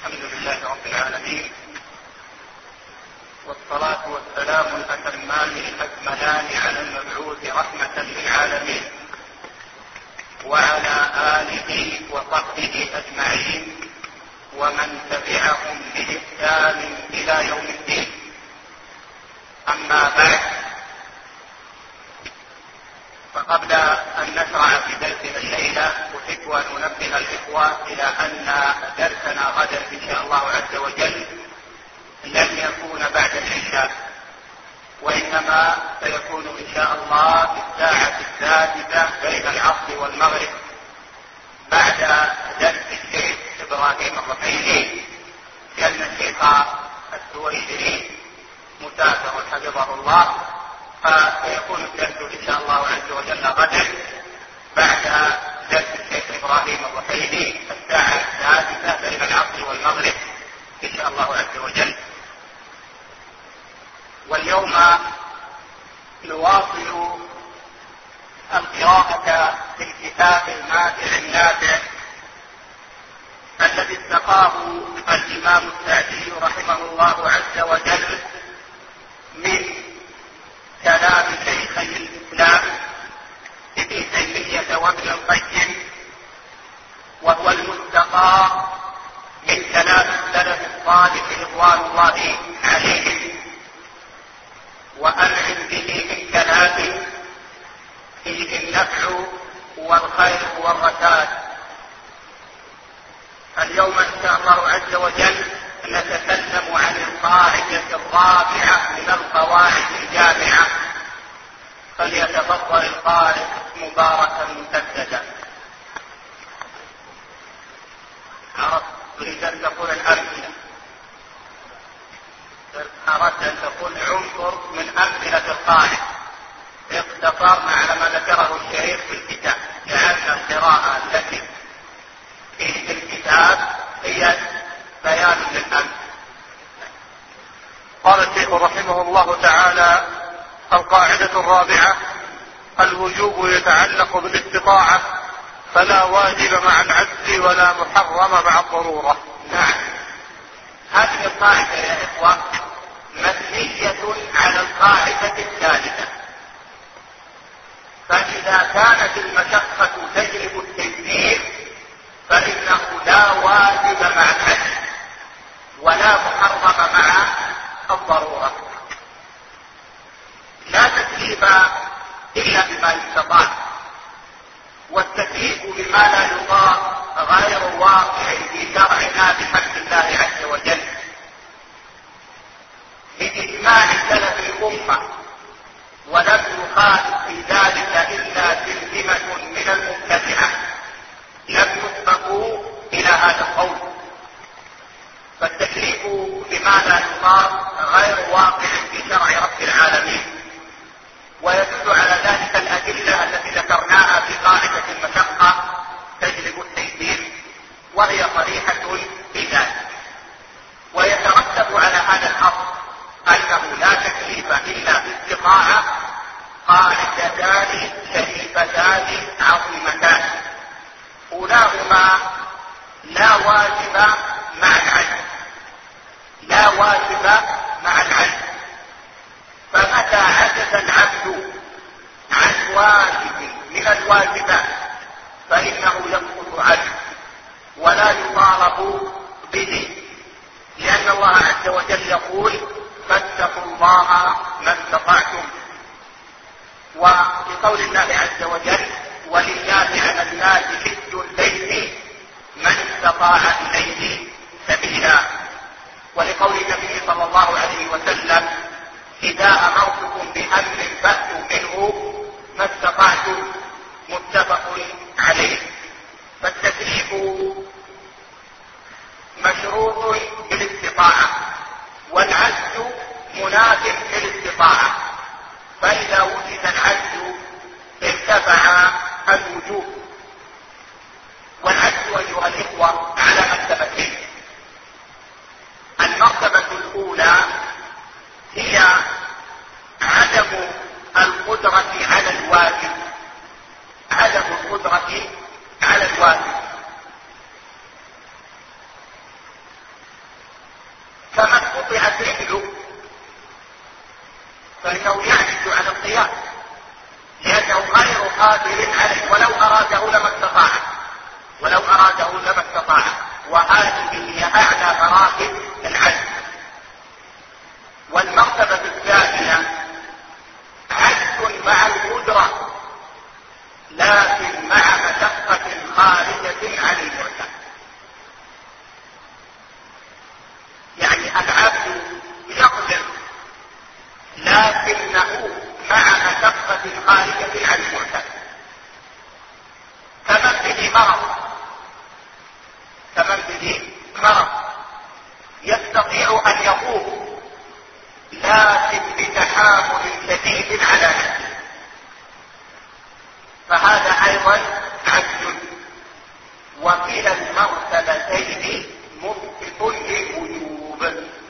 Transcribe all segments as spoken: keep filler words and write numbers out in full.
الحمد لله رب العالمين، والصلاة والسلام الأتمان الأكملان على المبعوث رحمة للعالمين وعلى آله وصحبه أجمعين ومن تبعهم بإحسان إلى يوم الدين. أما بعد، فقبل أن نشرع في درسنا الليلة أحب أن أنبه الإخوة إلى أن درسنا غدا إن شاء الله عز وجل لن يكون بعد العشاء، وإنما سيكون إن شاء الله في الساعة السادسة بين العصر والمغرب بعد درس الشيخ إبراهيم الرحيلي، لأن الشيخ السويدري مسافر حفظه الله، فسيكون الدرس إن شاء الله عز وجل غدا بعد درس الشيخ إبراهيم الرحيلي الساعة السادسة بين العصر والمغرب إن شاء الله عز وجل. واليوم نواصل القراءة في الكتاب الماتع النافع الذي استقاه الإمام السعدي رحمه الله عز وجل من كلام شيخي الإسلام ابن تيمية وابن القيم، وهو المستقى من كلام السلف الصالح رضوان الله عليهم، وأنعم به من كلام فيه النفع والخير والرشاد. اليوم إن شاء الله عز وجل نتكلم عن القاعدة الرابعة من القواعد الجامعة، فليتفضل القارئ مباركا مسددا. عرفت تريد أن تقول الأمثلة، أردت أن تقول عنصر من أمثلة القاعدة، اقتصرنا على ما ذكره الشيخ في الكتاب، جعلنا القراءة التي في الكتاب هي بيان للأمر. قال الشيخ رحمه الله تعالى: القاعدة الرابعة: الوجوب يتعلق بالاستطاعة، فلا واجب مع العجز ولا محرم مع الضرورة. نعم، هذه القاعدة يا إخوة مبنية على القاعدة الثالثة، فإذا كانت المشقة تجلب التيسير فإنه لا واجب مع العجز ولا محرم مع الضرورة. لا تكليف إلا بما يستطاع، والتكليف بما لا يطاق غير واقع في شرعنا بحمد الله عز وجل، بإجماع سلف الأمة، ولم يخالف في ذلك إلا سلسلة من المبتدعة لم يسبقوا إلى هذا القول. فالتكليف بما لا يطاق غير واقع في شرع رب العالمين، ويدل على ذلك الأدلة التي ذكرناها في قاعدة المشقة تجلب التيسير، وهي صريحة في ذلك. ويترتب على هذا الأصل أنه لا تكليف إلا باستطاعة قاعدتان شريفتان عظيمتان، أولاهما لا واجب مع العجز، لا واجب مع العجز، فمتى عجز العبد عن واجب من الواجبات فإنه يسقط عنه ولا يطالب به، لأن الله عز وجل يقول: فاتقوا الله ما استطعتم. وفي قول الله عز وجل: ولله على الناس حج البيت من استطاع إليه سبيلا. ولقول النبي صلى الله عليه وسلم: إذا أمرتكم بأمر فأتوا منه ما استطعتم، متفق عليه. فالتكليف مشروط بالاستطاعة، والعجز مناف بالاستطاعة، فإذا وجد العجز ارتفع الوجوب. والعجز أيها الإخوة على مرتبتين: المرتبة الأولى هي عدم القدرة على الواجب، عدم القدرة على الواجب، قطعت رجله فإنه يعجز عن القيام لأنه غير قادر عليه، ولو أراده لما استطاع ولو أراده لما استطاع وهذه هي أعلى مراتب العجز. والمرتبة الثانية عجز مع القدرة لكن مع مشقة خارجة عن المعتاد. يعني العبد يقدر لكنه مع مشقة خارجة عن المعتاد، كمن به مرض كمن به مرض يستطيع أن يقوم لكن بتحامل شديد على نفسه، فهذا أيضا عجز. وكلا المرتبتين مثبت للوجوب.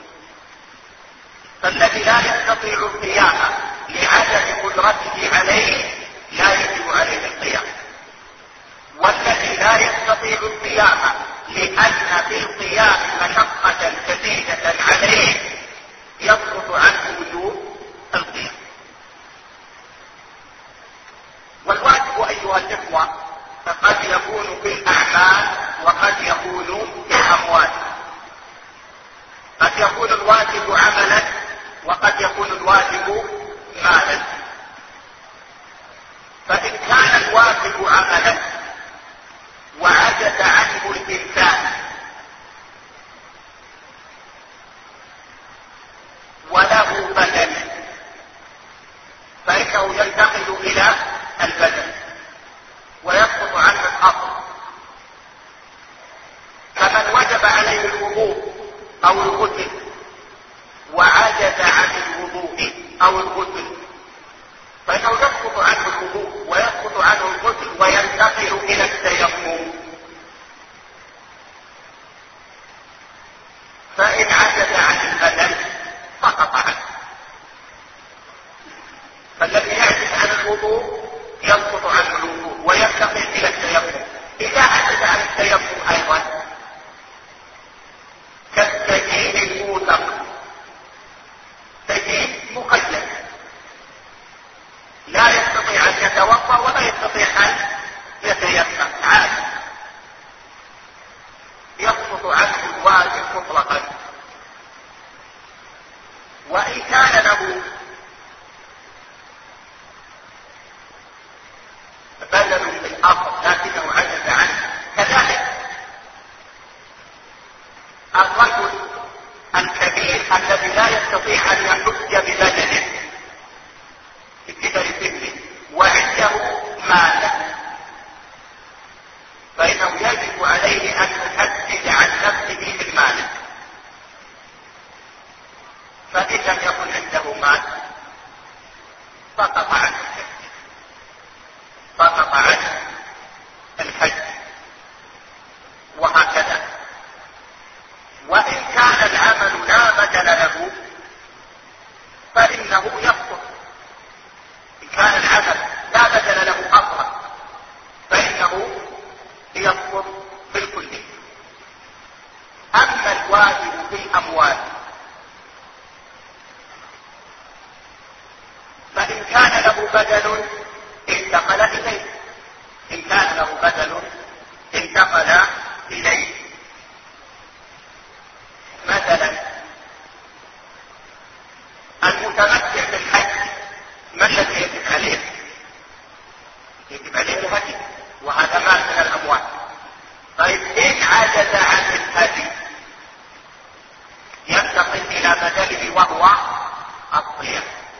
فالذي لا يستطيع القيام لعدم قدرته عليه لا يجب عليه القيام، والذي لا يستطيع القيام لأن في القيام مشقة شديدة عليه يسقط عنه وجوب القيام. والواجب أيها الإخوة فقد يكون في الأعمال وقد يكون في الأموال. قد يكون الواجب عملا وقد يكون الواجب مالا. فإن كان الواجب عملا وعجز عنه الإنسان وله بدن فإنه ينتقل إلى البدن ويسقط عنه الأصل، كمن وجب عليه الوضوء أو الغسل وعجز عن الوضوء أو الغسل فإنه يسقط عنه الوضوء ويسقط عنه الغسل وينتقل إلى التيمم. فإن عجز عن البدن سقط عنه. فالذي يعجز عن الوضوء يسقط عنه الوضوء وينتقل إلى التيمم. إذا عجز عن التيمم أيضا كالسجين الموثق، سجين مقيد لا يستطيع أن يتوضأ ولا يستطيع أن يتيمم، عادي يسقط عنه الواجب مطلقا. وإن كان له بدل في الأرض لكنه عجز عنه كذلك. الرجل الكبير الذي لا يستطيع أن يحج ببدنه بكبر سنه وعنده مال فإنه يجب عليه أن يحدد عن نفسه من ماله. فإن لم يكن عنده مال سقط عنه الحج سقط عنه الحج وهكذا. وإن كان العمل لا بدل له فإنه يسقط. إن كان العمل لا بدل له أصلا فإنه يسقط بالكلية. أما الواجب في الأموال فإن كان له بدل انتقل إليه إن كان له بدل انتقل إليه. مثلا المتمتع بالحج ما الذي يجب عليه؟ يجب عليه الهدي وهذا مال من الأموال. طيب إن عجز عن الهدي ينتقل إلى بدله وهو الصيام.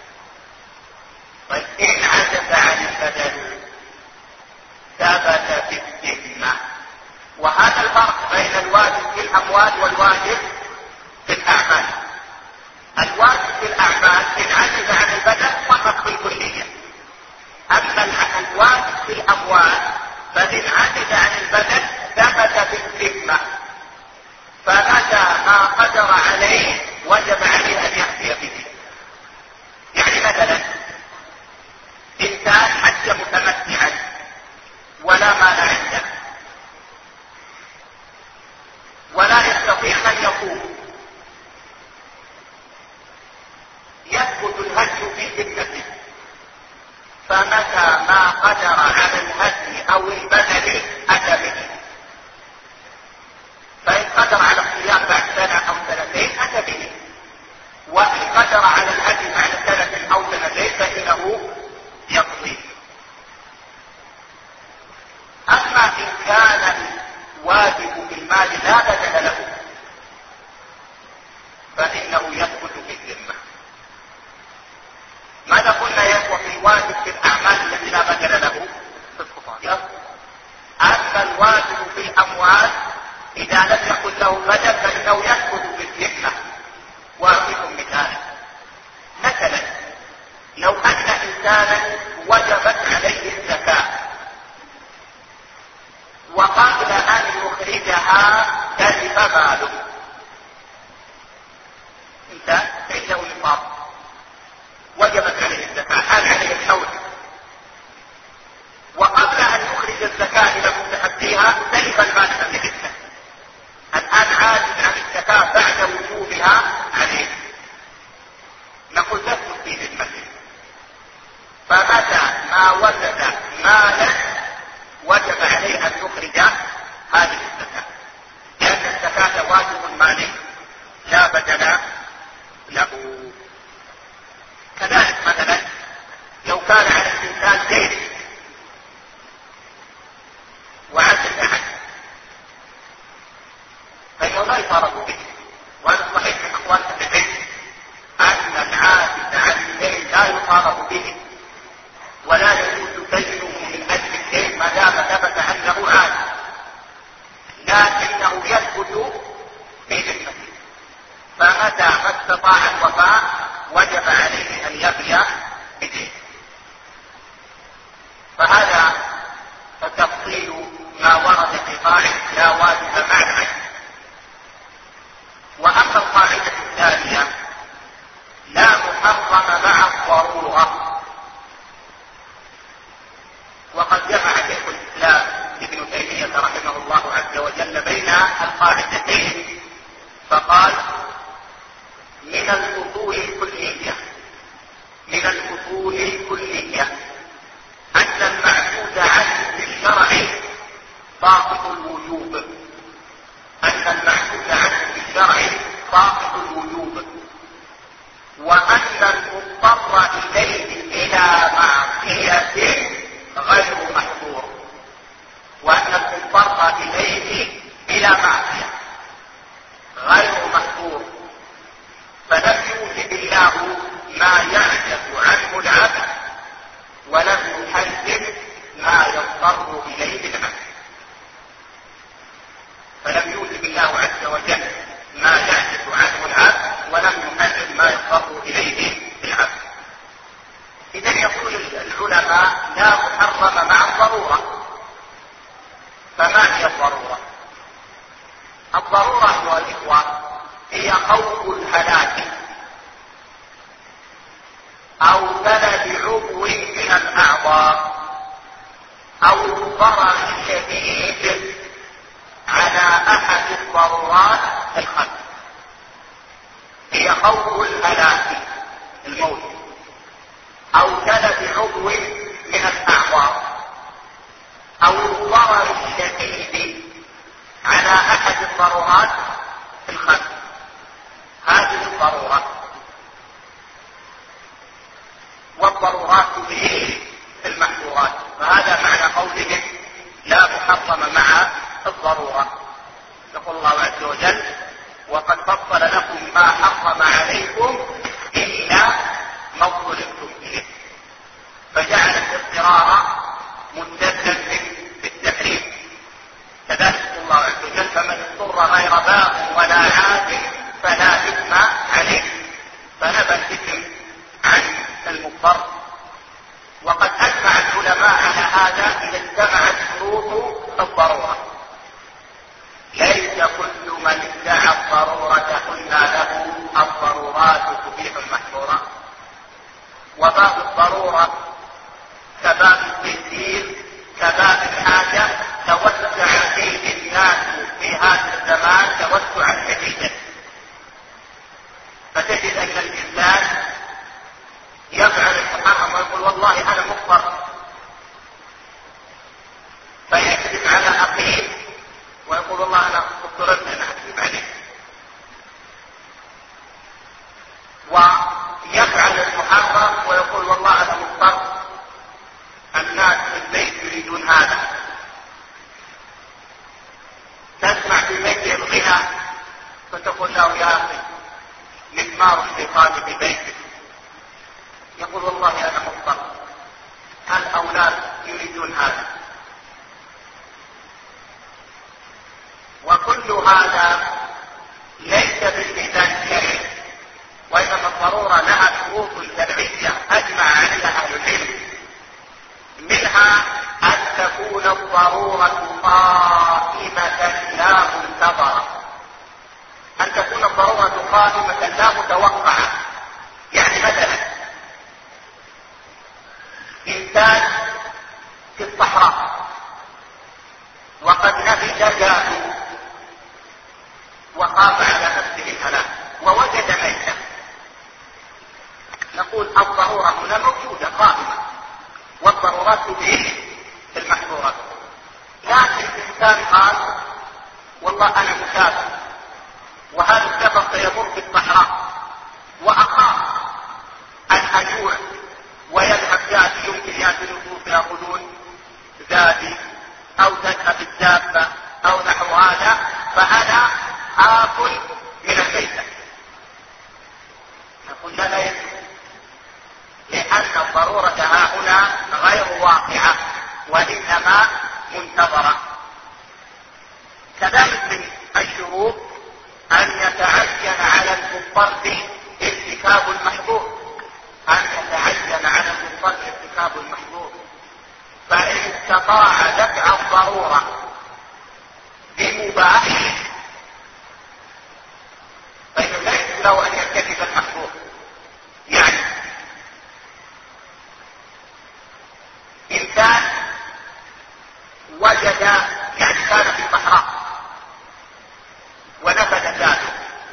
طيب إن عجز عن البدل ثبت في الذمة. وهذا الفرق بين الواجب في الأموال والواجب في الأعمال. الواجب في الأعمال إن عجز عن البدل فقط بالكلية. أما الواجب في الأموال فإن عجز عن البدل ثبت في الذمة، فمتى ما قدر عليه وجب عليه أن يأتي به. يعني مثلا إنسان حج متمتعا ولا مال عنده ولا يستطيع أن يقوم كان واجب مالي لا بدل له. كذلك مثلا لو كان على الإنسان دين وعجز عنه فإنه لا يطالب به. وهذا صحيح من أقوال أهل العلم أن العاجز عن الدين لا يطالب به ولا يجوز دينه من أجل الدين ما دام ثبت أنه عاجز، لكنه يثبت في ذمته، فمتى ما استطاع الوفاء وجب عليه أن يفي بدينه. فهذا تفصيل ما ورد في قاعدة لا واجب مع العجز. وأما القاعدة الثانية لا محرم مع الضرورة، وقد جمع شيخ الإسلام ابن تيمية رحمه الله عز وجل بين القاعدتين فقال من الأصول الكلية من الأصول الكلية أن المعبود عنه في الشرع ساقط الوجوب أن المعبود عنه في الشرع ساقط الوجوب وأن المضطر إليه إلى معصية غير محظور وأن المضطر إليه إلى معصية غير محظور فلم يوجب الله ما يعجز عنه العبد ولم يحرم ما يضطر إليه العبد. فلم يوجب الله عز وجل ما يعجز عنه العبد ولم يحرم ما يضطر إليه العبد. إذا يقول العلماء لا محرم مع الضرورة. فما هي الضرورة؟ الضرورة أيها الإخوة هي خوف الهلاك أو تلف عضو من الأعضاء أو الضرر الشديد على أحد الضرورات الخمس. هي خوف الهلاك الموت أو تلف عضو من الأعضاء أو الضرر الشديد على أحد الضرورات الخمس. هذه الضرورة. والضرورات به المحظورات. فهذا معنى قولهم لا محرم مع الضرورة. يقول الله عز وجل وقد فصل لكم ما حرم عليكم إلا ما اضطررتم إليه. فجعل الاضطرار ممتدا بالتحريم. كذلك الله عز وجل فمن اضطر غير باغ ولا عاد فلا إثم عليه. فنبى الإثم عن المضطر. وقد أجمع العلماء على هذا إذا اجتمعت شروط الضرورة. ليس كل من ادعى الضرورة قلنا له الضرورات تبيح المحظورات. وباب الضرورة كباب التيسير كباب الحاجة توسع فيه الناس في هذا الزمان توسعا شديدا. فتجد أن الإنسان يفعل المحرم ويقول والله أنا مضطر فيكذب على أخيه ويقول والله أنا اضطررت أن أكذب عليه. ويفعل المحرم ويقول والله أنا مضطر الناس في البيت يريدون هذا. تسمع في بيته الغنى فتقول له يا أخي مزمار الشيطان في بيتك. يقول والله أنا مضطر الأولاد يريدون هذا. وكل هذا ليس بالميزان الشرعي وإنما الضرورة لها شروط شرعية أجمع عليها أهل العلم. منها أن تكون الضرورة قائمة لا منتظرة. أن تكون الضرورة قائمة لا متوقعة. يعني مثلا إنسان في الصحراء وقد نفد جاءه وخاف على نفسه الهلاك ووجد ميتا. نقول الضرورة هنا موجودة قائمة والضرورات تبيح المحظورات. لكن الإنسان قال والله أنا مسافر يمر في الصحراء وأخاف أن أجوع ويذهب زادي يمكن يأتي النصوص يأخذون زادي أو تذهب الدابة أو نحو هذا، فأنا آكل من الميتة. نقول لا لا يجوز، لأن الضرورة ها هنا غير واقعة وإنما منتظرة. كذلك من الشروط أن يتعين على المضطر ارتكاب المحظور، أن يتعين على المضطر ارتكاب المحظور، فإن استطاع دفع الضرورة بمباح فإنه لا يجوز له أن يرتكب المحظور. يعني إنسان وجد، يعني كان في الصحراء ونفذ ذاته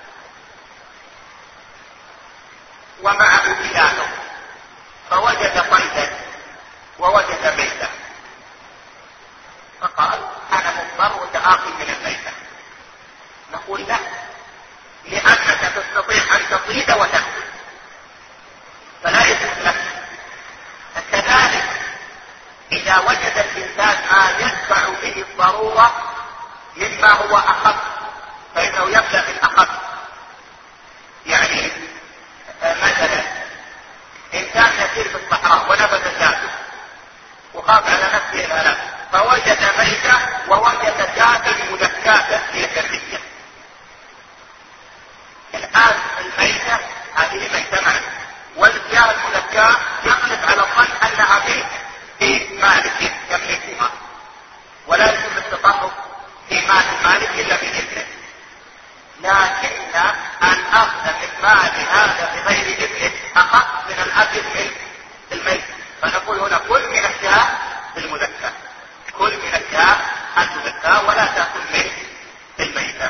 ومعه إلهه فوجد صيدا ووجد ميتا، فقال أنا مضطر وتآكل من الميتة. نقول لا، لأنك تستطيع أن تصيد وتأكل فلا يجوز لك. كذلك إذا وجد الإنسان ما يدفع به الضرورة مما هو أخف فإنه يبدأ بالأخف. يعني مثلا إنسان يسير في الصحراء ونبذ ذاته وخاف على نفسه الهلاك فوجد ميتة ووجد ذاتا مذكاة هي كرية. الآن الميتة هذه ميتة معه، والجاه المذكاة يغلب على الظن أنها في في مالك يملكها، ولا يجوز التصرف في مال المالك إلا بإذنه. لكن أن أخذ من مال هذا بغير إذنه أخذ من الأكل من الميت، فنقول هنا كل من الجاه المذكاة، كل من الجاه المذكاة ولا تأكل من الميتة.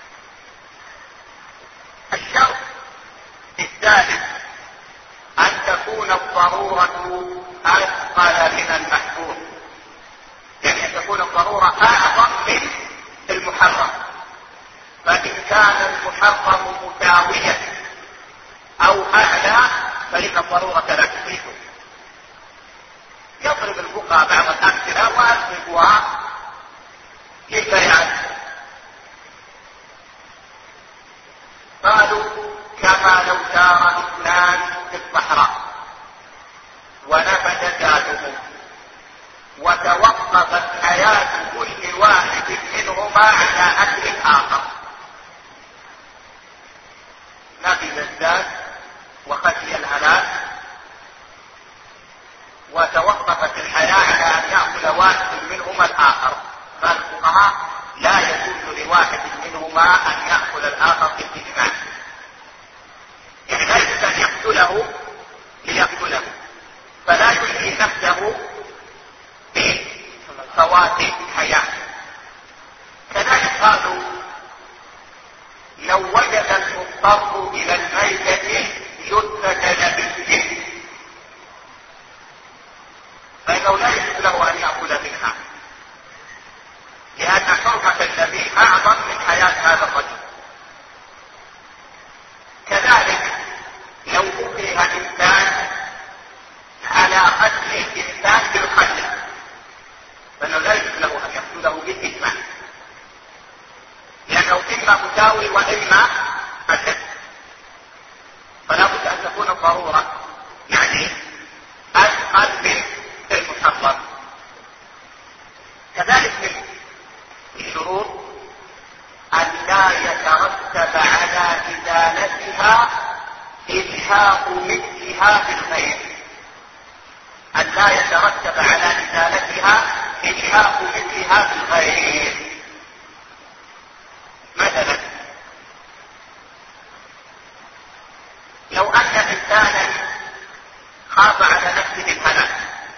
الشرط الثالث أن تكون الضرورة أثقل من المحظور، يعني أن تكون الضرورة أعظم من المحرم. فإن كان المحرم مساويا أو أعلى فإن الضرورة لا تفيده. يضرب الفقهاء بعض الأمثلة وأسبقها للبيان. قالوا كما لو سار اثنان في الصحراء ونفد ذاتهم وتوقفت حياة كل واحد منهما على أكل الآخر، نفد الذات وخشي الهلاك وتوقفت الحياة على أن يأكل واحد منهما الآخر، فالفقهاء لا يجوز لواحد منهما أن يأكل الآخر في الإجماع. يعني لا يجوز أن يقتله ليقتله، فلا يلهي نفسه بفوات الحياة. كذلك قالوا لو وجد المضطر إلى الميتة جثة نبي فإنه لا يجوز له أن يأكل منها، لأن حرمة النبي أعظم من حياة هذا الرجل. كذلك لو أكره الإنسان على قتل الإنسان بالقتل فإنه لا يجوز له أن يقتله بالإجماع، لأنه إما مساوي وإما أشد، فلا بد أن تكون الضرورة يعني أثقل من المحرم. كذلك من الشروط أن لا يترتب على إزالتها إلحاق مثلها بالغير، أن لا يترتب على إزالتها إلحاق مثلها بالغير. مثلا لو أن إنسانا خاف على نفسه الهلاك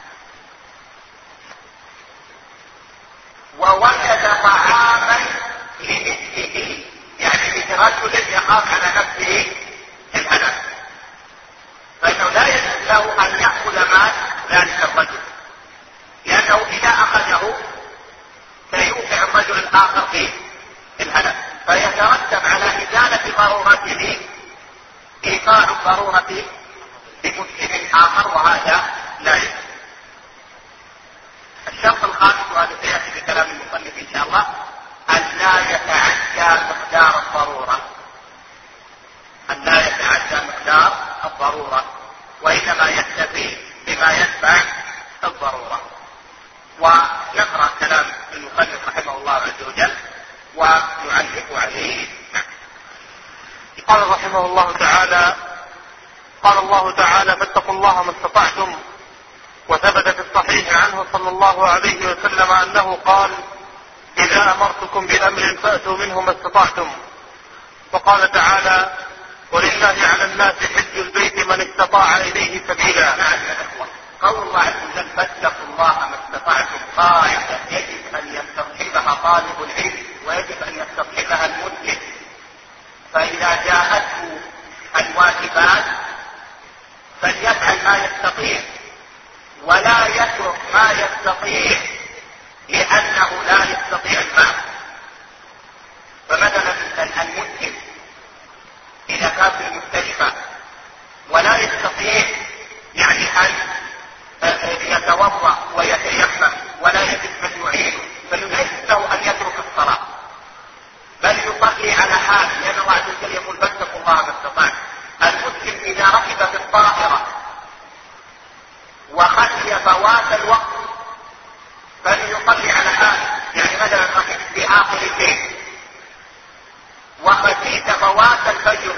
ووجد طعاما لمثله، يعني لرجل يخاف على نفسه الهلاك، فإنه لا يجوز له أن يأكل مال ذلك الرجل، لأنه إذا أخذه سيوقع الرجل الآخر في الهلاك، فيترتب على إزالة ضرورته الضرورة بمسلم آخر، وهذا لا يجوز. الشرط الخامس، وهذا سيأتي بكلام المصنف إن شاء الله، أن لا يتعدى مقدار الضرورة، أن لا يتعدى مقدار الضرورة، وإنما يكتفي بما يتبع الضرورة. ونقرأ كلام المصنف رحمه الله عز وجل ونعلق عليه. قال رحمه الله تعالى: قال الله تعالى: فاتقوا الله ما استطعتم. وثبت في الصحيح عنه صلى الله عليه وسلم أنه قال: إذا أمرتكم بأمر فأتوا منه ما استطعتم. وقال تعالى: ولله على الناس حج البيت من استطاع إليه سبيلا. قول الله عز وجل: فاتقوا الله ما استطعتم قاعدة يجب أن يستصحبها طالب العلم، ويجب أن يستصحبها المسلم. فإذا جاءته الواجبات فليفعل ما يستطيع، ولا يترك ما يستطيع لأنه لا يستطيع المال. فمثلا المسلم إذا كان في المستشفى ولا يستطيع يعني أن يتوضأ ويتيمم ولا يجد من يعينه، فليس له أن يترك الصلاة، بل يصلي على حاله، لأن الله عز وجل يقول: فاتقوا الله ما استطعتم. المسلم إذا ركب في الطائرة وخشي فوات الوقت فليصلي على حاله، يعني مثلا ركب في آخر الليل وخشيت فوات الفجر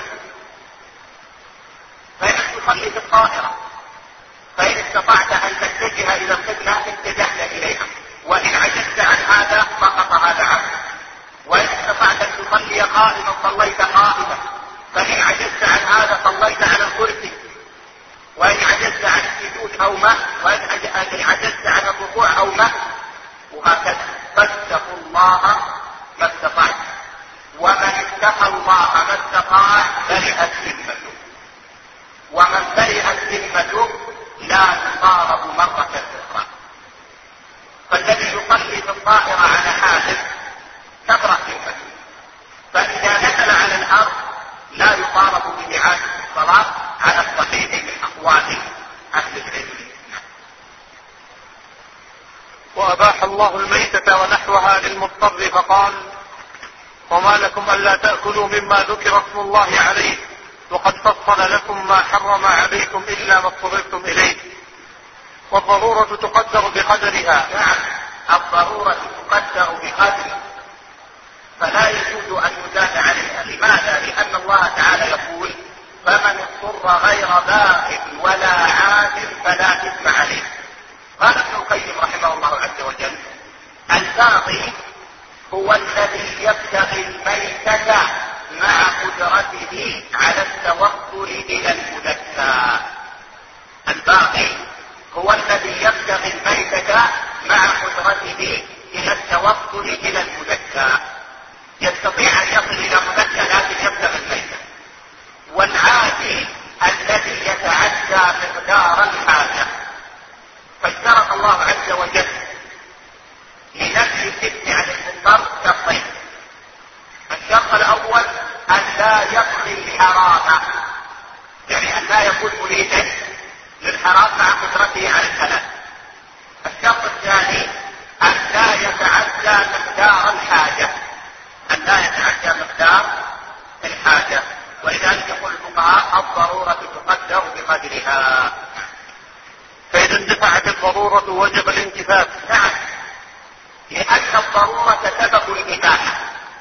فيصلي في الطائرة. فإن استطعت أن تتجه إلى القبلة اتجهت إليها، وإن عجزت عن هذا سقط هذا عنك. وإن استطعت أن تصلي قائما صليت قائما، فإن عجزت عن هذا صليت على الكرسي. وإن عجزت عن السجود أو ما، وإن عجزت عن الركوع أو ما، وهكذا. فاتقوا الله ما استطعت، ومن اتقى الله ما استطاع برئت ذمته، ومن برئت ذمته لا يضارب مرة أخرى. فالذي يصلي في الطائرة على حاله تبرأ ذمته، فإذا نزل على الأرض لا يضارب بإعادة الصلاة على الصحيح من أقوال أهل العلم. وأباح الله الميتة ونحوها للمضطر فقال: وما لكم ألا تأكلوا مما ذكر اسم الله عليه وقد فصل لكم ما حرم عليكم إلا ما اضطررتم إليه. والضرورة تقدر بقدرها. نعم، الضرورة تقدر بقدر، فلا يجوز أن يزاد عليها. لماذا؟ لأن الله تعالى يقول: فمن اضطر غير باغ ولا عاد فلا إثم عليه. قال ابن القيم رحمه الله عز وجل: الباغي هو الذي يبتغي الميتة مع قدرته على التوصل إلى المذكى. الباغي هو الذي يبتغي الميتة مع قدرته إلى التوصل إلى المذكى، يستطيع أن يصل إلى مذكى لكن يبتغي الميتة. والعادي الذي يتعدى مقدار الحاجة. فاشترط الله عز وجل لنفي الإثم عن المضطر شرطين: الشرط الأول أن لا يقضي الحرام، يعني أن لا يكون مريدا للحرام مع قدرته على الحلال. الشرط الثاني أن لا يتعدى مقدار الحاجة، أن لا يتعدى مقدار الحاجة. ولذلك يقول الفقهاء: الضرورة تقدر بقدرها. فإذا اندفعت الضرورة وجب الانكفاف. نعم، لأن الضرورة سبب الإباحة،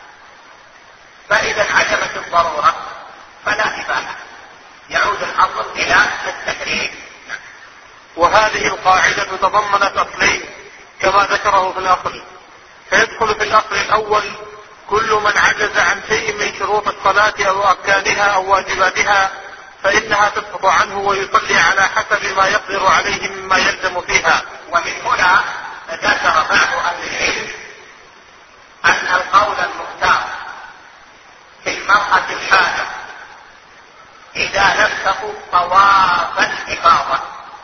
فإذا عدمت الضرورة فلا إباحة، يعود الأصل إلى التحريم. وهذه القاعدة تضمنت أصلين كما ذكره في الأصل. فيدخل في الأصل الأول كل من عجز عن شيء من شروط الصلاة أو أركانها أو واجباتها فإنها تسقط عنه ويصلي على حسب ما يقدر عليه مما يلزم فيها. ومن هنا ذكر بعض أهل العلم أن القول المختار في المرأة الحاجة إذا لم تقم طواف الإفاضة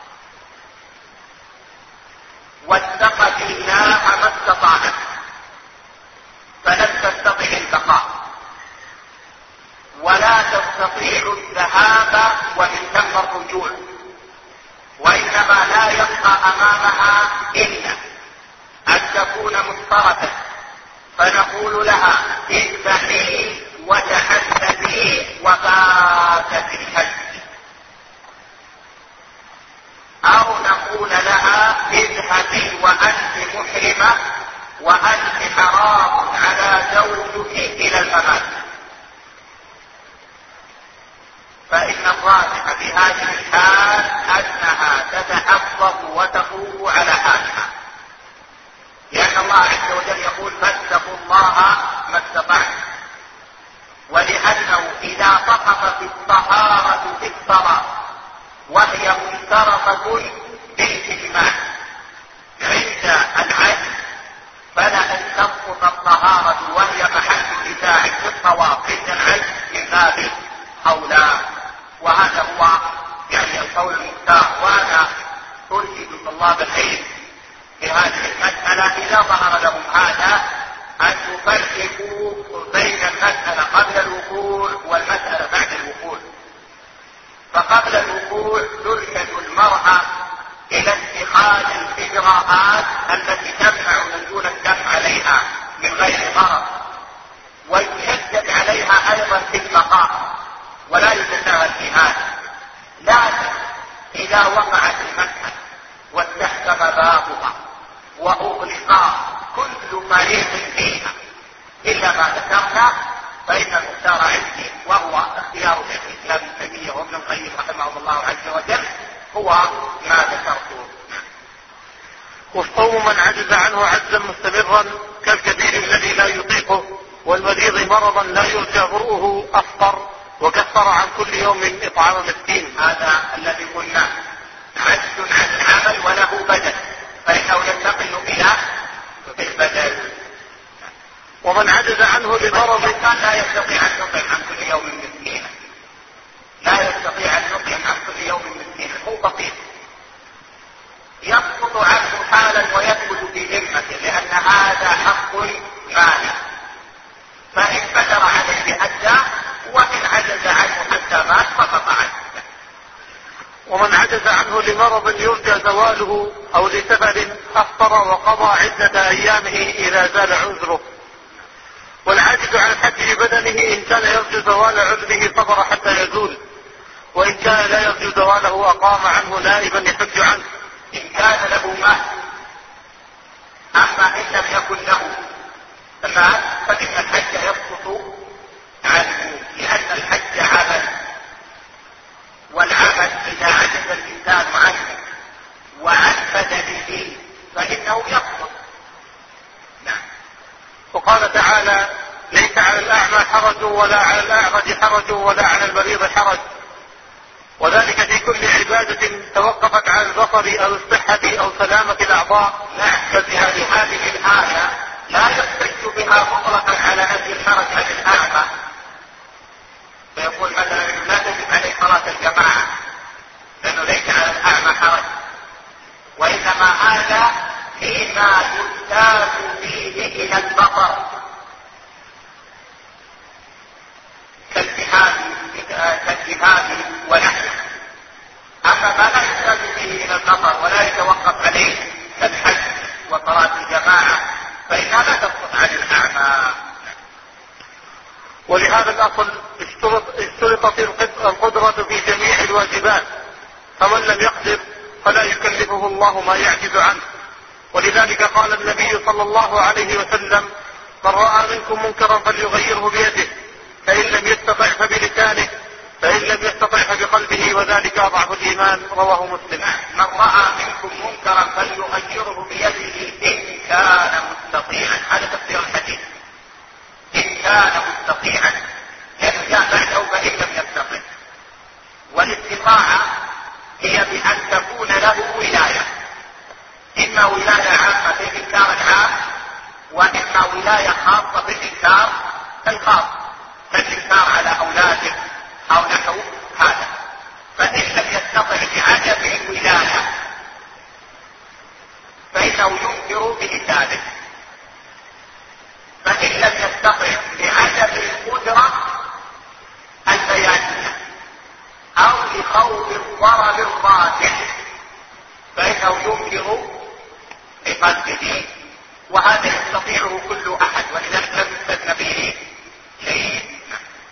واتقت الله ما استطاعت فلم تستطع البقاء ولا تستطيع يستطيع الذهاب ومن ثم الرجوع، وإنما لا يبقى أمامها إلا أن تكون مضطرة، فنقول لها اذبحي وتحسبي وفاتت الحج، أو نقول لها اذهبي وأنت محرمة وأنت حرام على زوجك إلى الممات. فإن الراجح في هذه الحال أنها تتحفظ وتقوم على حالها، لأن الله عز وجل يقول فاتقوا الله ما استطعتم، ولأنه إذا سقطت الطهارة في الصلاة وهي منصرفة بالإجماع عند العجز، فلا أن تسقط الطهارة وهي محل نزاع في الطواف عند العجز من باب أولى. وهذا هو يعني القول المختار. وأنا أرشد طلاب العلم في هذه المسألة إذا ظهر لهم هذا أن يفرقوا بين المسألة قبل الوقوع والمسألة بعد الوقوع. فقبل الوقوع ترشد المرأة إلى اتخاذ الإجراءات التي تمنع نزول الدم عليها من غير ضرر، ويشدد عليها أيضا في البقاء ولا يتساهل في هذا. لكن إذا وقعت المسألة واستحكم بابها وأغلق كل طريق فيها إلا ما ذكرنا، فإن المختار عندي وهو اختيار شيخ الإسلام ابن تيمية وابن القيم رحمه الله عز وجل هو ما ذكرته. والصوم من عجز عنه عجزا مستمرا كالكبير الذي لا يطيقه والمريض مرضا لا يرجى برؤه أفطر وكفر عن كل يوم إطعام مسكين. هذا الذي قلنا عجز عن العمل وله بدل، فإنه ينتقل إلى البدل. ومن عجز عنه لمرض لا يستطيع أن يطعم عن كل يوم مسكينا، لا يستطيع أن يطعم عن كل يوم مسكينا، هو بسيط يسقط عنه حالا ويثبت في ذمته، لأن هذا حق مالي، فإن قدر عليه أدى، وإن عجز عنه حتى مات فقط عنه. ومن عجز عنه لمرض يرجى زواله أو لسفر أفطر وقضى عدة أيامه إذا زال عذره. والعاجز عن الحج ببدنه إن كان يرجو زوال عذره صبر حتى يزول، وإن كان لا يرجو زواله أقام عنه نائبا يحج عنه إن كان له مال. أما إن لم يكن له مال فإن الحج يسقط عنه، لأن الحج عمل، والعمل إذا عجز الإنسان عنه وعن بدنه فإنه يسقط. نعم. وقال تعالى ليس على الأعمى حرج ولا على الأعرج حرج ولا على المريض حرج، وذلك في كل عبادة توقفت على البصر أو الصحة أو سلامة الأعضاء. نعم. ففي هذه الآية لا يحتج بها مطلقا على نفي الحرج عن الأعمى، فيقول مثلا لا تجب عليه صلاة الجماعة لأنه ليس على الأعمى حرج، وإنما هذا فيما يحتاج فيه إلى البصر كالجهاد ونحوه. أما ما لا يحتاج فيه إلى البصر ولا يتوقف عليه كالحج وصلاة الجماعة فإنها لا تسقط عن الأعمى. ولهذا الأصل اشترطت القدرة في جميع الواجبات، فمن لم يقدر فلا يكلفه الله ما يعجز عنه. ولذلك قال النبي صلى الله عليه وسلم من رأى منكم منكرا فليغيره بيده، فإن لم يستطع فبلسانه، فإن لم يستطع فبقلبه، وذلك أضعف الإيمان. رواه مسلم. من رأى منكم منكرا فليغيره بيده إن كان مستطيعا. هذا تفسير الحديث، إن كان مستطيعا، لأنه جاء بعده فإن لم يستطع. والاستطاعة هي بأن تكون له ولاية، إما ولاية عامة في الإنكار العام، وإما ولاية خاصة في الإنكار الخاص، كالإنكار على أولاده أو نحو هذا. فإن لم يستطع بعدم الولاية فإنه ينكر بلسانه، فإن لم يستطع بعدم القدرة ينكر بقلبه، وهذا يستطيعه كل أحد، ولذلك لم يستثن به شيء.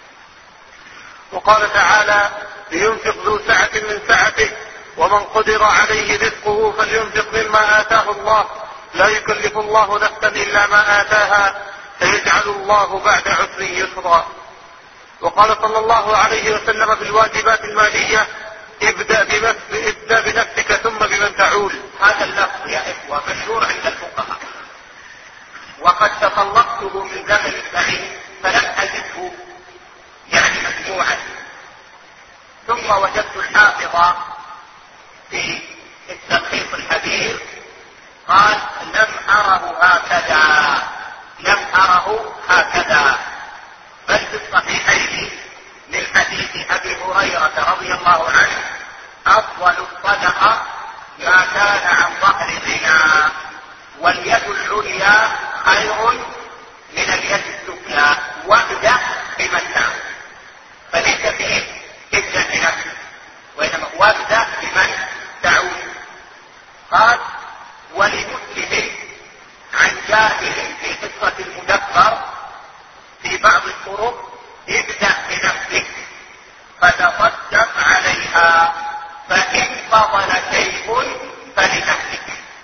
وقال تعالى: لينفق ذو سعة من سعته ومن قدر عليه رزقه فلينفق مما آتاه الله لا يكلف الله نفسا إلا ما آتاها سيجعل الله بعد عسر يسرا. وقال صلى الله عليه وسلم في الواجبات المالية: ابدأ بنفسك ثم بمن تعول. هذا اللفظ يا إخوة مشهور عند الفقهاء، وقد تطلقته من زمن بعيد فلم أجده يعني مجموعا، ثم وجدت الحافظ في التلخيص الحديث قال: لم أره هكذا لم أره هكذا بل في الصحيحين من حديث أبي هريرة رضي الله عنه: أفضل الصدقة ما كان عن ظهر غنى، واليد العليا خير من اليد السفلى، وابدأ بمن تعود. فليس فيه ابدأ بنفسك، وإنما وابدأ بمن تعود. قال: ولمسلم عن جابر في قصة المدبر في بعض الطرق: ابدأ بنفسك فتصدق عليها فإن فضل شيء فلنفسك.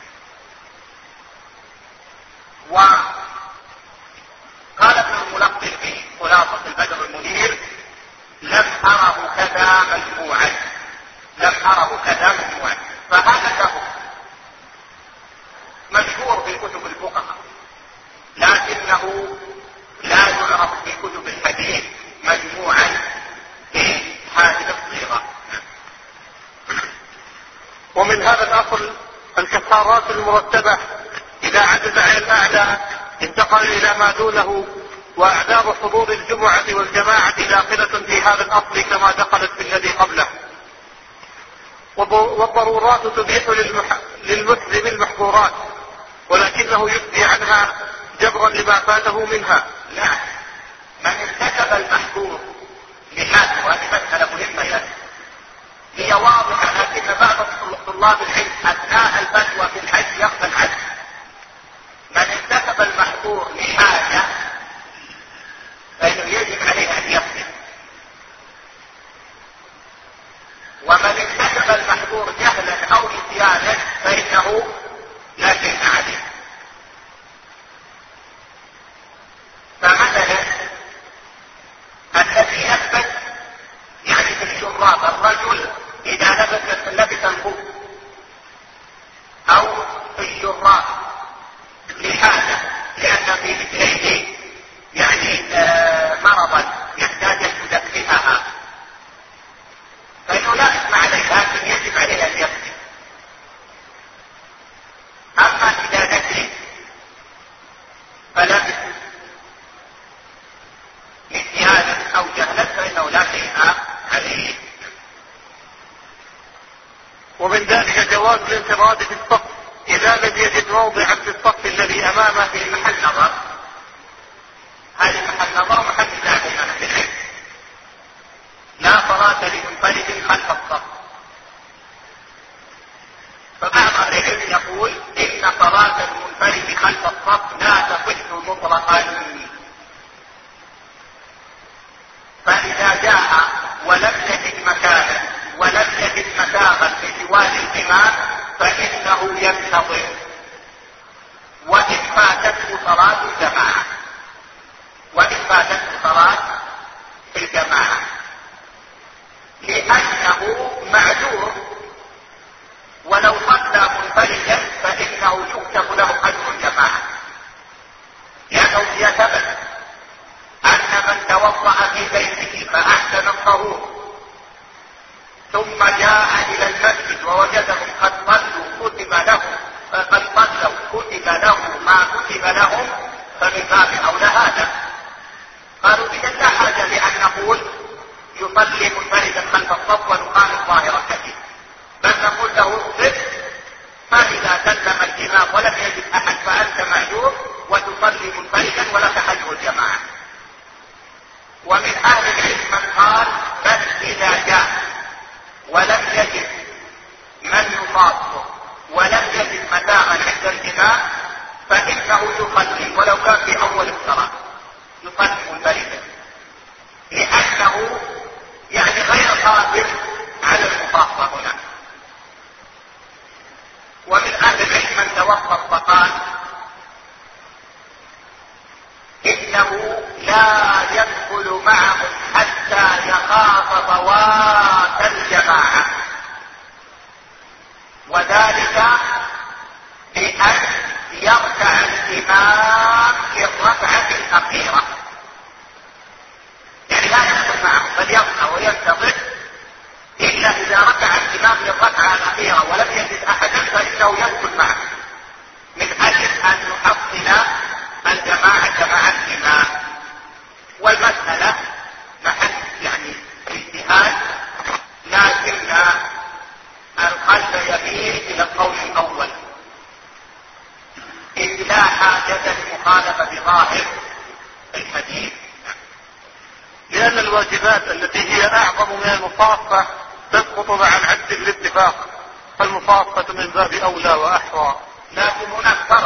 وقال ابن الملقن في خلاصة البدر المنير: لم أره كذا مجموعا لم أره كذا مجموعا فهذا له مشهور في كتب الفقهاء، لكنه لا يعرف في كتب الحديث مجموعا في هذه الصيغة. ومن هذا الأصل الكفارات المرتبة إذا عجز عن الأعلى انتقل إلى ما دونه، وأعذار حضور الجمعة والجماعة داخلة في هذا الأصل كما دخلت في الذي قبله. والضرورات تبيح للمسلم المحظورات، ولكنه يفدي عنها جبرا لما فاته منها. لا، من ارتكب المحظور لحاله، وهذه مسألة مهمة يعني هي واضحة، لكن بعض طلاب العلم أثناء الفتوى في الحج يقبل عنه. من ارتكب المحظور لحاجة فإنه يجب عليه أن يصبر، ومن ارتكب المحظور جهلا أو نسيانا فإنه لا شيء عليه. فمثلا الذي يثبت يعني في الشراب، الرجل إذا لبس لبس الخف أو في الشراب لحاجة لأن في رجليه يعني آه مرضا يحتاج أن يدفئها فإنه لا إثم عليه، لكن يجب عليه أن يصبر. أما إذا نسي فلبس نسيانا أو جهلا فإنه لا شيء عليه. ومن ذلك جواز الانفراد في الصف إذا لم يجد موضعا في الصف الذي أمامه في محل نظر. هذه محل نظر محل نزاع بين أهل العلم. لا صلاة لمنفرد خلف الصف. فبعض أهل العلم يقول إن صلاة المنفرد خلف الصف لا تصح مطلقا، فإذا جاء ولم يجد مكانا ولم يجد مسافا في جوار الإمام فإنه ينتظر، وإن فاتته صلاة الجماعة وإن فاتته صلاة الجماعة لأنه معذور، ولو صلى منفردا فإنه يكتب له أجر الجماعة، لأنه يثبت أن من توضأ في بيته فأحسن الطهور ثم جاء إلى المسجد ووجدهم قد صلوا كتب له قد صلوا كتب له ما كتب لهم فمن باب أولى هذا. قالوا إذا لا حاجة لأن نقول يصلي منفردا خلف الصف بظاهر الحديث. لأن الواجبات التي هي أعظم من المصافة تسقط مع العجز بالاتفاق، فالمصافة من باب أولى وأحرى. لكن هناك فرق،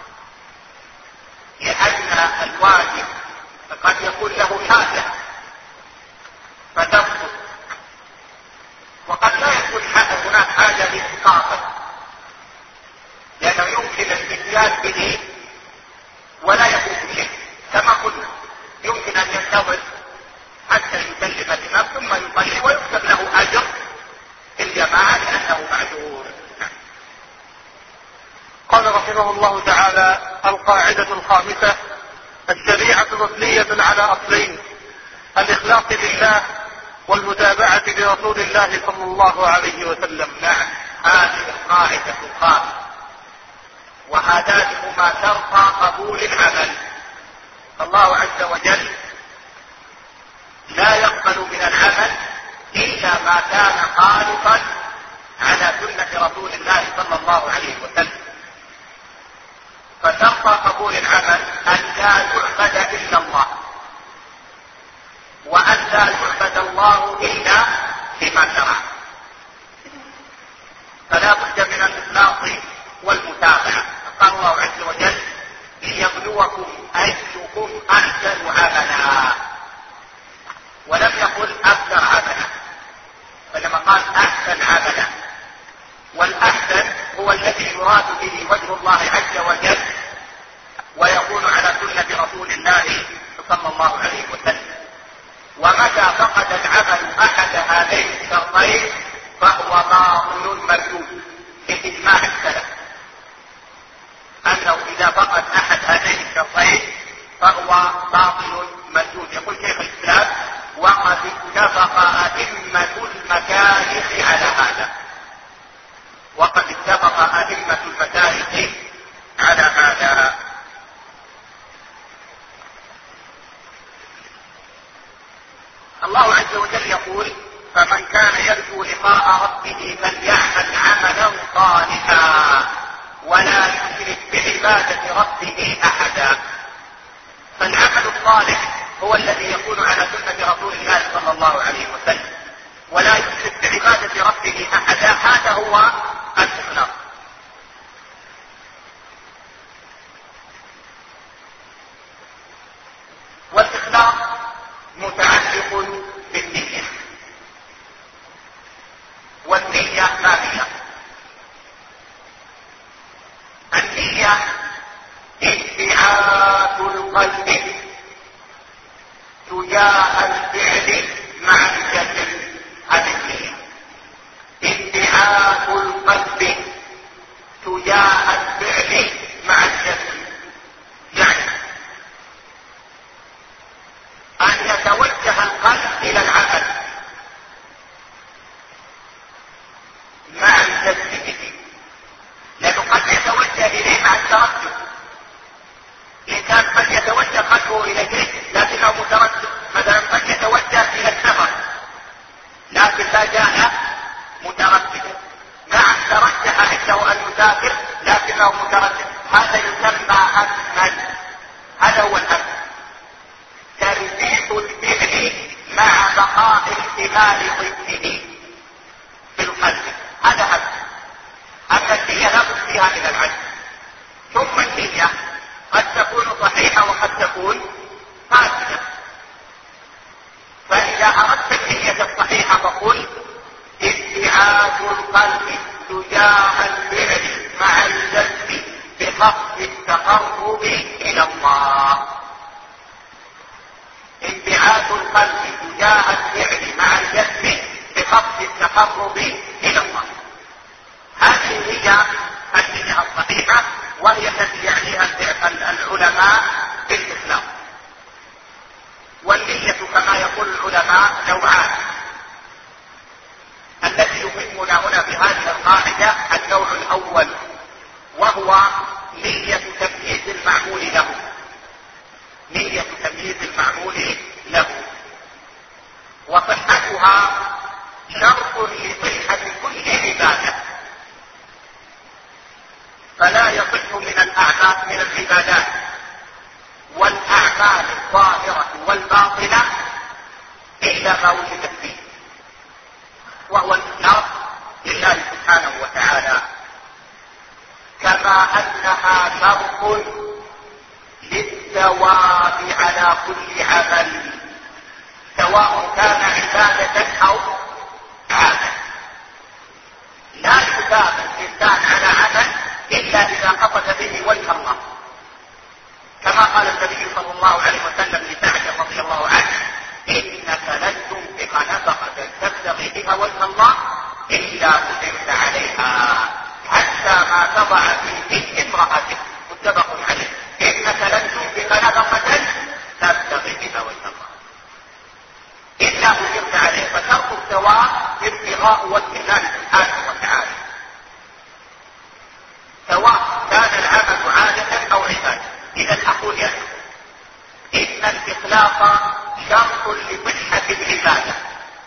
لأن الواجب قد يكون له حاجة فتسقط، وقد لا يكون هناك حاجة لإسقاطه، لأنه يمكن الاستدلال به ولا يكون شيء. كما قلنا يمكن أن ينتظر حتى يسلم الإمام ثم يصلي ويكتب له أجر الجماعة لأنه معذور. قال رحمه الله تعالى: القاعدة الخامسة: الشريعة مبنية على أصلين: الإخلاص لله والمتابعة لرسول الله صلى الله عليه وسلم. نعم، هذه القاعدة الخامسة، وهذاتهما ترقى قبول العمل. الله عز وجل لا يقبل من العمل إلا ما كان خالصا على سنة رسول الله صلى الله عليه وسلم. فترقى قبول العمل أن لا يعبد إلا الله، وأن لا يعبد الله إلا بما شرع. فلا بد من الإخلاص والمتابعة. قال الله عز وجل: ليبلوكم أيكم أحسن عملا، ولم يقل أكثر عملا، فلما قال أحسن عملا، والأحسن هو الذي يراد به وجه الله عز وجل ويكون على سنة رسول الله صلى الله عليه وسلم. ومتى فقد العمل أحد هذين الشرطين فهو باطل مردود بإجماع السلف، أنه إذا فقد أحد هذين الشرطين فهو باطل مردود. يقول شيخ الإسلام: وقد اتفق أئمة المشايخ على هذا. وقد اتفق أئمة المشايخ على هذا. الله عز وجل يقول: فمن كان يرجو لقاء ربه فليعمل عملا صالحا ولا يشرك بعبادة ربه أحدا. فالعمل الصالح هو الذي يكون على سنة رسول الله صلى الله عليه وسلم، ولا يشرك بعبادة ربه أحدا. هذا هو الإخلاص. والإخلاص متعلق بالنية، والنية ما هي؟ النية انبعاث القلب تجاه الفعل مع الجسد. هذه النية انبعاث القلب تجاه الفعل مع الجسد، يعني أن يتوجه القلب إلى العمل مع الجسد، لأنه قد يتوجه إليه مع التردد. الإنسان قد يتوجه قلبه إلى شيء لكنه متردد، مثلا قد يتوجه إلى السفر لكن لا جاء مترددا. نعم، ترجح عنده أن يسافر لكنه متردد، هذا يسمى أمن. هذا هو الأمن، تربيط الفعل مع بقاء احتمال ضده في القلب. هذا أمن. أما النية لا بد فيها من العجز. ثم النية قد تكون صحيحة وقد تكون فاسدة. فإذا أردت النية الصحيحة فقل: انبعاث القلب تجاه الفعل مع الجسد بقصد التقرب إلى الله. انبعاث القلب تجاه الفعل مع الجسد بقصد التقرب إلى الله. هذه هي النية الصحيحة، وهي التي يعنيها العلماء بالإسلام. والنية كما يقول العلماء نوعان. الذي يهمنا هنا في هذه القاعدة النوع الأول، وهو نية تمييز المعمول له. نية تمييز المعمول له، وصحتها شرط لصحة كل عبادة. فلا يصح من الأعمال من العبادات إلى ما وجدت فيه، وهو الإخلاص لله سبحانه وتعالى، كما أنها شرط للثواب على كل عمل، سواء كان عبادة أو عادة. لا يثاب الإنسان على عمل إلا إذا قصد به وجه الله، كما قال النبي صلى الله عليه وسلم لسعد رضي الله عنه: إنك لن تنفق نفقة تبتغي بها وجه الله إلا أجرت عليها حتى ما تضع في يد امرأتك، متفق عليه. إنك لن تنفق نفقة تبتغي بها وجه الله إلا أجرت عليه، فشرط الثواب ابتغاء وجه الله سبحانه وتعالى، سواء كان العمل عادة أو عبادة. إذا أقول يا إن الإخلاص شرط لصحة العبادة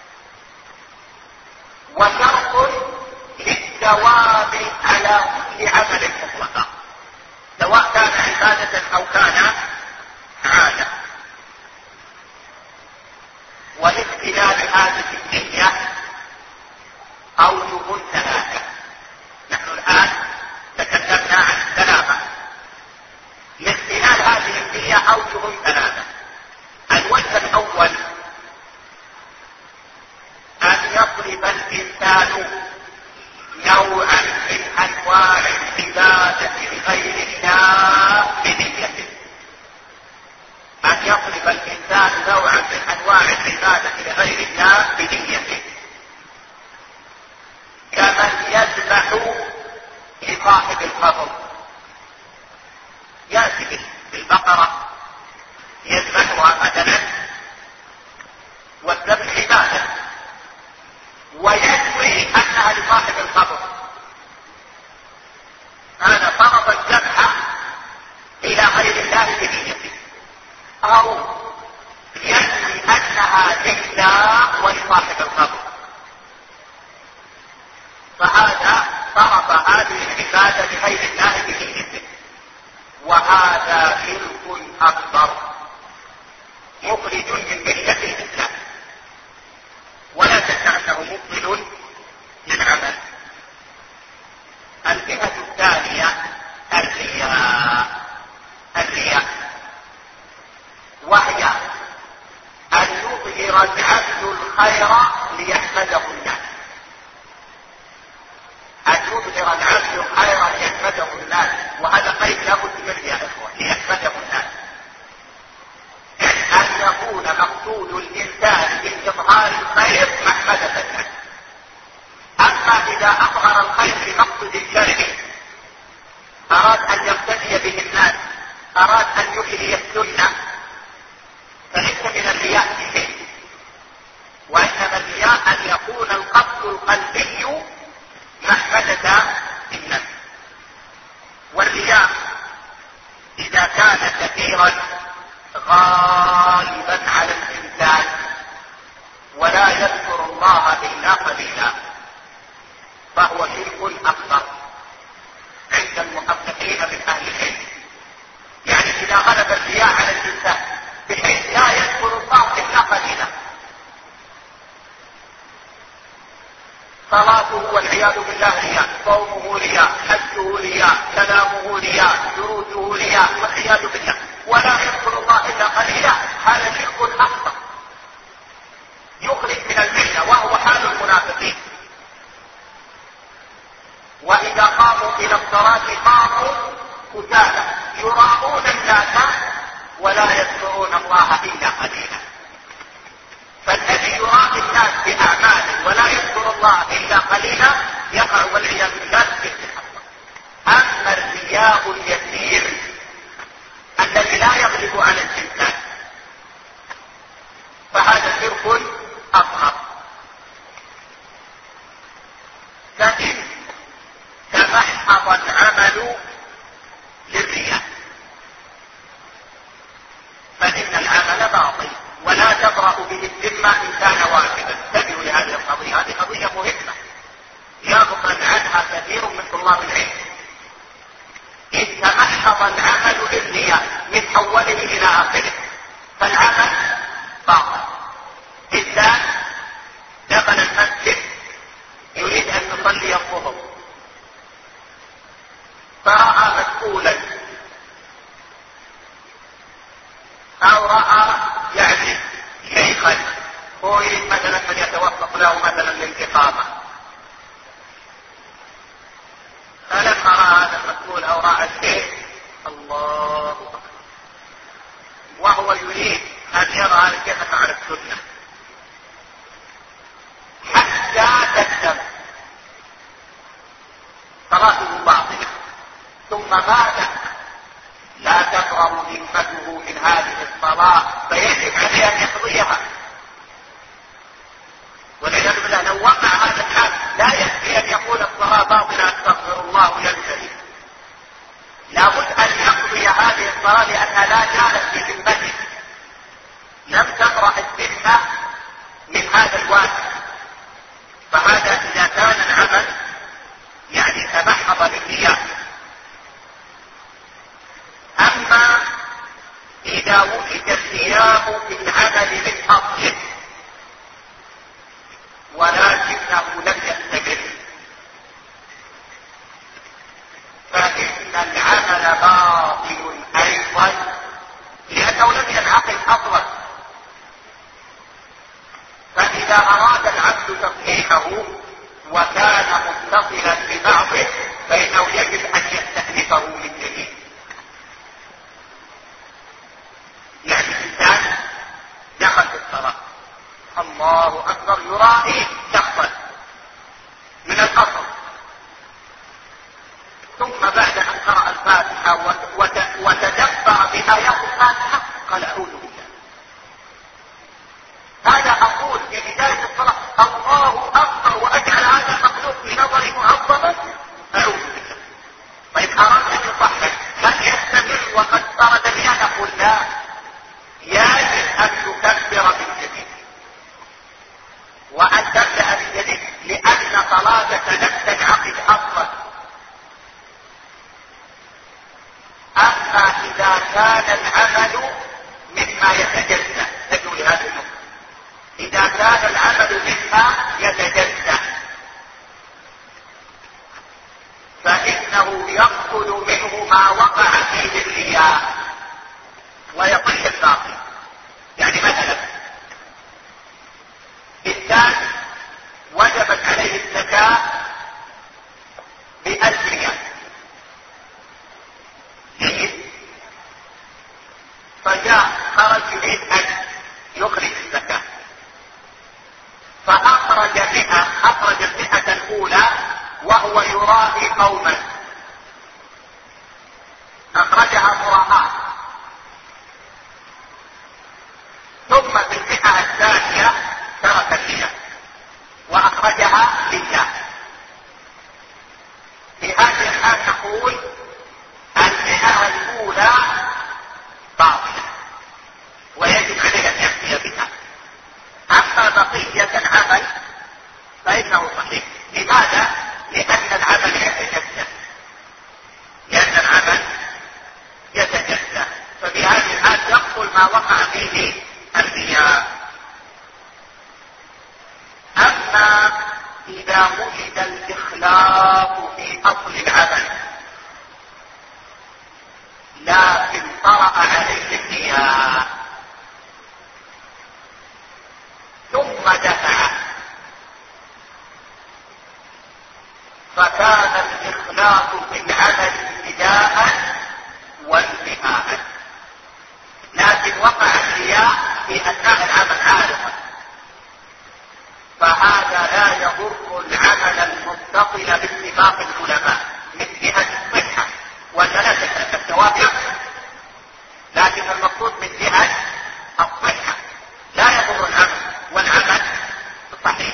وشرط للثواب على كل عمل مطلقا، سواء كان عبادة أو كان عادة. ولاختلاف هذه النية أوجه ثلاثة. نحن الآن تكلمنا عن السلامة. لاختلاف هذه النية أوجه ثلاثة. الوجه الأول أن يطلب الإنسان نوعا من أنواع العبادة لغير الله بنيته، أن يطلب الإنسان نوعا من أنواع العبادة لغير الله بنيته، كمن يذبح لصاحب القبر، يأتي بالبقرة يذبحها مثلا، والذبح عبادة، وينوي أنها لصاحب القبر، هذا فرض الذبح إلى غير الله بنيته، أو ينوي أنها لله ولصاحب القبر، فهذا فرض هذه العبادة لغير الله بنيته، وهذا شرك أكبر مخرج من ملة الإسلام، ولا شك أنه مبطل للعمل. الجهة الثانية الرياء، الرياء وهي أن يظهر العبد الخير ليحمده الناس، أن يظهر العبد الخير ليحمده الناس، وهذا قيد لابد منه يا إخوة، ليحمده الناس، أن يكون مقصود الإنسان بإظهار الخير محمدة الناس. أما إذا أظهر الخير بمقصد الشرعي، أراد أن يقتدي به الناس، أراد أن يحيي السنة، فليس من الرياء شيء، وإنما الرياء أن يكون القصد القلبي محمدة الناس. والرياء إذا كان كثيرا غالبا على الإنسان ولا يذكر الله إلا قليلا، فهو شرك أكبر عند المحققين من أهل العلم. يعني إذا غلب الرياء على الإنسان بحيث لا يذكر الله إلا قليلا، صلاته والعياذ بالله رياء، صومه رياء، حجه رياء، كلامه رياء، دروسه رياء، والعياذ بالله، ولا يذكر الله إلا قليلا، هذا شرك أكبر يخرج من الملة، وهو حال المنافقين. وإذا قاموا إلى الصلاة قاموا كسالى يراءون الناس ولا يذكرون الله إلا قليلا. فالذي يراءي الناس بأعماله ولا يذكر الله إلا قليلا يقع والعياذ بالله في الحق. أما الرياء اليسير الذي لا يغلب على الإنسان فهذا شرك أصغر. فإن تمحض العمل للرياء فإن العمل باطل من يتوفق له مثلا الانتقامة. فلما رأى هذا المسؤول أو رأى الشيخ الله أكبر، وهو يريد أن يرى هذا الشيخ على السنة حتى تكتب صلاته باطلة، ثم مات لا تقرب ذمته من هذه الصلاة، فيجب عليه أن يقضيها. والعياذ بالله لو وقع هذا الحال لا يكفي أن يقول الصلاة باطلة أستغفر الله وينتهي، لابد أن يقضي هذه الصلاة لأنها لا زالت في ذمته، لم تبرأ الذمة من هذا الواجب. فهذا إذا كان العمل يعني تمحض بالنيات. أما إذا وجد القيام بالعمل من أصله ولكنه لم يستمر فإن العمل باطل أيضا، لأنه لم ينعقد أصلا. فإذا أراد العبد تصحيحه وكان متصلا ببعضه فإنه يجب أن يستأنفه من جديد. يعني الإنسان دخل في الصلاة الله أكبر يرائي شخصا من الأصل، ثم بعد أن قرأ الفاتحة وتدبر بآيات الفاتحة قال أعوذ بالله. هذا أقول في بداية الصلاة الله أكبر وأجعل هذا المخلوق بنظري معظما أعوذ بالله. طيب أراد أن يصحح هل يستمر وقد طرد بها؟ نقول لا، يجب أن تكبر من جديد وأن تبدأ من جديد، لأن صلاتك لم تنعقد أصلا. أما إذا كان العمل مما يتجزأ، نجو لهذه النقطة، إذا كان العمل مما يتجزأ فإنه يأخذ منه ما وقع فيه الرياء ويطيح الباقي. يعني مثلا إنسان وجبت عليه الزكاة بألف ريال، فجاء خرج يريد أن يخرج الزكاة فأخرج مئة، أخرج المئة الأولى وهو يرائي قوما، أخرجها مراءة، ثم في المئة الثانية ترك الرياء وأخرجها لله. في هذه الحال نقول المئة الأولى باطلة ويجب عليه أن يأتي بها. أما بقية العمل فإنه صحيح. لماذا؟ لأن العمل يتجزأ، لأن العمل يتجزأ، فبهذه الحال يقبل ما وقع فيه الرياء. أما إذا وجد الإخلاص في أصل العمل لكن طرأ عليه الرياء ثم دفع، فكان الإخلاص في العمل ابتداء وانتهاء، لكن وقع الرياء في أثناء العمل عارضا، فهذا لا يضر العمل المتصل باتفاق العلماء من جهة الصحة، ولا شك الثواب يحصل، لكن المقصود من جهة الصحة لا يضر العمل والعمل صحيح.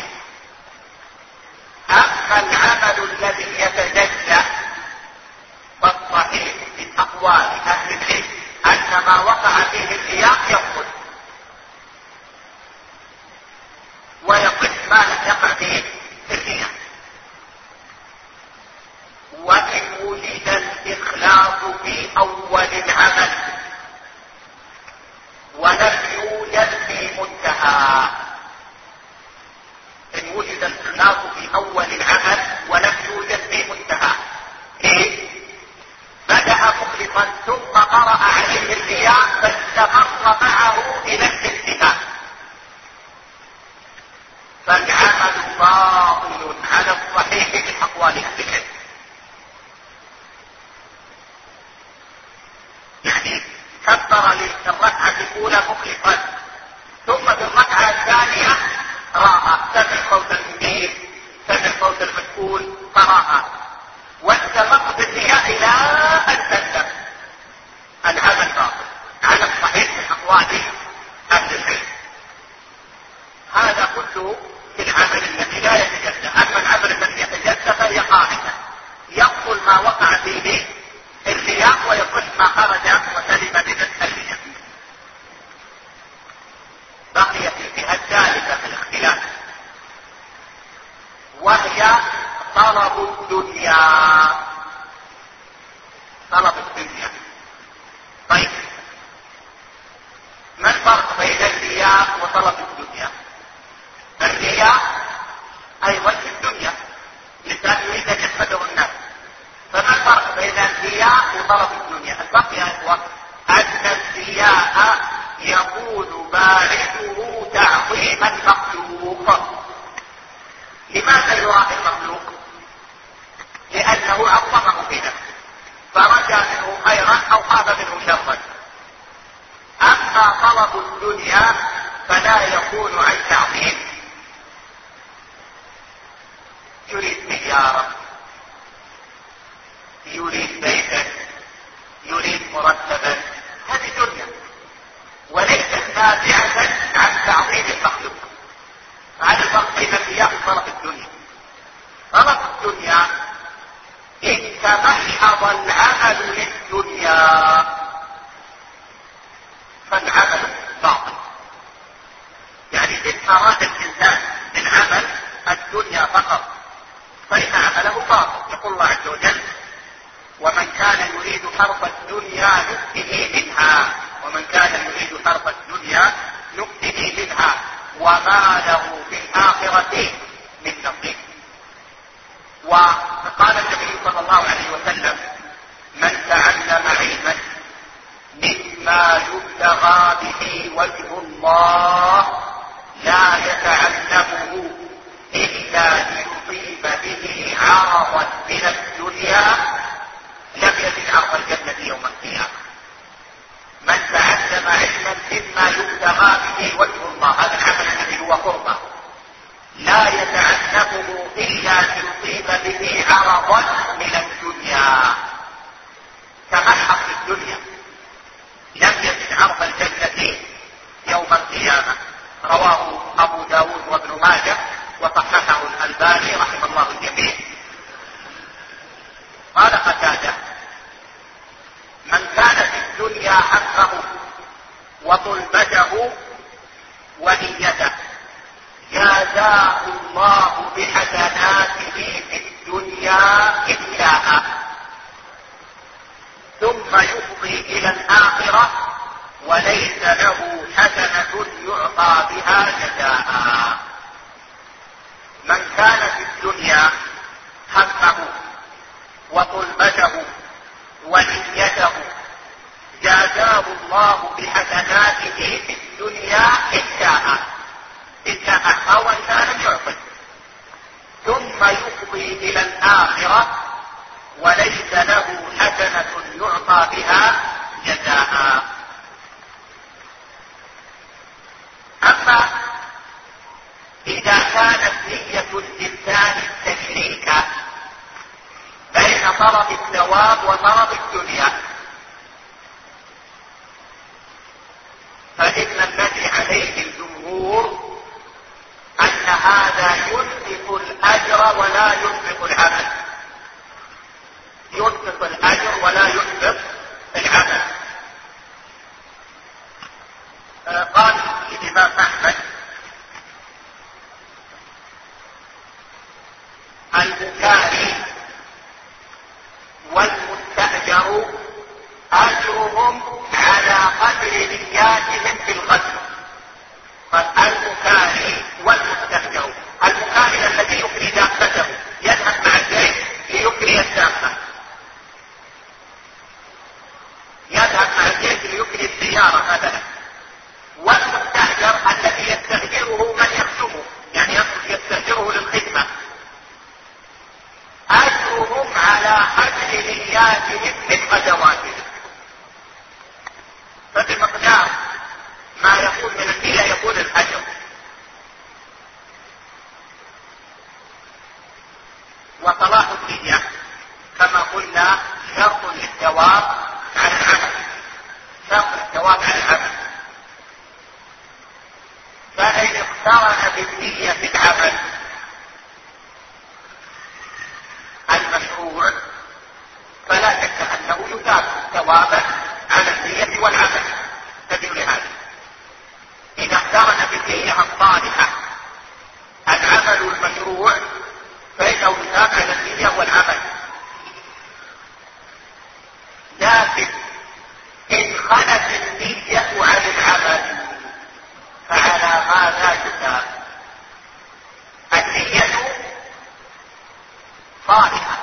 أما العمل الذي يتجزأ فالصحيح من أقوال أهل العلم أن ما وقع فيه الرياء يبطل ويصح ما لم يقع فيه الرياء. وإن وجد الإخلاص في أول العمل ولم يوجد في منتهى، إن وجد الإخلاص في أول العمل ولم يوجد في منتهى، إيه؟ بدأ مخلصا ثم قرأ عليه الرياء فاستمر معه إلى الانتهاء، أقوال أهل العلم. يعني كبر للركعة الأولى مخلصا، ثم في الركعة الثانية راها، سمع صوت المدير، سمع صوت المسؤول قراها، واستمر بالنية إلى أن تسلم. العمل باطل على الصحيح من أقوال أهل العلم. هذا كله في العمل الذي لا يتجزأ. أما العمل الذي يتجزأ فهي قاعدة، يبطل ما وقع فيه الرياء ويصح ما خرج وسلم من الرياء. بقيت الجهة الثالثة في الاختلاف، وهي طلب الدنيا. طلب الدنيا. طيب، ما الفرق بين الرياء وطلب الدنيا؟ الرياء ايضا في الدنيا، لسان يريد ان يحمده الناس. فما الفرق بين الرياء وطلب الدنيا؟ الفرق يا اخوة ان الرياء يكون باعثه تعظيم المخلوق. لماذا يراعي المخلوق؟ لانه عظمه في نفسه فرجى منه خيرا او خاف منه شرا. اما طلب الدنيا فلا يكون عن تعظيم. يريد سيارة، يريد بيتا، يريد مرتبا، هذه دنيا وليست نافعة عن تعظيم المخلوق. هذا الفرق بين الرياء وطلب الدنيا. طلب الدنيا إن تمحض العمل للدنيا فالعمل باطل. يعني إن أراد الإنسان من عمل الدنيا فقط فإن عمله باطل. يقول الله عز وجل: ومن كان يريد حرث الدنيا نؤته منها، ومن كان يريد حرث الدنيا نؤته منها وما له في الآخرة من نصيب. وقال النبي صلى الله عليه وسلم: من تعلم علما مما يبتغى به وجه الله لا يتعلمه إلا ليصيب به عرضا من الدنيا لم يجد عرض الجنة يوم القيامة. من تعلم علما مما يبتغى به وجه الله، هذا العمل الذي هو قربة، لا يتعلمه إلا ليصيب به عرضا من الدنيا. تمحض في الدنيا لم يجد عرض الجنة يوم القيامة. رواه أبو داود وابن ماجه وصححه الألباني رحمه الله الجميع. قال قتادة: من كان في الدنيا همه وطلبته ونيته جازاه الله بحسناته في الدنيا إبلاء، ثم يفضي إلى الآخرة وليس له حسنة يعطى بها جزاء. من كان في الدنيا همه وطلبته ونيته جازاه الله بحسناته في الدنيا إبلاء، إبلاء أو إن لم يعطي، ثم يفضي إلى الآخرة وليس له حسنة يعطى بها جزاء. أما إذا كانت نية الإنسان التشريك بين طلب الثواب وطلب الدنيا فإن الذي عليه الجمهور أن هذا ينفق الأجر ولا ينفق العمل، ينفق الأجر ولا ينفق العمل. آه قال الإمام أحمد: المكاري والمستأجر أجرهم على قدر نياتهم في القدر. فالمكاري والمستأجر، المكاري الذي يكري دابته يذهب مع الجيش ليكري الدابة، يذهب مع الجيش ليكري السيارة مثلا. والمستأجر الذي يستأجره من يخدمه، يعني يستأجره للخدمة. وصلاح النية كما قلنا شرط للثواب على العمل، شرط الثواب على العمل. فإن اقترن بالنية في العمل المشروع فلا شك أنه يثاب ثوابا على النية والعمل. تدل لهذا إذا اقترن بالنية الصالحة العمل المشروع فإنه يثاب على النية والعمل. لكن إن خلت النية عن العمل فعلى ماذا يثاب؟ النية صالحة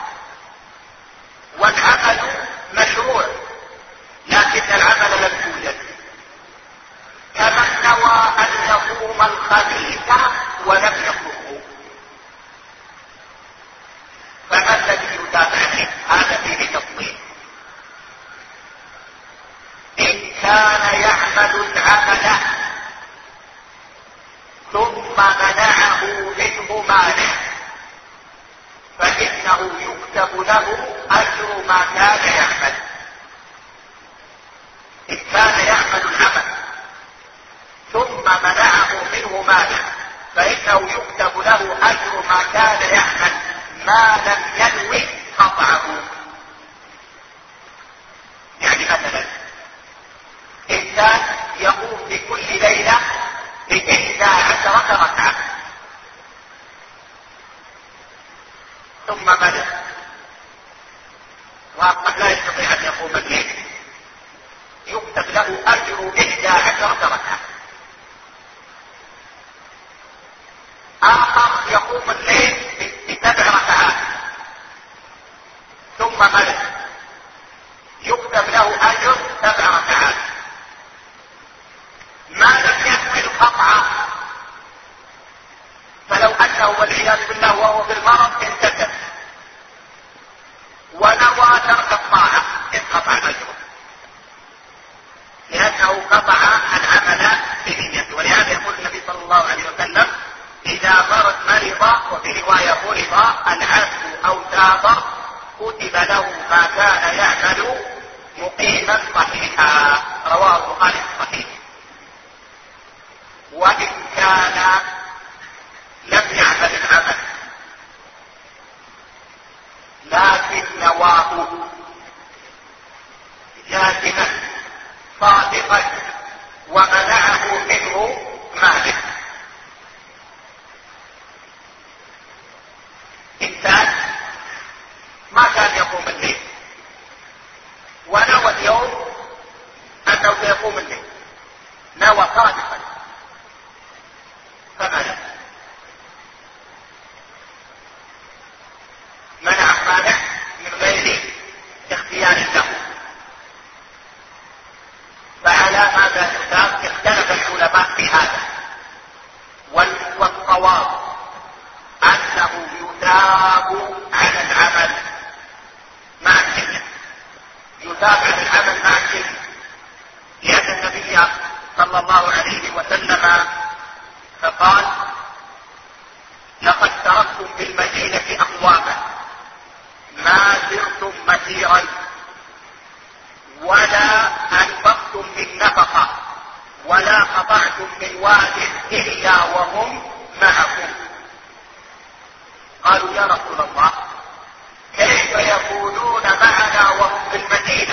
والعمل مشروع لكن العمل لم يوجد، كمن نوى أن يقوم الخبيث ولم يقومه، فما الذي يثاب عليه؟ هذا فيه تفصيل. إن كان يعمل العمل ثم منعه منه مانع فإنه يكتب له أجر ما كان يعمل. إن كان يعمل العمل ثم منعه منه مانع فإنه يكتب له أجر ما كان يعمل ما لم ينوي قطعه. يعني مثلا إنسان يقوم في كل ليلة بإحدى عشرة ركعة ثم ملك وقد لا يستطيع أن يقوم الليل يكتب له أجر إحدى عشرة ركعة. آخر يقوم الليل بسبع ركعات ثم ملك يكتب له أجر سبع ركعات. ما لم يكمل قطعه فلو أنه والعياذ بالله وهو في المرض انتكس ونوى ترك الطاعة انقطع أجره لأنه قطع العمل بنيته. ولهذا يقول النبي صلى الله عليه وسلم إذا مرض مرض وفي رواية مرض العبد أو سافر كتب له ما كان يعمل مقيما صحيحا. رواه البخاري الصحيح. وإن كان لم يعمل العمل لكن نواه جازما صادقا ومنعه منه مالك. إنسان ما كان يقوم الليل ونوى اليوم أنه سيقوم الليل، نوى صادقا فماذا؟ منع مانع من غير اختيار له. فعلى ماذا يثاب؟ اختلف العلماء في هذا، والصواب أنه يثاب على العمل مع النية، يثاب على العمل مع النية، لأن النبي صلى الله عليه وسلم فقال لقد تركتم بالمدينة أقواما ما سرتم مسيرا ولا أنفقتم من نفقة ولا قطعتم من واد إلا وهم معكم. قالوا يا رسول الله كيف يكونون معنا وهم في المدينة؟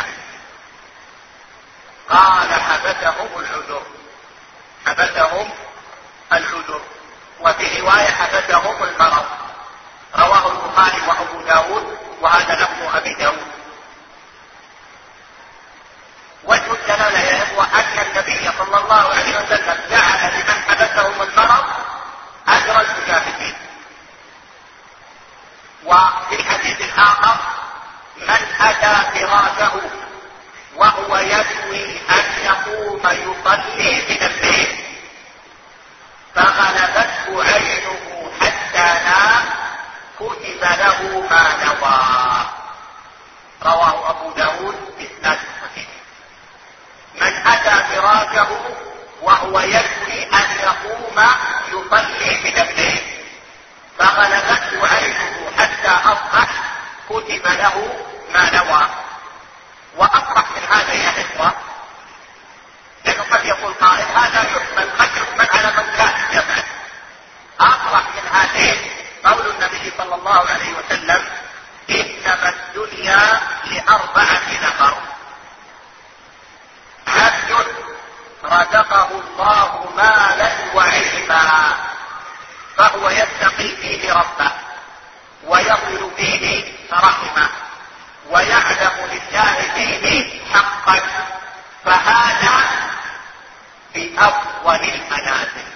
قال حبسهم العذر، حبسهم العذر، وفي رواية حبسهم المرض. رواه البخاري وأبو داود وهذا لفظ أبي داود. وجه الدلالة يا إخوة أن النبي صلى الله عليه وسلم جعل لمن حبسهم المرض أجر المجاهدين. وفي الحديث الآخر من أتى فراشه وهو ينوي أن يقوم يصلي من الليل فغلبته عينه حتى نام كتب له ما نوى. رواه أبو داود بإسناد صحيح. من أتى فراشه وهو ينوي أن يقوم يصلي من الليل فغلبته عينه حتى أصبح كتب له ما نوى. وأقرح من هذا يا إخوة، لأنه قد يقول قائل هذا يحمل قد يحمل على من كان يفعل. أقرح من هذين قول النبي صلى الله عليه وسلم: إنما الدنيا لأربعة نفر: عبد رزقه الله مالا وعلما فهو يتقي فيه ربه ويصل فيه رحمه ويعلم لله فيه حقا، فهذا بأفضل المنازل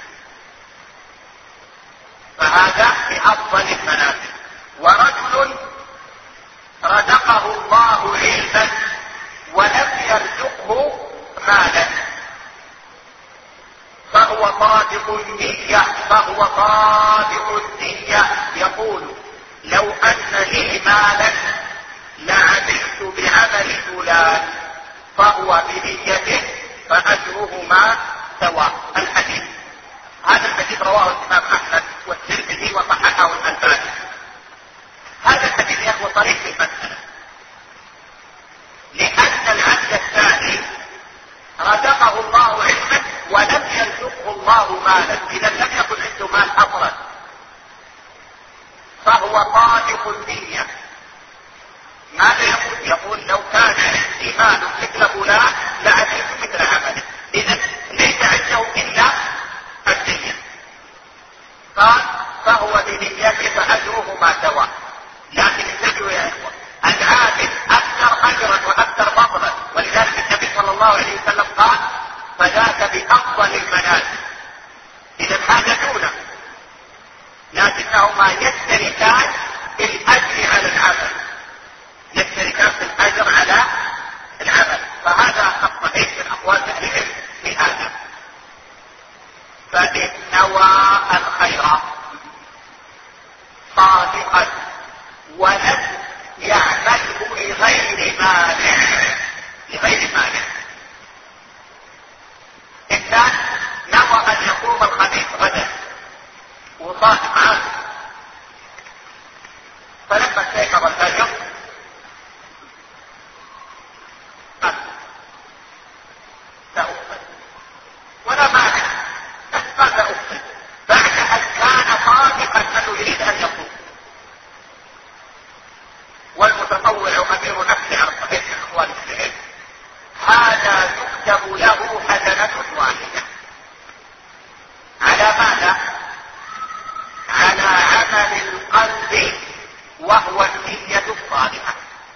فهذا بأفضل المنازل. ورجل رزقه الله علما ولم يرزقه مالا فهو صادق النية فهو صادق النية يقول: لو أن لي مالا لعملت بعمل فلان، فهو بنيته فأجرهما سواء. الحديث هذا الحديث رواه الإمام أحمد والترمذي وصححه الألباني. هذا الحديث يا أخوة صريح في المسألة، لأن العبد الثاني رزقه الله علما ولم يرزقه الله مالا، إذا لم يكن عنده مال أصلا، فهو صادق النية. ماذا يقول؟ يقول: لو كان عندي مال مثل فلان لعملت مثل عمله. إذا ليس عنده إلا النية. قال: فهو بنيته فأجرهما سواء. لكن انتبهوا يا إخوة، العابد أكثر أجرا وأكثر فضلا، ولذلك النبي صلى الله عليه وسلم قال: فذاك بأفضل المنازل. إذا هذا دونه، لكنهما يشتركان في الأجر على العمل، يشتركان في الأجر على العمل. فهذا الصحيح من أقوال أهل العلم في هذا. فإن نوى الخير صادقا ولم يعمله لغير مانع لغير مانع إنسان نوى أن يقوم الخميس غدا وصادق عام، فلما استيقظ الفجر قال: سأفطر ولا مانع، ما سأفطر، بعد أن كان صادقا أنه يريد أن يصوم. والمتطوع أمير نفسه على الصحيح من أقوال العلم، هذا يكتب له حسنة واحدة. على ماذا؟ على عمل القلب وهو النية الصالحة.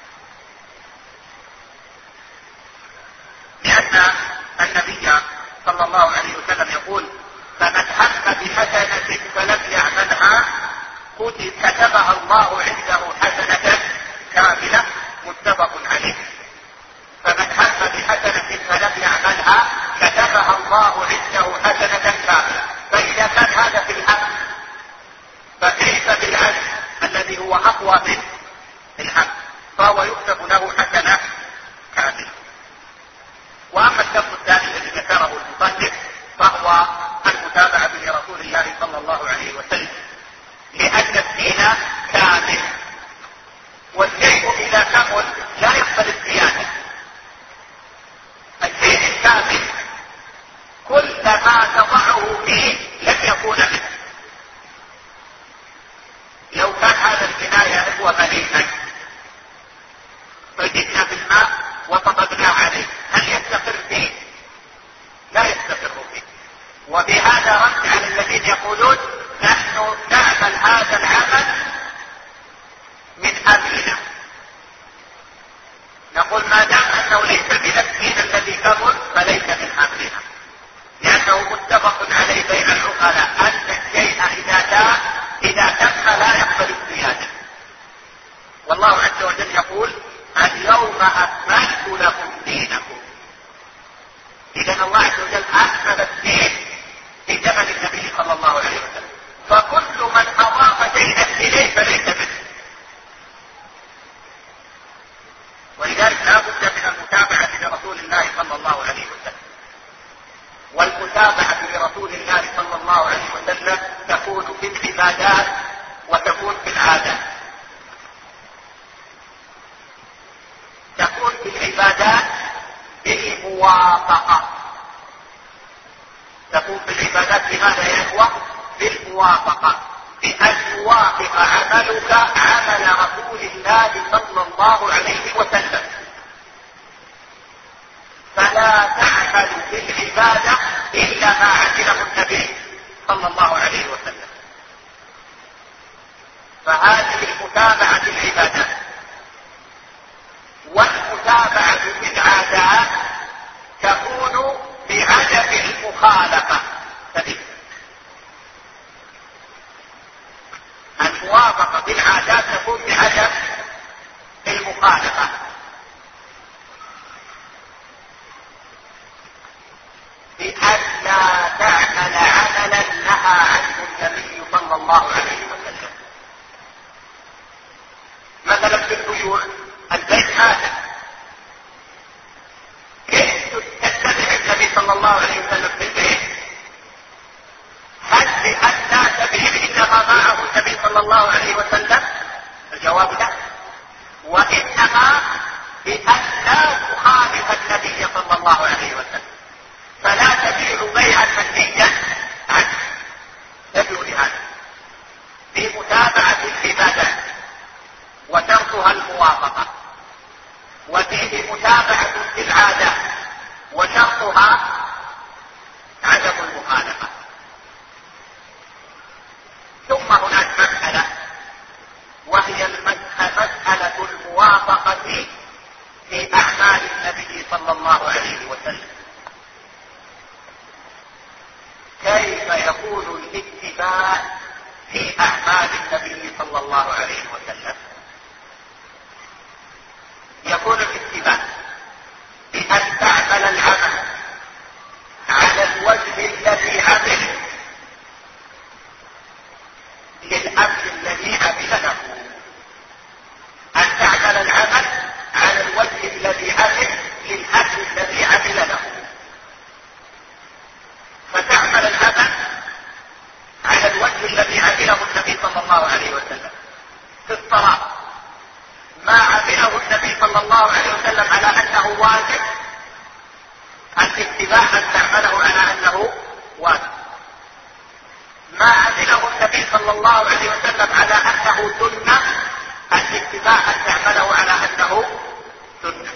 لأن النبي صلى الله عليه وسلم يقول: فمن هم بحسنة فلم يعملها كتبها الله عنده حسنة كاملة، متفق عليه. فمن هم بحسنة فلم يعملها كتبها الله عنده حسنة كاملة. فإذا كان هذا في الهم، فكيف بالعزم الذي هو أقوى من الهم؟ فهو يكتب له حسنة كاملة. وأما الشرط الثاني الذي ذكره المصنف فهو المتابعة لرسول الله صلى الله عليه وسلم، لأن الدين كامل، والشيء إذا كمل لا يقبل الزيادة. الشيء الكامل كل ما تضعه فيه لم يكون منه. لو كان هذا البناء يا إخوة بأن يوافق عملك عمل رسول الله صلى الله عليه وسلم، فلا تعمل في العبادة إلا ما عمله النبي صلى الله عليه وسلم. فهذه المتابعة في العبادات. والمتابعة في العادات تكون بعدم المخالفة. الموافقة في العادات تكون بعدم المخالفة. بأن لا تعمل عملا نهى عنه النبي صلى الله عليه وسلم. مثلا في البيوع، البيت هذا كيف تتبع النبي صلى الله عليه وسلم في البيت؟ هل بأن لا تبع إنما معه النبي صلى الله عليه وسلم؟ الجواب لا، وإنما بأن لا تخالف النبي صلى الله عليه وسلم، فلا تبيع بيعا منهيا عنه. تبيع لهذا بمتابعة العبادات وتركها الموافقة، وفيه متابعة في العادات وشرطها عدم المخالفة. ثم هناك مسألة وهي مسألة الموافقة في أعمال النبي صلى الله عليه وسلم. كيف يكون الاتباع في أعمال النبي صلى الله عليه وسلم؟ يكون الاتباع بأن تعمل العمل على الوجه الذي عمل للأمر الذي عمل له. أن تعمل العمل على الوجه الذي عمل للأمر الذي عمل له. فتعمل العمل على الوجه الذي عمله النبي صلى الله عليه وسلم. في الصلاة ما عمله النبي صلى الله عليه وسلم على أنه واجب، الاتباع أن تعمله على أنه واجب. ما عمله النبي صلى الله عليه وسلم على أنه سنة، الاتباع أن تعمله على أنه سنة.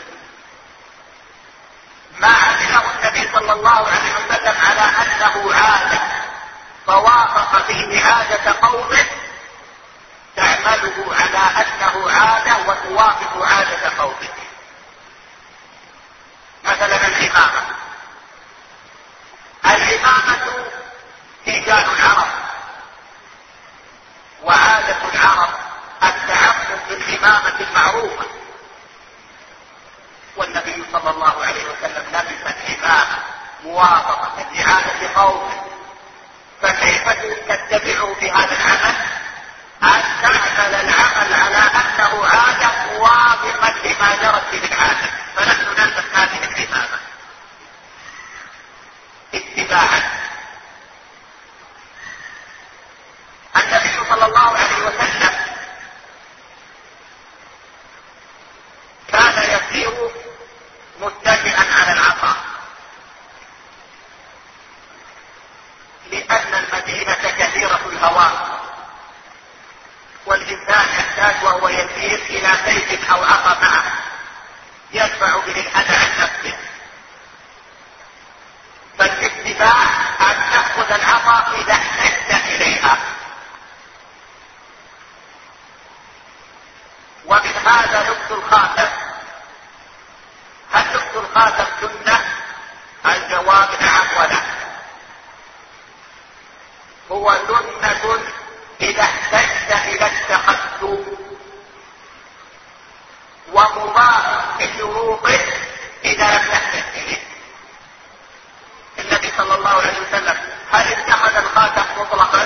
ما عمله النبي صلى الله عليه وسلم على أنه عادة فوافق فيه عادة قوم، تعمله على أنه عادة وتوافق عادة قومه. مثلا الإمامة، الإمامة رجال العرب، وعادة العرب التعبد بالإمامة المعروفة، والنبي صلى الله عليه وسلم لبس الإمامة موافقة لعادة قومه. فكيف تتبعه في هذا العمل؟ أن تعمل العمل على أنه عادة موافقا لما جرت به العادة، فنحن نلبس هذه الإمامة اتباعا. النبي صلى الله عليه وسلم كان يسير متكئا على العصا، لأن المدينة كثيرة الهواء، والإنسان يحتاج وهو يسير إلى سيف أو عصا معه يدفع به الأذى عن نفسه. فالاتباع أن تأخذ العصا إذا احتجت إليها. ومن هذا لبس الخاتم. هل لبس الخاتم سنة؟ الجواب نعم ولا. هو سنة إذا احتجت إلى التخذف، ومضاف بشروطه إذا لم تحتج إليه. النبي صلى الله عليه وسلم هل اتخذ الخاتم مطلقا؟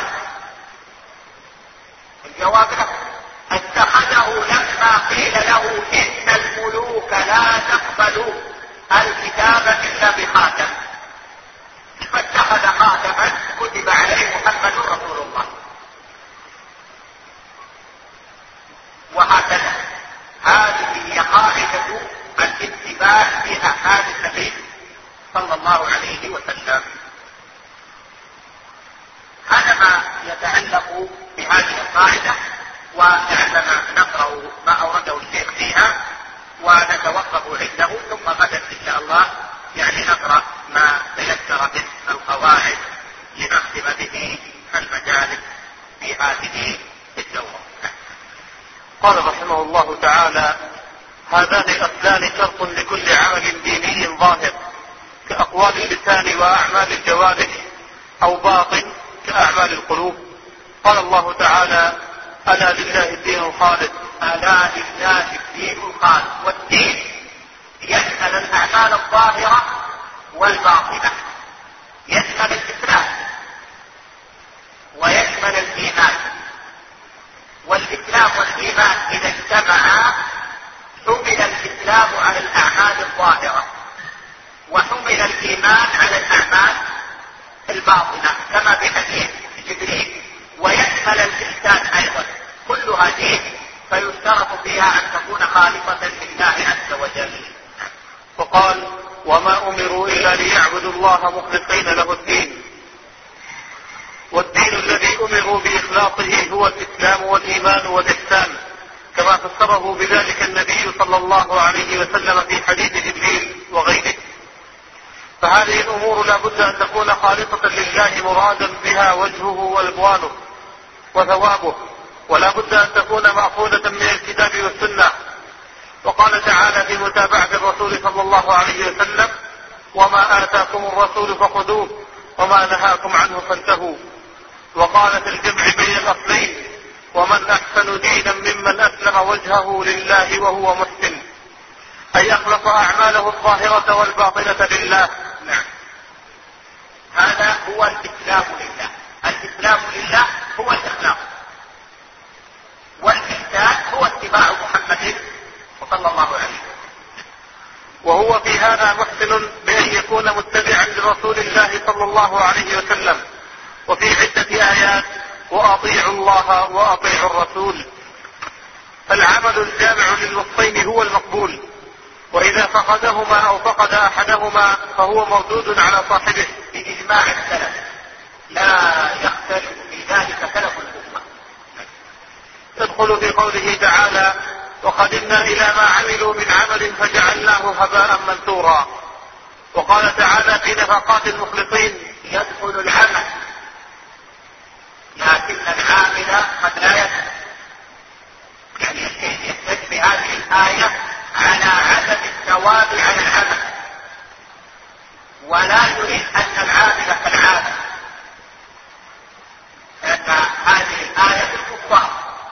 الجواب لا، اتخذه لما قيل له إن الملوك لا تقبل الكتاب إلا بخاتم، فاتخذ خاتما كتب عليه محمد رسول الله. وهكذا هذه هي قاعدة الاتباع في أعمال النبي صلى الله عليه وسلم. هذا ما يتعلق نكتفي بهذه القاعدة ولعلنا نقرأ ما أورده الشيخ فيها ونتوقف عنده، ثم غدا إن شاء الله يعني نقرأ ما تيسر من القواعد لنختم به المجالس في هذه الدورة. قال رحمه الله تعالى: هذان الأصلان شرط لكل عمل ديني ظاهر كأقوال اللسان وأعمال الجوارح، أو باطن كأعمال القلوب. قال الله تعالى: ألا لله الدين الخالص. ألا لله الدين الخالص، والدين يشمل الأعمال الظاهرة والباطنة، يشمل الإسلام ويشمل الإيمان. والإسلام والإيمان إذا اجتمعا حمل الإسلام على الأعمال الظاهرة وحمل الإيمان على الأعمال الباطنة كما في حديث جبريل. ويشمل الإحسان أيضا، كلها دين، فيشترط فيها أن تكون خالصة لله عز وجل. وقال: وما أمروا إلا ليعبدوا الله مخلصين له الدين. والدين الذي أمروا بإخلاصه هو الإسلام والإيمان والإحسان، كما فسره بذلك النبي صلى الله عليه وسلم في حديث جبريل وغيره. فهذه الأمور لا بد أن تكون خالصة لله مرادا بها وجهه ورضوانه وثوابه، ولا بد أن تكون مأخوذة من الكتاب والسنة. وقال تعالى في متابعة الرسول صلى الله عليه وسلم: وما آتاكم الرسول فخذوه وما نهاكم عنه فانتهوا. وقال في الجمع بين الأصلين: ومن أحسن دينا ممن أسلم وجهه لله وهو محسن، أي أخلص أعماله الظاهرة والباطنة لله. نعم، هذا هو الإسلام لله. الإسلام لله هو الإخلاص، والإحسان هو اتباع محمد صلى الله عليه وسلم. وهو في هذا محسن بأن يكون متبعا لرسول الله صلى الله عليه وسلم. وفي عدة آيات: وأطيعوا الله وأطيعوا الرسول. فالعمل الجامع للوصفين هو المقبول، وإذا فقدهما أو فقد أحدهما فهو مردود على صاحبه بإجماع السلف، لا يختلف في ذلك سلف الأمة. تدخل في قوله تعالى: وقدمنا إلى ما عملوا من عمل فجعلناه هباء منثورا. وقال تعالى في نفقات المخلصين: يدخل العمل لكن العامل قد لا يدخل. يعني يحتج بهذه الآية على عدم الثواب على العمل، ولا يريد أن العامل كالعامل، لأن هذه الآية الكفار.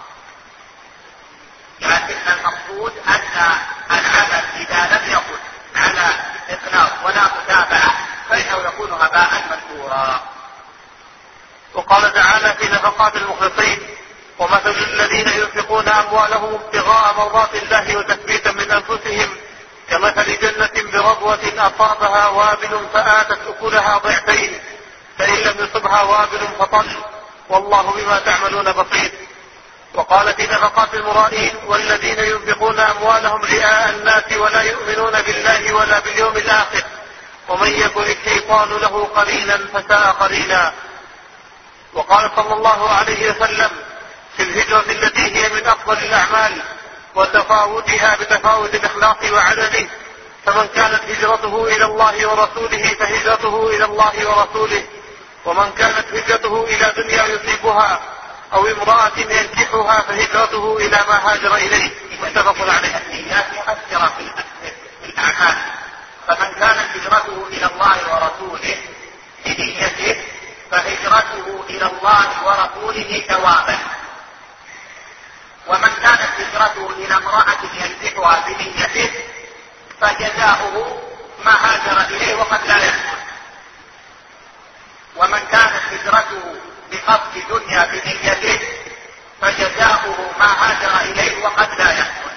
لكن المقصود أن العمل إذا لم يكن على إخلاص ولا متابعة فإنه يكون هباء منثورا. وقال تعالى في نفقات المخلصين: ومثل الذين ينفقون أموالهم ابتغاء مرضات الله وتثبيتا من أنفسهم كمثل جنة بربوة أصابها وابل فآتت أكلها ضعفين فإن لم يصبها وابل فطل والله بما تعملون بصير. وقال في نفقات المرائين: والذين ينفقون أموالهم رئاء الناس ولا يؤمنون بالله ولا باليوم الآخر ومن يكن الشيطان له قرينا فساء قرينا. وقال صلى الله عليه وسلم في الهجرة التي هي من أفضل الأعمال وتفاوتها بتفاوت الإخلاص وعدده: فمن كانت هجرته إلى الله ورسوله فهجرته إلى الله ورسوله، ومن كانت هجرته إلى دنيا يصيبها أو امرأة ينكحها فهجرته إلى ما هاجر إليه. متفق عليه. النيات مؤثرة في الأعمال، فمن كانت هجرته إلى الله ورسوله بنيته فهجرته إلى الله ورسوله ثوابا، ومن كانت هجرته إلى امرأة ينكحها بنيته فجزاؤه ما هاجر إليه وقد لا يحصل، ومن كانت هجرته بقصد دنيا بنيته فجزاؤه ما هاجر إليه وقد لا يحصل.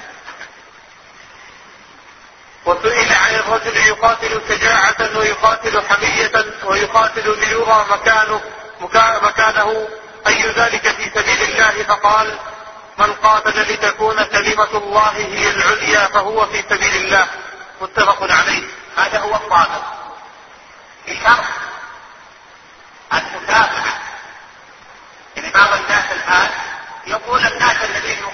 وسئل عن الرجل يقاتل شجاعة ويقاتل حمية ويقاتل ليرى مكانه, مكانه أي ذلك في سبيل الله؟ فقال: من قاتل لتكون كلمة الله هي العليا فهو في سبيل الله. متفق عليه. هذا هو الضابط بشرط المتابعة. يعني بعض الناس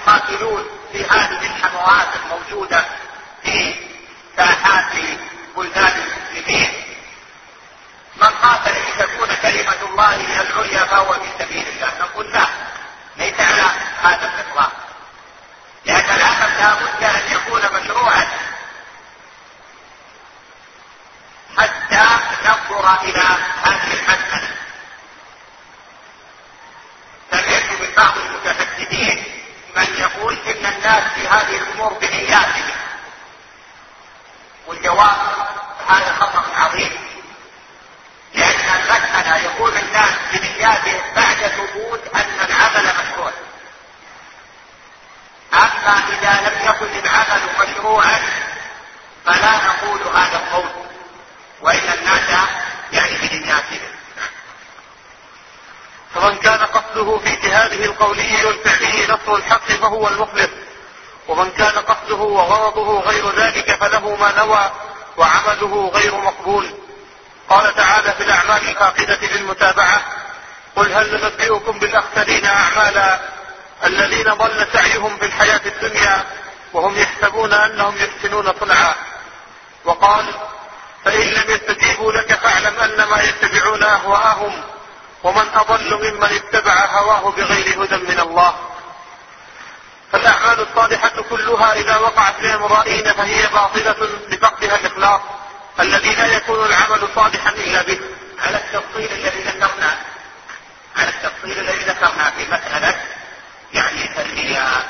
المقاتلون في هذه الحموات الموجودة في ساحات بلدان المسلمين، من قاتل لتكون كلمة الله هي العليا فهو في سبيل الله. نقول لا، ليس على هذا الإطلاق، لأن العمل لا بد أن يكون مشروعا حتى ننظر إلى هذه المسألة. سمعت من بعض المتحدثين من يقول إن الناس في هذه الأمور بنياتهم، والجواب هذا خطأ عظيم، لأن المسألة يقول الناس بنياتهم بعد ثبوت أن العمل مشروع. أما إذا لم يكن العمل مشروعا فلا نقول هذا القول، وإن الناس يعني بنياتهم. فمن كان قصده في جهاده القولي والفعلي نصر الحق فهو المخلص، ومن كان قصده وغرضه غير ذلك فله ما نوى وعمله غير مقبول. قال تعالى في الأعمال الفاقدة للمتابعة: قل هل ننبئكم بالأخسرين أعمالا الذين ضل سعيهم في الحياة الدنيا وهم يحسبون أنهم يحسنون صنعا. وقال: فإن لم يستجيبوا لك فاعلم أنما يتبعون أهواءهم ومن أضل ممن اتبع هواه بغير هدى من الله. فالأعمال الصالحة كلها إذا وقعت لامرئين فهي باطلة لفقدها الإخلاص الذي لا يكون العمل صالحا إلا به، على التفصيل الذي ذكرنا على التفصيل الذي ذكرنا في مسألة يعني الرياء.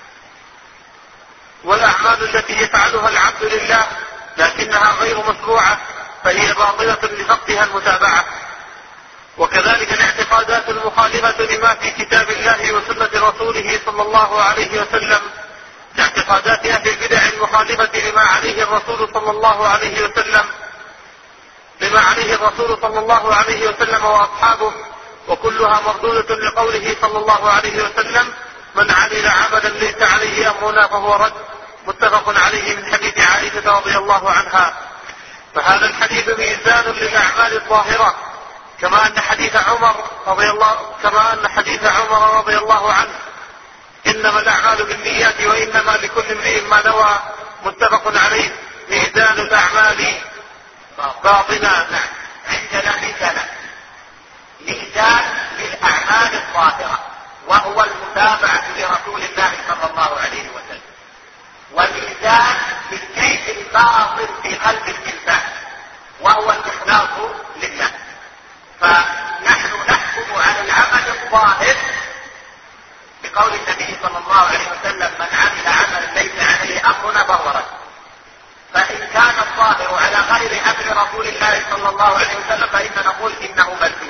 والأعمال التي يفعلها العبد لله لكنها غير مشروعة فهي باطلة لفقدها المتابعة. وكذلك الاعتقادات المخالفة لما في كتاب الله وسنة رسوله صلى الله عليه وسلم كاعتقادات أهل البدع المخالفة لما عليه الرسول صلى الله عليه وسلم لما عليه الرسول صلى الله عليه وسلم وأصحابه، وكلها مردودة لقوله صلى الله عليه وسلم: من عمل عملا ليس عليه أمرنا فهو رد، متفق عليه من حديث عائشة رضي الله عنها. فهذا الحديث ميزان للأعمال الظاهرة، كما أن حديث عمر رضي الله كما أن حديث عمر رضي الله عنه: إنما الأعمال بالنيات وإنما لكل امرئ ما نوى، متفق عليه. ميزان الأعمال باطنا. عندنا ميزان ميزان للأعمال الظاهرة، وهو المتابعة لرسول الله صلى الله عليه وسلم، وميزان للشيء الباطن في قلب الإنسان، وهو الإخلاص لله. فنحن نحكم على العمل الظاهر بقول النبي صلى الله عليه وسلم: من عمل عملا ليس عليه أمرنا فهو رد. فإن كان الظاهر على غير أمر رسول الله صلى الله عليه وسلم فإن نقول إنه مردود.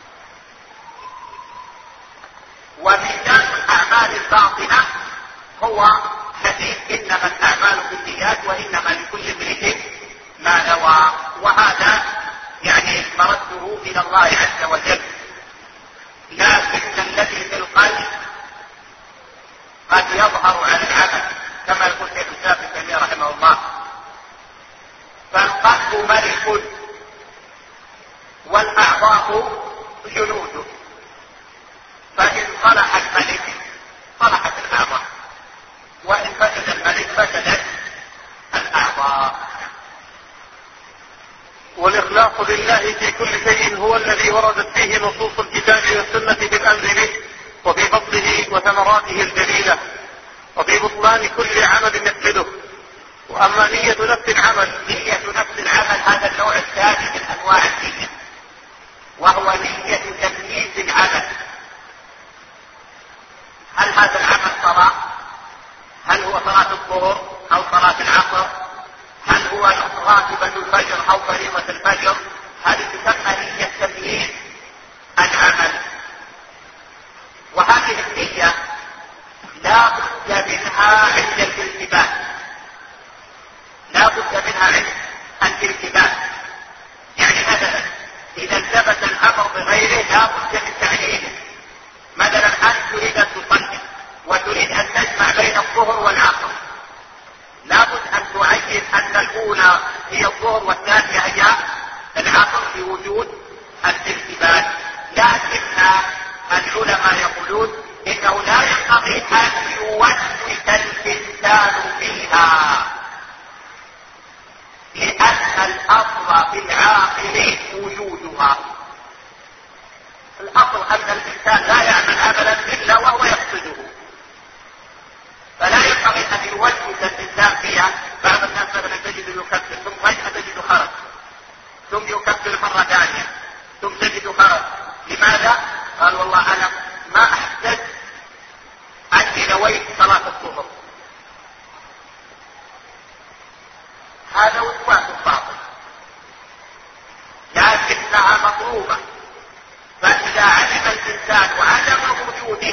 وميزان الأعمال الباطنة هو حديث: إنما الأعمال بالنيات وإنما لكل امرئ ما نوى. وهذا يعني مرده إلى الله عز وجل، لكن الذي في القلب قد يظهر على العمل، كما يقول شيخ الإسلام ابن تيمية رحمه الله: فالقلب ملك والأعضاء جنود، فإن صلح الملك صلحت الأعضاء، وإن فسد الملك فسدت الأعضاء. والإخلاص لله في كل شيء هو الذي وردت فيه نصوص الكتاب والسنة بالأمر به وفي فضله وثمراته الجليلة وفي بطلان كل عمل يفسده. وأما نية نفس العمل نية نفس العمل هذا النوع الثاني من أنواع النية، وهو نية تمييز العمل. هل هذا العمل صلاة؟ هل هو صلاة الظهر أو صلاة العصر؟ هل هو راتبة الفجر أو فريضة الفجر؟ هذه تسمى نية تمييز العمل. وهذه النية لا بد منها عند الالتباس، لا بد منها عند الالتباس. يعني مثلا إذا التبس الأمر بغيره لا بد من تعيينه. مثلا أنت تريد أن تصلي وتريد أن تجمع بين الظهر والعصر، لا بد أن تعين أن الأولى هي الظهر والثانية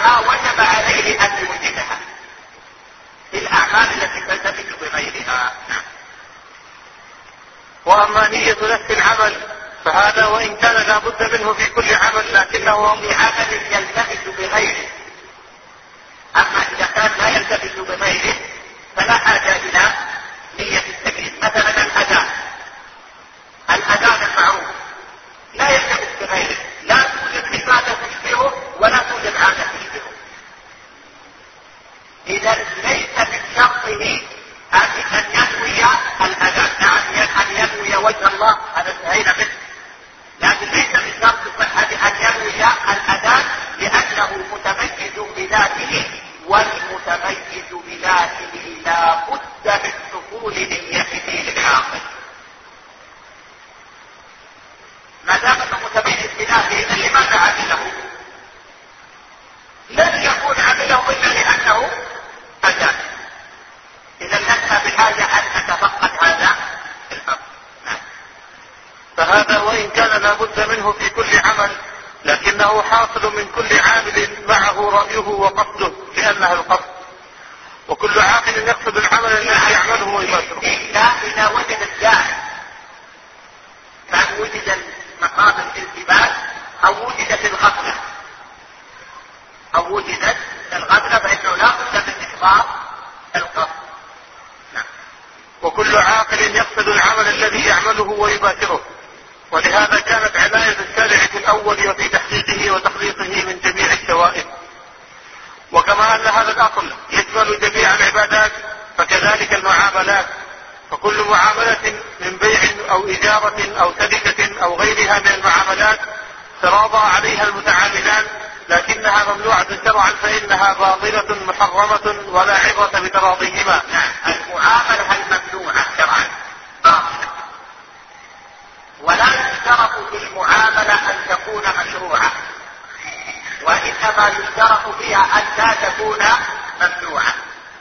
بها وجب عليه أن يوجدها في الأعمال التي تلتبس بغيرها. وأما نية نفس العمل فهذا وإن كان لا بد منه في كل عمل لكنه في عمل يلتبس بغيره. أما إذا كان لا يلتبس بغيره فلا حاجة إلى نية التمييز. مثلا الأذان الأذان المعروف لا يلتبس بغيره، لا توجد عبادة تشبهه ولا توجد عادة تشبهه، إذا ليس من شرطه أن ينوي الأذان. نعم أن ينوي وجه الله هذا انتهينا منه، لكن ليس من شرط صحة أن ينوي الأذان لأنه متميز بذاته، والمتميز بذاته لا بد من حصول نيته للعاقل. ما دام انه متميز بذاته اذا لماذا عمله؟ لن يكون عمله الا لانه اذان. اذا لسنا بحاجه ان نتفقد هذا الامر. فهذا وان كان لا بد منه في كل عمل لكنه حاصل من كل عامل معه رأيه وقصده لأنها القصد، وكل عاقل يقصد العمل الذي يعمله ويباشره. إلا إذا وجد الداعي، فإن وجد مقام الالتباس أو وجدت الغفلة أو وجدت الغفلة فإنه لا بد من إحضار القصد. نعم. وكل عاقل يقصد العمل الذي يعمله ويباشره، ولهذا كانت عناية الشارع في الأول وفي تحقيقه وتخليصه من جميع الشوائب. وكما أن هذا الأصل يشمل جميع العبادات فكذلك المعاملات، فكل معاملة من بيع أو إجارة أو سلكة أو غيرها من المعاملات تراضى عليها المتعاملان لكنها ممنوعة شرعا فإنها باطلة محرمة ولا عبرة بتراضيهما. المعاملة الممنوعة شرعا باطلة، ولا يشترط في المعاملة أن تكون مشروعة، وإنما يشترط فيها أن لا تكون ممنوعة.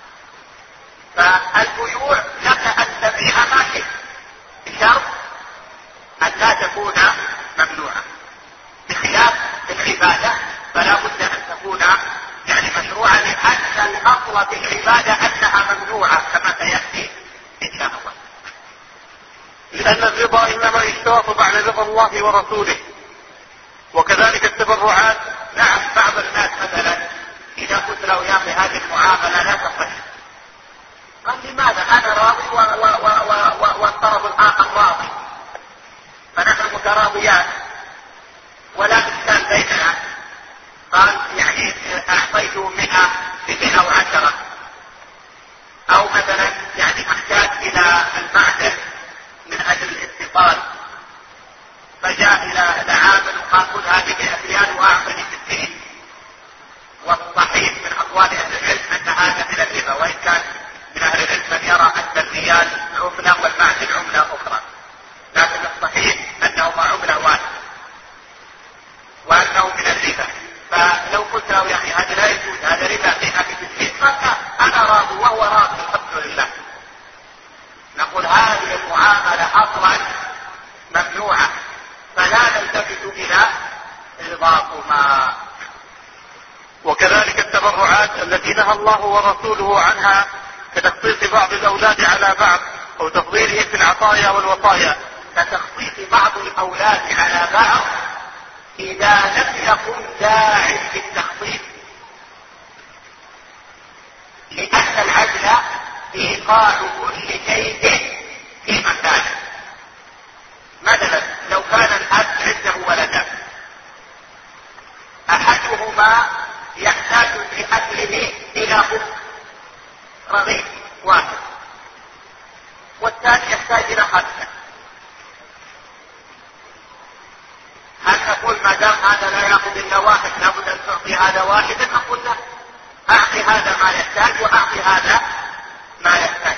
فالبيوع لك أن تبيع ما شئت بشرط أن لا تكون ممنوعة، بخلاف العبادة فلا بد أن تكون يعني مشروعة، لأن الأصل في العبادة أنها ممنوعة كما سيأتي إن شاء الله. لأن الرضا إنما يشترط بعد رضا الله ورسوله. وكذلك التبرعات. نعم، بعض الناس مثلا إذا قلت له يا أخي هذه المعاملة لا تصح، قال لماذا؟ أنا راضي والطرف الآخر راضي فنحن متراضيان ولا إشكال بيننا. قال يعني أعطيته مئة بمئة وعشرة، أو مثلا يعني أحتاج إلى المعدن من أجل الاتصال، فجاء إلى العامل وقال خذ هذه مئة ريال وأعطني ستين. والصحيح من أقوال أهل العلم أن هذا من الربا، وإن كان من أهل العلم من يرى أن الريال عملة والمعدن عملة أخرى، لكن الصحيح أنهما عملة واحدة وأنه من الربا. فلو قلت له يعني هذا لا يجوز، هذا ربا فيها بستين، قال أنا راضي وهو راضي الحمد لله، نقول هذه المعاملة أصلا ممنوعة فلا نلتفت إلى إضافهما. وكذلك التبرعات التي نهى الله ورسوله عنها كتخصيص بعض الأولاد على بعض أو تفضيلهم في العطايا والوصايا. كتخصيص بعض الأولاد على بعض إذا لم يكن داعي للتخصيص، لأن العدل إيقاع كل شيء في مكانه. مثلا لو كان الأب عنده ولدان، أحدهما يحتاج في أكله إلى أم رغيف واحد، والثاني يحتاج إلى خمسة، هل نقول ما دام هذا لا يأخذ إلا واحد لابد أن تعطي هذا واحدا؟ نقول لا، أعطي هذا ما يحتاج وأعطي هذا ما يحتاج.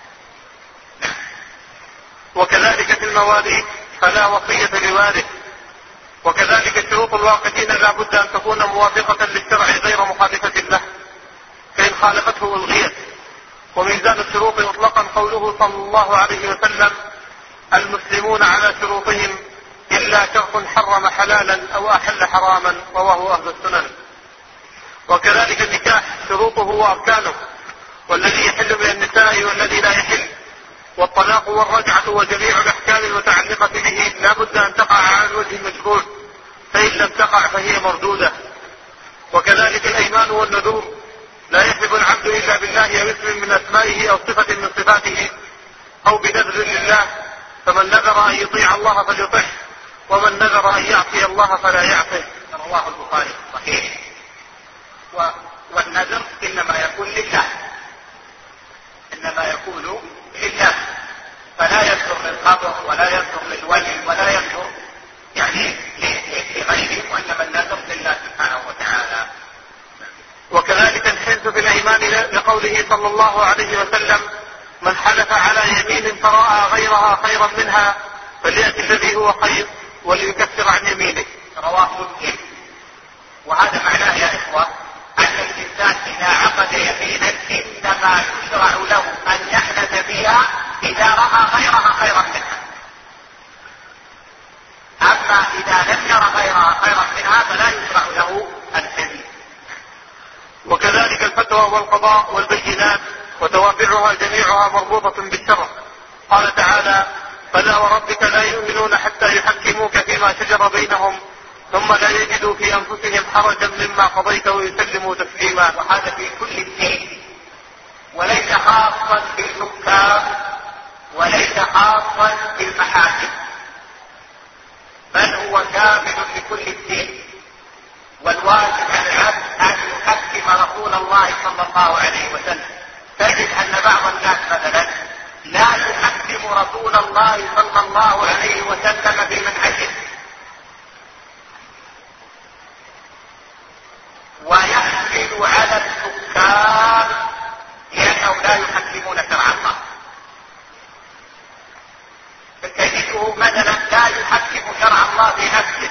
وكذلك في المواريث فلا وصية لوارث. وكذلك شروط الواقفين لا بد أن تكون موافقة للشرع غير مخالفة له، فإن خالفته ألغيت. وميزان الشروط مطلقا قوله صلى الله عليه وسلم المسلمون على شروطهم إلا شرط حرم حلالا أو أحل حراما، رواه أهل السنن. وكذلك النكاح شروطه وأركانه، والذي يحل من النساء والذي لا يحل، والطلاق والرجعة وجميع الأحكام المتعلقة به لا بد أن تقع على الوجه المشروع، فإن لم تقع فهي مردودة. وكذلك الأيمان والنذور، لا يحلف العبد إلا بالله أو اسم من أسمائه أو صفة من صفاته أو بنذر لله، فمن نذر أن يطيع الله فليطعه، ومن نذر أن يعصي الله فلا يعصه. رواه البخاري صحيح. والنذر إنما يكون لله، إنما يكون لله، فلا ينذر للقبر ولا ينذر للولي ولا ينذر يعني لغيره، وإنما النذر لله سبحانه وتعالى. وكذلك الحنث في الأيمان لقوله صلى الله عليه وسلم: من حلف على يمين فرأى غيرها خيرا منها فليأتي الذي هو خير وليكفر عن يمينه. رواه مسلم. وهذا معناه يا إخوة أن الإنسان إذا عقد يمينا إنما يشرع له أن يحنث فيها إذا رأى غيرها خيرا منها، أما إذا لم ير غيرها خيرا منها فلا يشرع له الحنث. وكذلك الفتوى والقضاء والبينات وتوابعها جميعها مربوطة بالشرع. قال تعالى: فلا وربك لا يؤمنون حتى يحكموك فيما شجر بينهم ثم لا يجدوا في أنفسهم حرجا مما قضيت ويسلموا تسليما. وهذا في كل شيء، وليس خاصا بالحكام وليس خاصا بالمحاكم، بل هو شامل لكل شيء. والواجب على العبد أن يحكم رسول الله صلى الله عليه وسلم. تجد أن بعض الناس مثلا لا يحكم رسول الله صلى الله عليه وسلم بمنهجه، ويحمل على الحكام لأنهم لا يحكمون شرع الله. فتجده مثلا لا يحكم شرع الله بنفسه،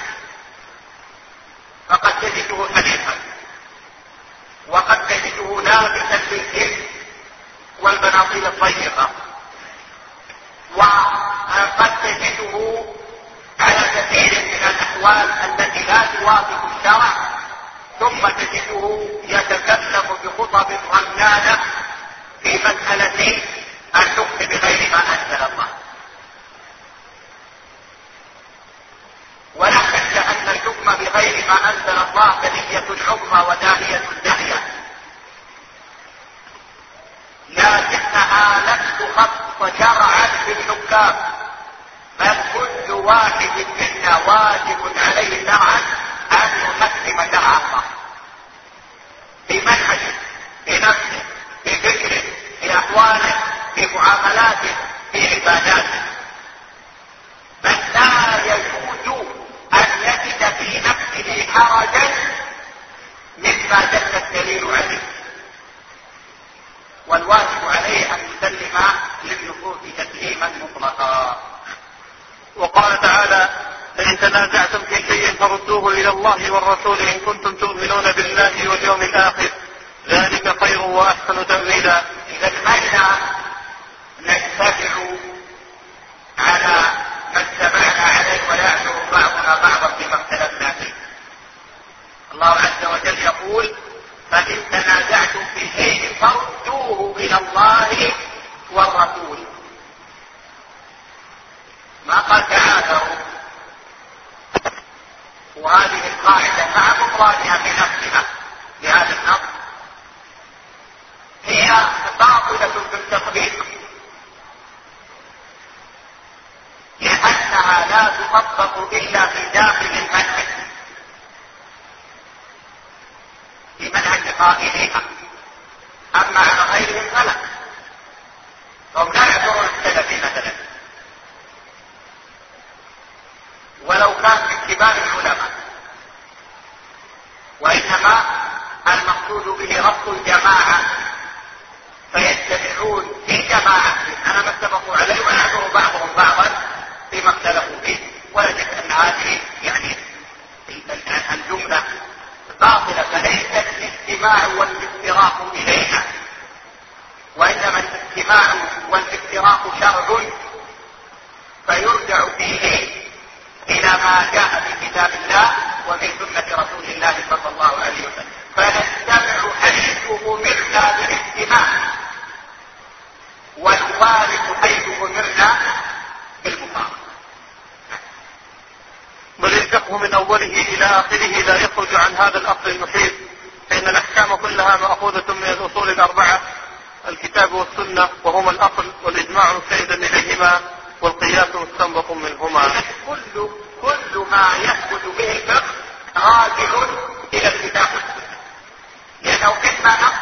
فقد تجده حليفا، وقد تجده لابسا بالكذب والبناطيل الضيقة، وقد تجده على كثير من الأحوال التي لا توافق الشرع، ثم تجده يتكلم بخطب رنانة في مسألة الحكم بغير ما أنزل الله. ولا شك أن الحكم بغير ما أنزل الله بنية الحكمة وداهية الداهية، لكنها لم تخص شرعا بالحكام، بل كل واحد منا واجب عليه شرعا أن يحكم شرع الله في منهجه، في نفسه، في فكره، في أحواله، في معاملاته، في عباداته. من لا يجوز أن يجد في نفسه حرجا مما دل الدليل عليه، والواجب عليه أن يسلم للنصوص تسليما مطلقا. وقال تعالى: فإن تنازعتم في شيء فردوه إلى الله والرسول إن كنتم تؤمنون بالله واليوم الآخر ذلك خير وأحسن تأويلا. إذا ماذا نتبع على ما اتبعنا عليه ويعذر بعضنا بعضا بما اختلفنا فيه؟ الله عز وجل يقول: فإن تنازعتم في شيء فردوه إلى الله والرسول. ما قال تعاذروا، وهذه القاعدة مع بطلانها في نفسها لهذا النص هي باطلة بالتطبيق، لأنها لا تطبق إلا في داخل المنهج، في منهج قائلها، أما على غيرهم فلا. فهم لا يعذرون السلفي مثلا ولو كان من كبار العلماء، وإنما المقصود به ربط الجماعة، فيتبعون في جماعة أنا ما اتفقوا عليه ويعذر بعضهم بعضا فيما اختلفوا فيه. ولا شك أن هذه يعني الجملة باطلة، فليست الاستماع والافتراق إليها، وإنما الاستماع والافتراق شرع فيرجع فيه إلى ما جاء في كتاب الله وفي سنة رسول الله صلى الله عليه وسلم. فنستمع البحر المحيط، فإن الأحكام كلها مأخوذة من الأصول الأربعة: الكتاب والسنة، وهما الأصل، والإجماع مستند إليهما، والقياس مستنبط منهما. كل كل ما يثبت به الفقه راجع إلى الكتاب والسنة، لأنه إما نص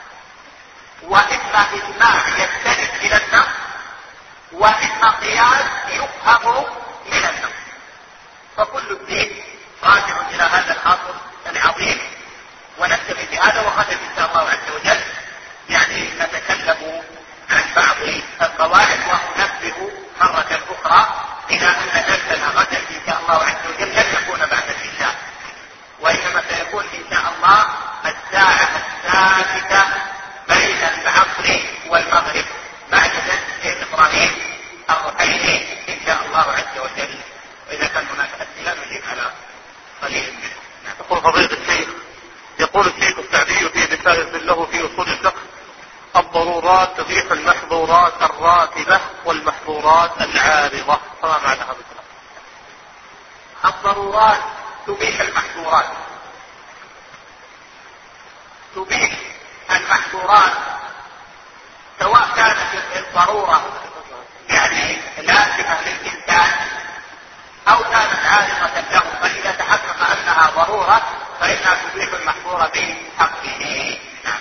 وإما إجماع يستند إلى النص وإما قياس يفهم من النص، فكل الدين راجع إلى هذا الأصل العظيم. ونكتفي بهذا، وغدا إن شاء الله عز وجل يعني نتكلم عن بعض القواعد، وأنبه مرة أخرى إلى أن درسنا غدا إن شاء الله عز وجل لن يكون بعد العشاء، وإنما سيكون إن شاء الله الساعة الثالثة بين العصر والمغرب بعد درس الشيخ إبراهيم الرحيلي إن شاء الله عز وجل. وإذا كان هناك أسئلة نجيب على قليل منها. يقول فضيلة الشيخ، يقول الشيخ السعدي في رسالة له في أصول الفقه: الضرورات تبيح المحظورات الراتبة والمحظورات العارضة، فما معنى هذا الكلام؟ الضرورات تبيح المحظورات، تبيح المحظورات سواء كانت الضرورة يعني لازمة للإنسان أو كانت عارضة له، فإذا تحقق أنها ضرورة فإنها تبيح المحظور بحقه.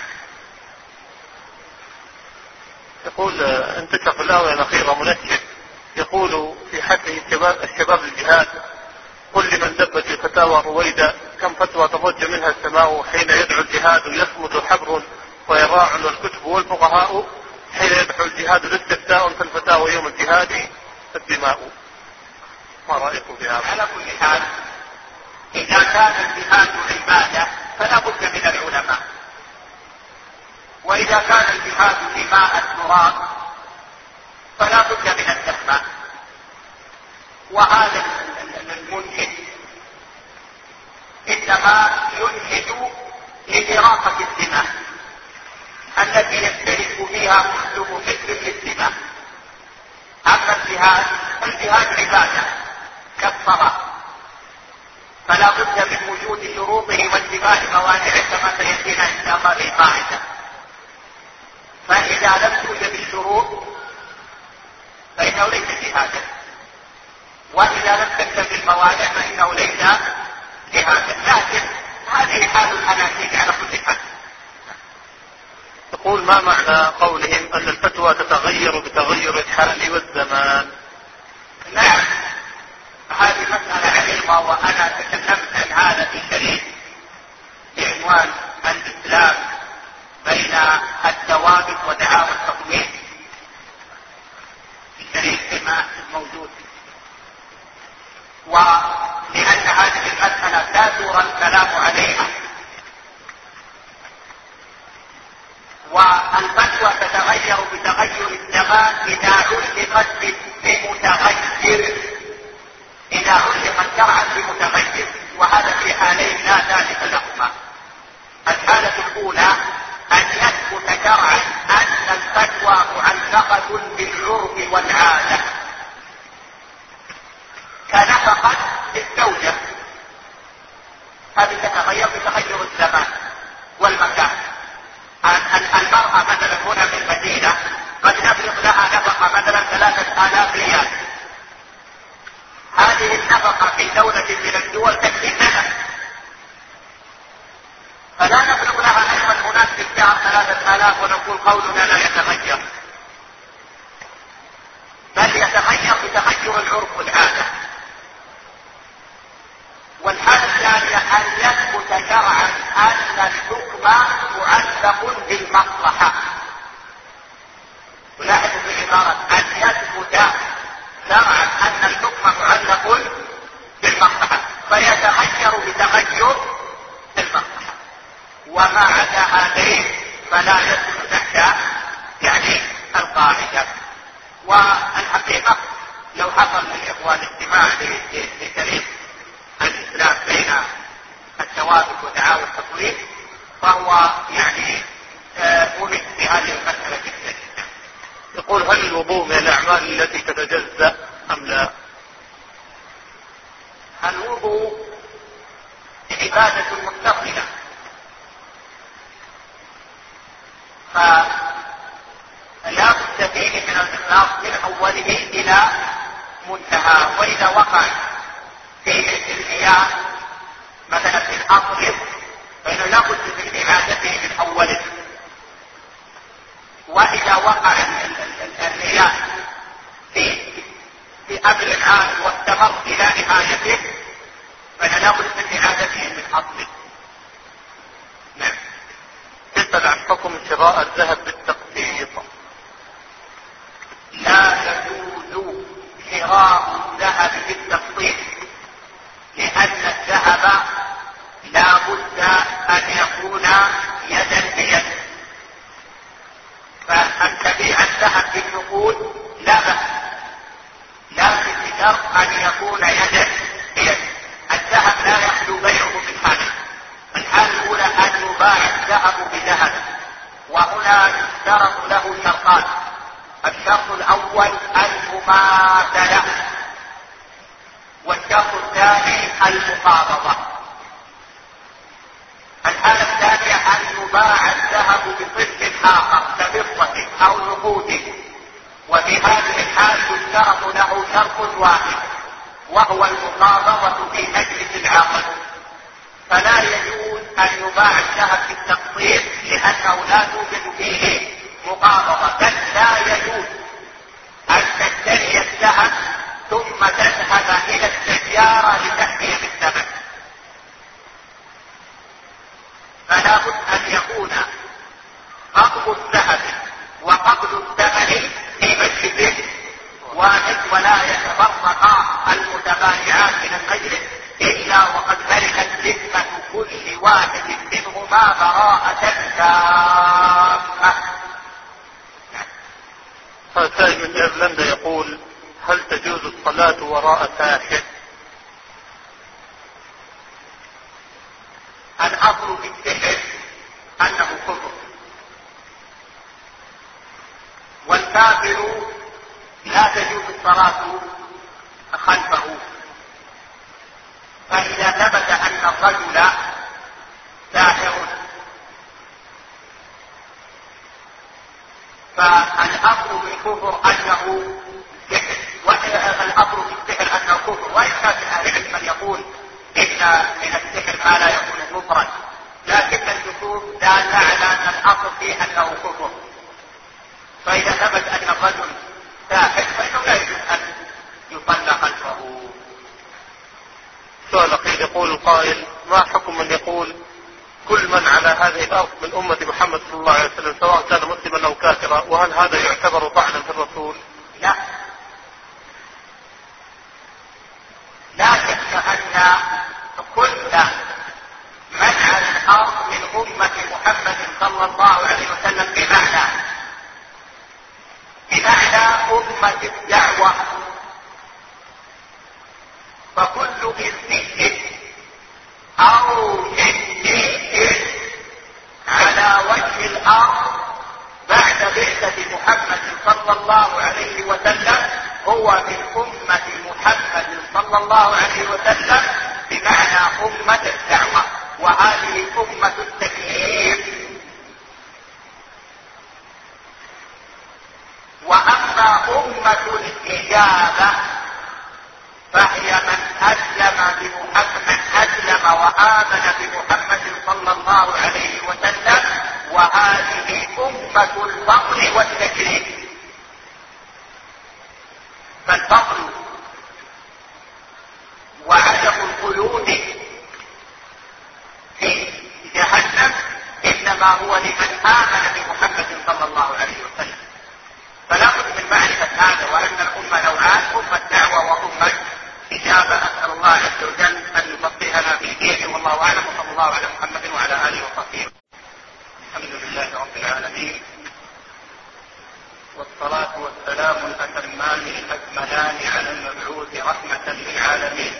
يقول انتشر في الآونة الأخيرة منشد يقول في حثه الشباب, الشباب الجهاد: قل لمن دبت الفتاوى رويدا كم فتوى تضج منها السماء، حين يدعو الجهاد يصمد حبر ويراع والكتب والفقهاء، حين يدعو الجهاد الاستفتاء فالفتاوى يوم الجهاد الدماء. ما رأيكم في هذا؟ على كل حال إذا كان الجهاد عبادة فلا بد من العلماء، وإذا كان الجهاد دماء التراب فلا بد من الدماء. وهذا المنهج إنما ينهج لإراقة الدماء التي يشترك فيها كل محب للدماء. أما الجهاد فالجهاد عبادة كالصلاة، فلا بد من وجود شروطه وانتفاء موانعه كما سيأتينا إن شاء الله بالقاعدة. فإذا لم توجد الشروط فإنه ليس جهادا، وإذا لم تكتب الموانع فإنه ليس جهادا. لكن هذه حال الأناشيد على كل حال. يقول: ما معنى قولهم أن الفتوى تتغير بتغير الحال والزمان؟ نعم، هذه مسألة علمة، وأنا تكلمت عن هذا في شريط بعنوان الإسلام بين الثوابت ودعاوى التطوير، في شريط كما موجود. ولأن هذه المسألة لا دور الكلام عليها، والفتوى تتغير بتغير الزمان إذا علقت بمتغير، إذا علقت شرعا بمتغير، وهذا في حالين لا ذلك لهما. الحالة الأولى أن يثبت شرعا أن الفتوى معلقة بالعرف والعادة، كنفقة الزوجة، هذه تتغير بتغير الزمان والمكان. المرأة مثلا هنا في المدينة قد نفرض لها نفقة مثلا ثلاثة آلاف ريال، هذه النفقة في دولة من الدول تكفي سنة، فلا نفرض لها أيضا هناك في الشهر ثلاثة آلاف ونقول قولنا لا يتغير، بل يتغير بتغير العرف والعادة. والحالة الثانية أن يثبت شرعا أن الحكم معلق بالمصلحة. تلاحظ في عبارة أن يثبت شرعا أن الحكم معلق بالمصلحة، فيتغير بتغير المصلحة، وما عدا هذين فلا يدخل تحت يعني القاعدة. والحقيقة لو حصل للإخوان اجتماع لتاريخ الإسلام بين الثوابت ودعاوى التطوير فهو يعني مهم في هذه المسألة جدا. يقول: هل الوضوء من الأعمال التي تتجزأ أم لا؟ الوضوء عبادة متصلة فلا بد فيه من الإخلاص من أوله إلى منتهى. وإذا وقع فيه المياه مثلا في الأصل فإنه لا بد من إعادته من أوله. وإذا وقع المياه في في أمر عام واستمر إلى نهايته فلا بد من إعادته من أصله. نعم. تسأل عن حكم شراء الذهب بالتقسيط. لا يجوز شراء الذهب بالتقسيط لأن الذهب لا بد أن يكون يدا بيد. فأن تبيع الذهب بالنقود لا بأس، لكن بشرط أن يكون يدا بيد. الذهب لا يخلو بيعه من حاله. الحالة الأولى أن يباع الذهب بذهب، وهنا يشترط له شرطان. الشرط الأول المماثلة، والشرط الثاني المقابضة. الحالة الثانية أن يباع الذهب بصنف آخر كفضة أو نقود، وفي هذه الحال يشترط له شرط واحد وهو المقابضة في مجلس العقد. فلا يجوز أن يباع الذهب بالتقسيط لأنه لا توجد فيه مقابضة. بل لا يجوز أن تشتري الذهب ثم تذهب إلى السيارة لتحميل الثمن. فلا بد أن يكون قبض الذهب وقبض الثمن في مجلس واحد، ولا يتفرقا المتبايعان من المجلس إلا وقد ملكت ذمة كل واحد منهما براءة تامة. سائل من ايرلندا يقول: هل تجوز الصلاة وراء ساحر؟ الأصل في السحر أنه كفر، والكافر لا تجوز الصلاة خلفه. فإذا ثبت أن الرجل ساحر فالأصل في الكفر أنه سحر، والأصل في السحر أنه كفر. وإن كان من أهل العلم من يقول إن من السحر ما لا يكون كفرا، لكن النصوص دالة على أن الأصل فيه أنه كفر. فإذا ثبت أن الرجل ساحر فإنه لا يجوز أن يصلى خلفه. سؤال أخير يقول القائل: ما حكم من يقول كل من على هذه الأرض من أمة محمد صلى الله عليه وسلم سواء كان مسلما أو كافرا، وهل هذا يعتبر طعنا في الرسول؟ لا، لا شك أن كل من على الأرض من أمة محمد صلى الله عليه وسلم بمعنى بمعنى أمة الدعوة، فكل إنسان أو جنسي على وجه الأرض بعد بعثة محمد صلى الله عليه وسلم هو من أمة محمد صلى الله عليه وسلم بمعنى أمة الدعوة، وهذه أمة التكليف. وأما أمة الإجابة فهي من أسلم بمحمد أسلم وآمن بمحمد صلى الله عليه وسلم، وهذه أمة الفضل والتكريم. فالفضل وعدم الخلود في جهنم إنما هو لمن آمن بمحمد صلى الله عليه وسلم. فلا بد من معرفة هذا، وأن الأمة نوعان: أمة دعوة وأمة إجابة. أسأل الله عز وجل أن يفقهنا في دينه، والله أعلم، وصلى الله على محمد وعلى آله وصحبه. الحمد لله رب العالمين، والصلاة والسلام الأتمان الأكملان على المبعوث رحمة للعالمين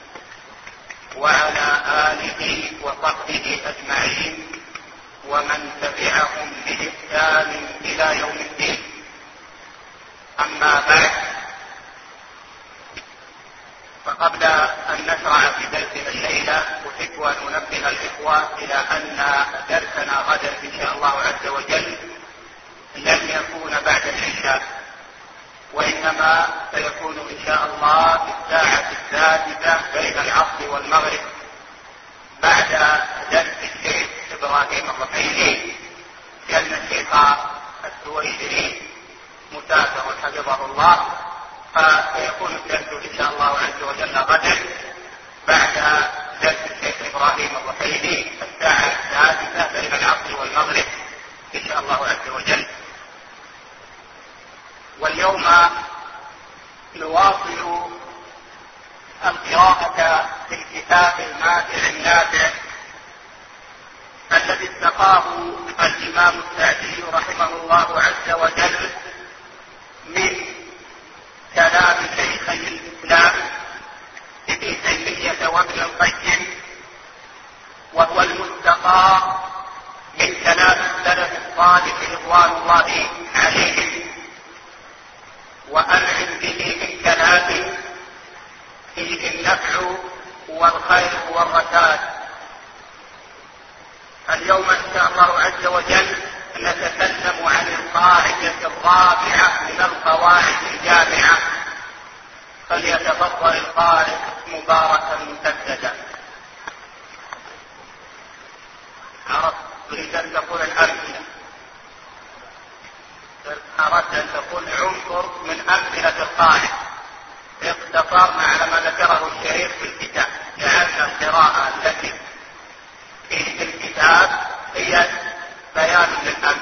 وعلى آله وصحبه أجمعين ومن تبعهم بإحسان إلى يوم الدين. أما بعد، فقبل أن نشرع في درسنا الليلة أحب أن أنبه الإخوة إلى أن درسنا غدا إن شاء الله عز وجل العشاء، وإنما سيكون إن شاء الله في الساعة السادسة بين العصر والمغرب بعد درس الشيخ إبراهيم الرحيلي، لأن الشيخ السويدري مسافر حفظه الله، فسيكون الدرس إن شاء الله عز وجل غدا بعد درس الشيخ إبراهيم الرحيلي الساعة السادسة بين العصر والمغرب إن شاء الله عز وجل. واليوم نواصل القراءة في الكتاب الماتع النافع الذي استقاه الإمام السعدي رحمه الله عز وجل من كلام شيخي الإسلام ابن تيمية وابن القيم، وهو المستقى من كلام السلف الصالح رضوان الله عليهم، وأنعم به من كلام فيه النفع والخير والرشاد. اليوم إن شاء الله عز وجل نتكلم عن القاعدة الرابعة من القواعد الجامعة، فليتفضل القارئ مباركا مسددا. عرفت تريد أن تقول الأمثلة، أردت أن تقول عنصر من أمثلة القاعدة، اقتصرنا على ما ذكره الشيخ في الكتاب، جعلنا القراءة التي في الكتاب هي بيان للأمر.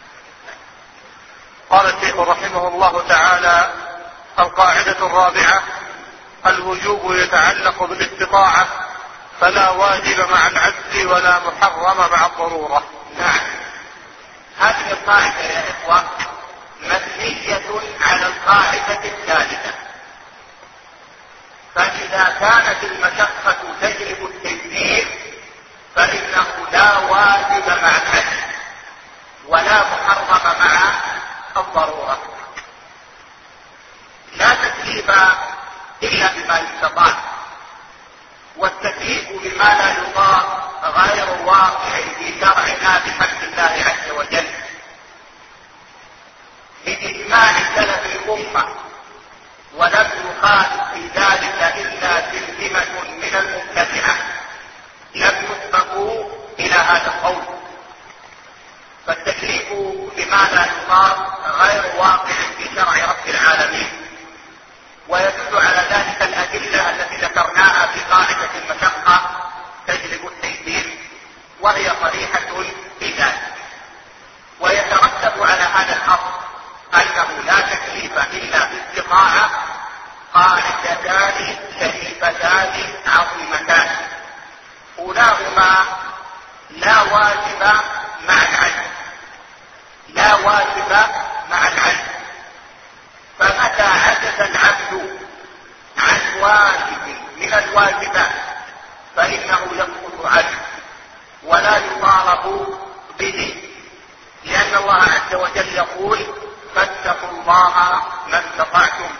قال الشيخ رحمه الله تعالى: القاعدة الرابعة: الوجوب يتعلق بالاستطاعة، فلا واجب مع العجز ولا محرم مع الضرورة. نعم، هذه القاعدة يا إخوة مبنية على القاعدة الثالثة، فإذا كانت المشقة تجلب التيسير فإنه لا واجب مع العجز ولا محرم مع الضرورة. لا تكليف إلا بما يستطاع، والتكليف بما لا يطاق غير واقع في شرعنا بحمد الله عز وجل بإجماع سلف الأمة، ولم يخالف في ذلك إلا سلسلة من المبتدعة لم يسبقوا إلى هذا القول. فالتكليف بما لا يطاق غير واقع في شرع رب العالمين، ويدل على ذلك الأدلة التي ذكرناها في قاعدة المشقة تجلب التيسير، وهي صريحة في ذلك. ويترتب على هذا الأصل أنه لا تكليف إلا باستطاعة قاعدتان شريفتان عظيمتان، أولاهما لا واجب مع العجز، لا واجب مع العجز، فمتى عجز العبد عن واجب من الواجبات فإنه يسقط عنه ولا يطالب به، لأن الله عز وجل يقول: فاتقوا الله ما استطعتم.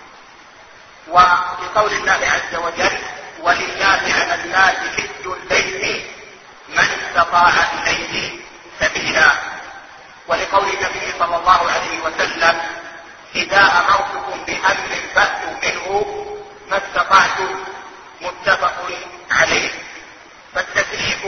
وفي قول الله عز وجل: ولله على الناس حج البيت من استطاع إليه سبيلا. ولقول النبي صلى الله عليه وسلم: إذا أمرتكم بأمر فأتوا منه ما استطعتم، متفق عليه. فالتكليف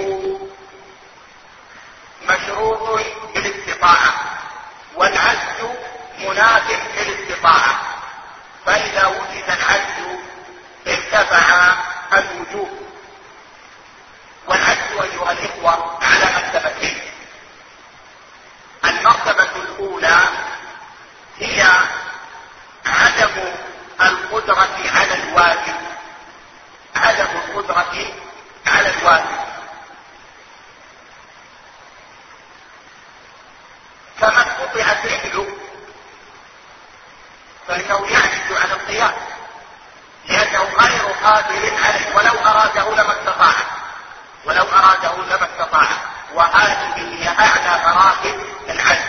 مشروط بالاستطاعة، والعجز مناف بالاستطاعة، فإذا وجد العجز ارتفع الوجوب. والعجز أيها الإخوة على مرتبتين: المرتبة الأولى هي عدم القدرة على الواجب، عدم القدرة على الواجب، فمن قطع فعله فإنه يعجز عن القيام، لأنه غير قادر عليه، ولو أراده لما استطاع، ولو أراده لما استطاع. وهذه هي أعلى مراتب العجز.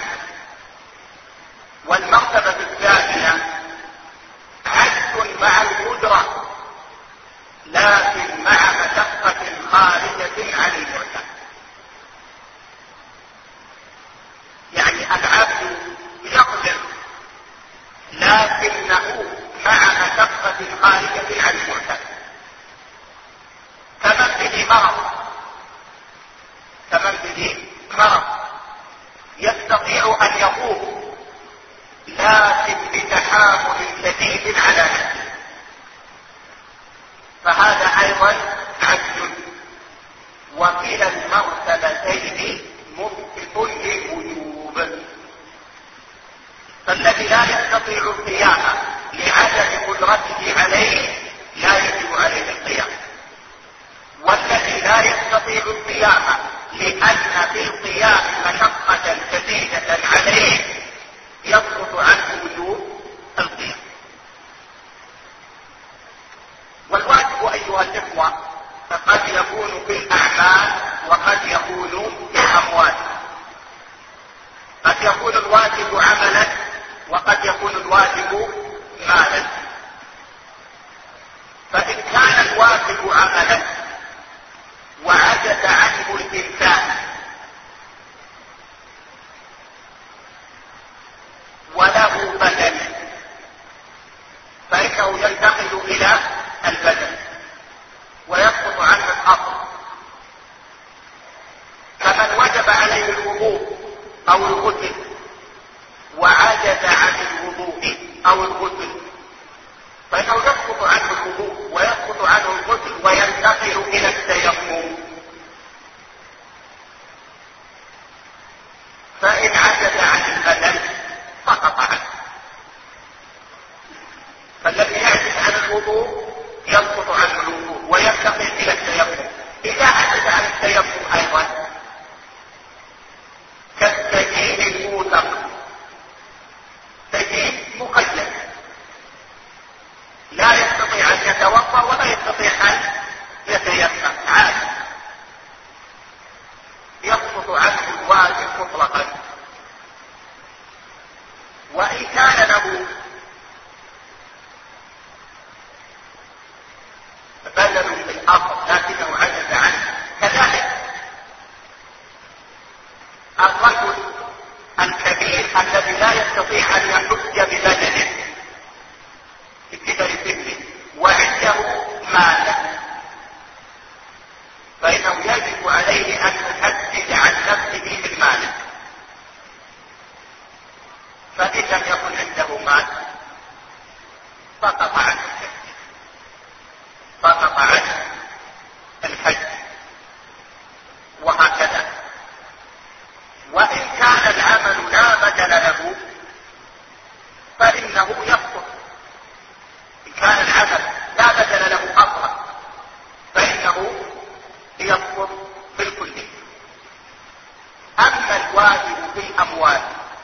والمرتبة الثانية عجز مع القدرة، لكن مع مشقة خارجة عن المعتاد. يعني العبد يقدر ينزل عن المعتاد، كمن به مرض كمن به مرض يستطيع أن يقوم لكن بتحامل شديد على نفسه، فهذا أيضا عجز، وكلا المرتبتين ممكن للوجوب. فالذي لا يستطيع القيام لعدم قدرته عليه لا يجب عليه القيام، والذي لا يستطيع القيام لأن في القيام مشقة شديدة عليه يسقط عنه وجوب القيام. والواجب أيها الإخوة قد يكون في الأعمال وقد يكون في الأموال، قد يكون الواجب عملا وقد يكون الواجب مالا. فإن كان الواجب عملا وعجز عنه الإنسان وله بدن فإنه ينتقل إلى البدن ويسقط عنه الأصل، كمن وجب عليه الوضوء أو الغسل وعجز عن الوضوء أو الغسل فإنه يسقط عنه الوضوء ويسقط عنه الغسل وينتقل إلى التيمم. فإن عجز عن البدن سقط عنه، فالذي يعجز عن الوضوء يسقط عنه الوضوء وينتقل إلى التيمم. إذا عجز عن التيمم أيضا كالسجين الموثق، سجين مقيد لا يستطيع أن يتوضأ ولا يستطيع أن يتيمم عادي، يسقط عنه الواجب مطلقا. وإن كان له بدل في الأرض لكنه عجز عنه كذلك. الرجل الكبير الذي لا يستطيع أن يحج ببدنه بكبر سنه وعنده مال فإنه يجب عليه أن يحدد عن نفسه بالمال. فإن لم يكن عنده مال سقط عنه الحج سقط عنه الحج وهكذا. وإن كان العمل لا بدل له فإنه يسقط. إن كان العمل لا بدل له أصلا فإنه يسقط بالكلية. أما الواجب في الأموال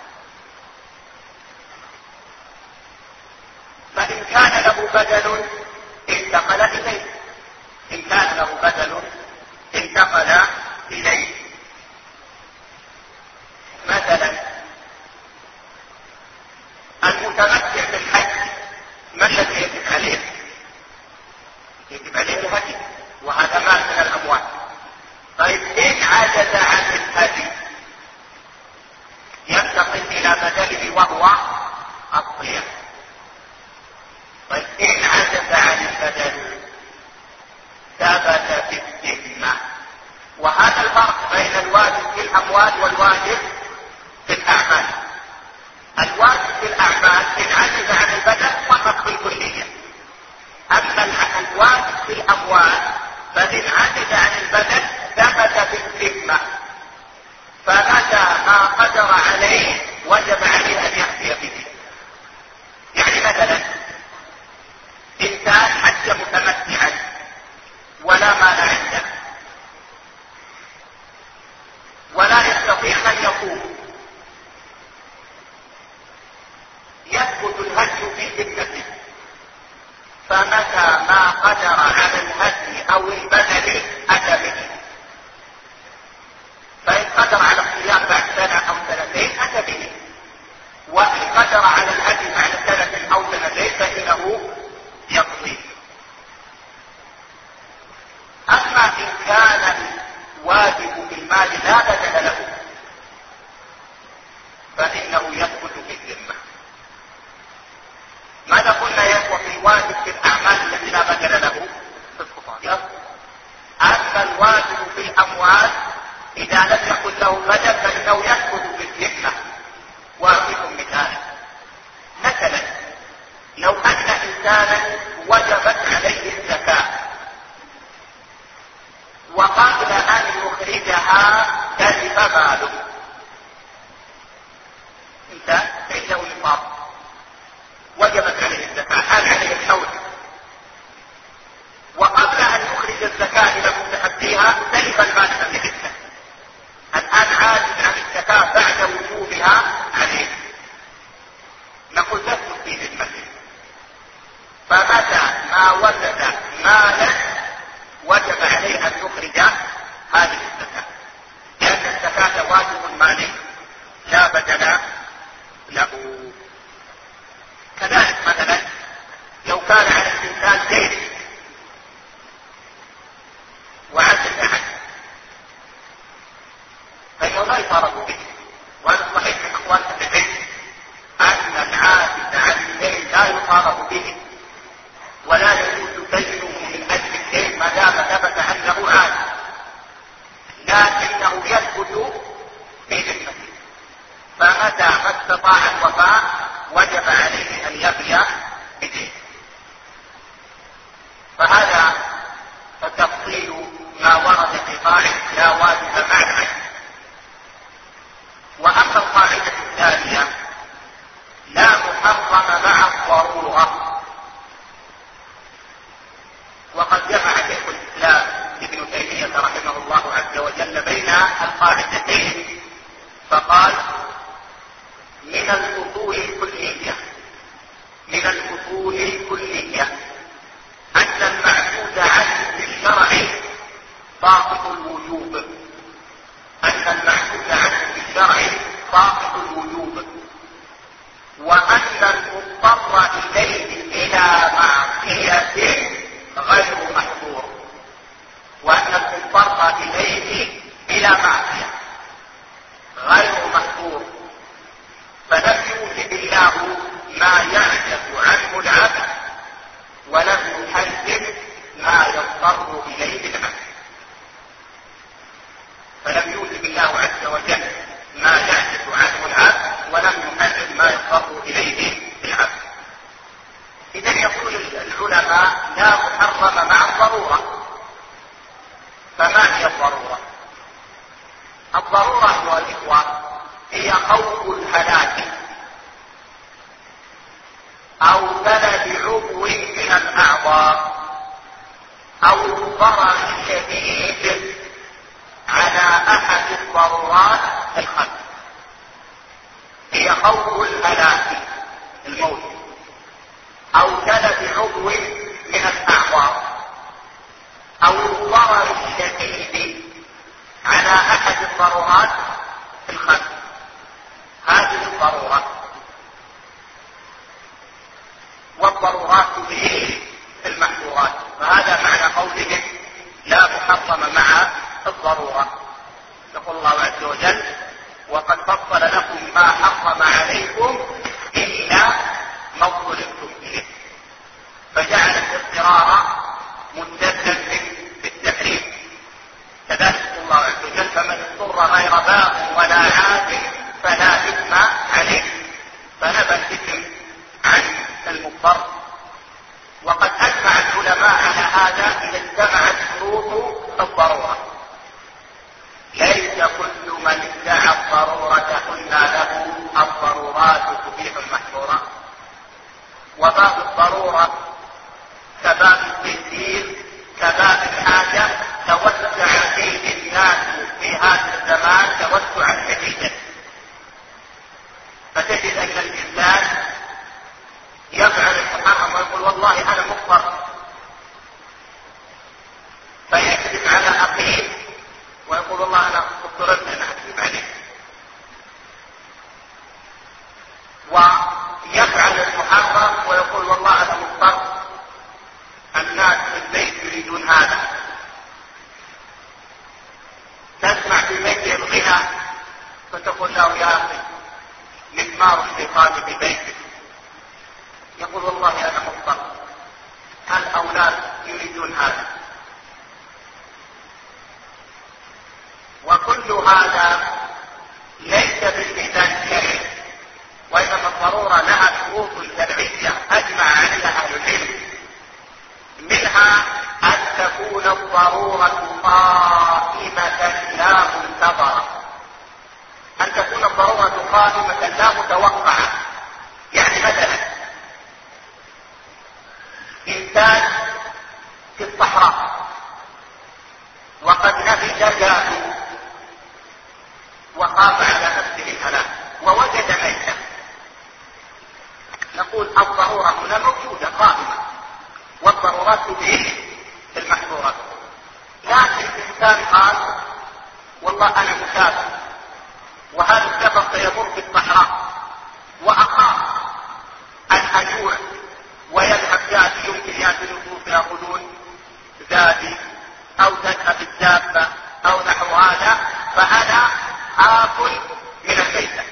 فإن كان له بدل انتقل إليه إن كان له بدل انتقل إليه. مثلا المتمتع بالحج ما الذي يجب عليه؟ يجب عليه الهدي، وهذا مال من الأموال. طيب إن عجز عن الهدي ينتقل إلى بدله وهو الصيام. طيب إن عجز عن البدل ثبت في الذمة. وهذا الفرق بين الواجب في الأموال والواجب في الأعمال. الواجب في الأعمال إن عجز عن البدل فقط بالكلية. أما الواجب في الأموال فإن عجز عن البدل ثبت في الذمة، فمتى ما قدر عليه وجب عليه أن يأتي به. يعني مثلا إنسان حج متمتعا ولا مال عنده ولا يستطيع أن يقوم، يثبت الهدي في ذمته، فمتى ما قدر على الهدي أو البدل أتى به. فإن قدر على الصيام بعد سنة أو سنتين أتى به، وإن قدر على الهدي بعد سنة أو سنتين فإنه يقضي. أما إن كان الواجب بالمال لا بدل له فإنه يثبت في الذمة. ماذا قلنا يا إخوة في الواجب في الأعمال التي لا انت عنده نصاب وجبت عليه الزكاة، حال عليه الحول، وقبل أن يخرج الزكاة إلى مستحقيها سلب المال من يده، الآن عاجز عن الزكاة بعد وجوبها عليه، نقول تسلك في ذمته. فمتى ما وجد مالا وجب عليه أن يخرج هذه الزكاة، لأن الزكاة واجب مالي لا بدل له. كذلك مثلا لو كان على الإنسان دين وعجز عنه فإنه لا يطالب به، وهذا صحيح من أقوال أهل العلم أن العاجز عن الدين لا يطالب به ولا يجوز دينه من أجل الدين ما دام ثبت أنه عاجز، لكنه يثبت في ذمته، فمتى ما استطاع الوفاء وجب عليه أن يفي بدين. فهذا تفصيل ما ورد في قاعدة لا واجب مع العجز. وأما القاعدة الثانية لا محرم مع الضرورة، وقد جمع شيخ الإسلام ابن تيمية رحمه الله عز وجل بين القاعدتين فقال من الأصول الكلية من الأصول الكلية أن المعبود عنه في الشرع ساقط الوجوب، أن المعبود عنه في الشرع ساقط الوجوب، وأن المضطر إليه إلى معصية غير محظور، وأن المضطر إليه إلى معصية غير محظور، فلم يوجب الله ما يعجز عنه العبد ولم يحرم ما يضطر إليه العبد. فلم يوجب الله عز وجل ما يعجز عنه العبد ولم يحرم ما يضطر إليه العبد. إذا يقول العلماء لا محرم مع الضرورة. فما هي الضرورة؟ الضرورة أيها الإخوة هي خوف الهلاك أو تلف عضو من الأعضاء أو ضرر شديد على أحد الضرورات الخمس. هي خوف الهلاك الموت أو تلف عضو من الأعضاء أو الضرر الشديد على أحد الضرورات الخمس. هذه الضرورات، والضرورات تبين المحظورات، فهذا معنى قولهم لا محرم مع الضرورة. يقول الله عز وجل وقد فصل لكم ما حرم عليكم إلا ما اضطررتم إليه، فجعل الاضطرار ممتدا بالتحريم. كذلك الله عز وجل فمن اضطر غير باغ ولا عاد فلا إثم عليه، فنبى الإثم عن المضطر. وقد أجمع العلماء على هذا إذا اجتمعت شروط الضرورة. ليس كل من ادعى الضرورة قلنا له الضرورات تبيح المحظورات، وباب الضرورة كباب التيسير كباب الحاجة توسع فيه الناس في هذا الزمان توسعا شديدا، فتجد أن الإنسان يفعل المحرم ويقول والله أنا مضطر، فيكذب على أخيه ويقول والله أنا اضطررت أن أكذب عليه، ويفعل المحرم ويقول والله أنا مضطر، الناس في البيت يريدون هذا. تسمع في بيته الغنى فتقول له يا أخي مزمار الشيطان في بيتك، يقول والله أنا مضطر، الأولاد يريدون هذا. وكل هذا ليس بالميزان الشرعي، وإنما الضرورة لها شروط شرعية أجمع عليها أهل العلم، منها أن تكون الضرورة قائمة لا منتظرة، أن تكون الضرورة قائمة لا منتظرة متوقعة. يعني مثلا إنسان في الصحراء وقد نفد جاده وخاف على نفسه الهلاك ووجد ميتا، نقول الضرورة هنا موجودة قائمة، والضرورات تبيح المحظورات. لكن الإنسان قال والله أنا مسافر وهذا السفر سيمر في الصحراء وأخاف أن أجوع ويذهب زادي، يمكن يأتي النصوص يأخذون زادي أو تذهب الدابة أو نحو هذا، فأنا آكل من الميتة.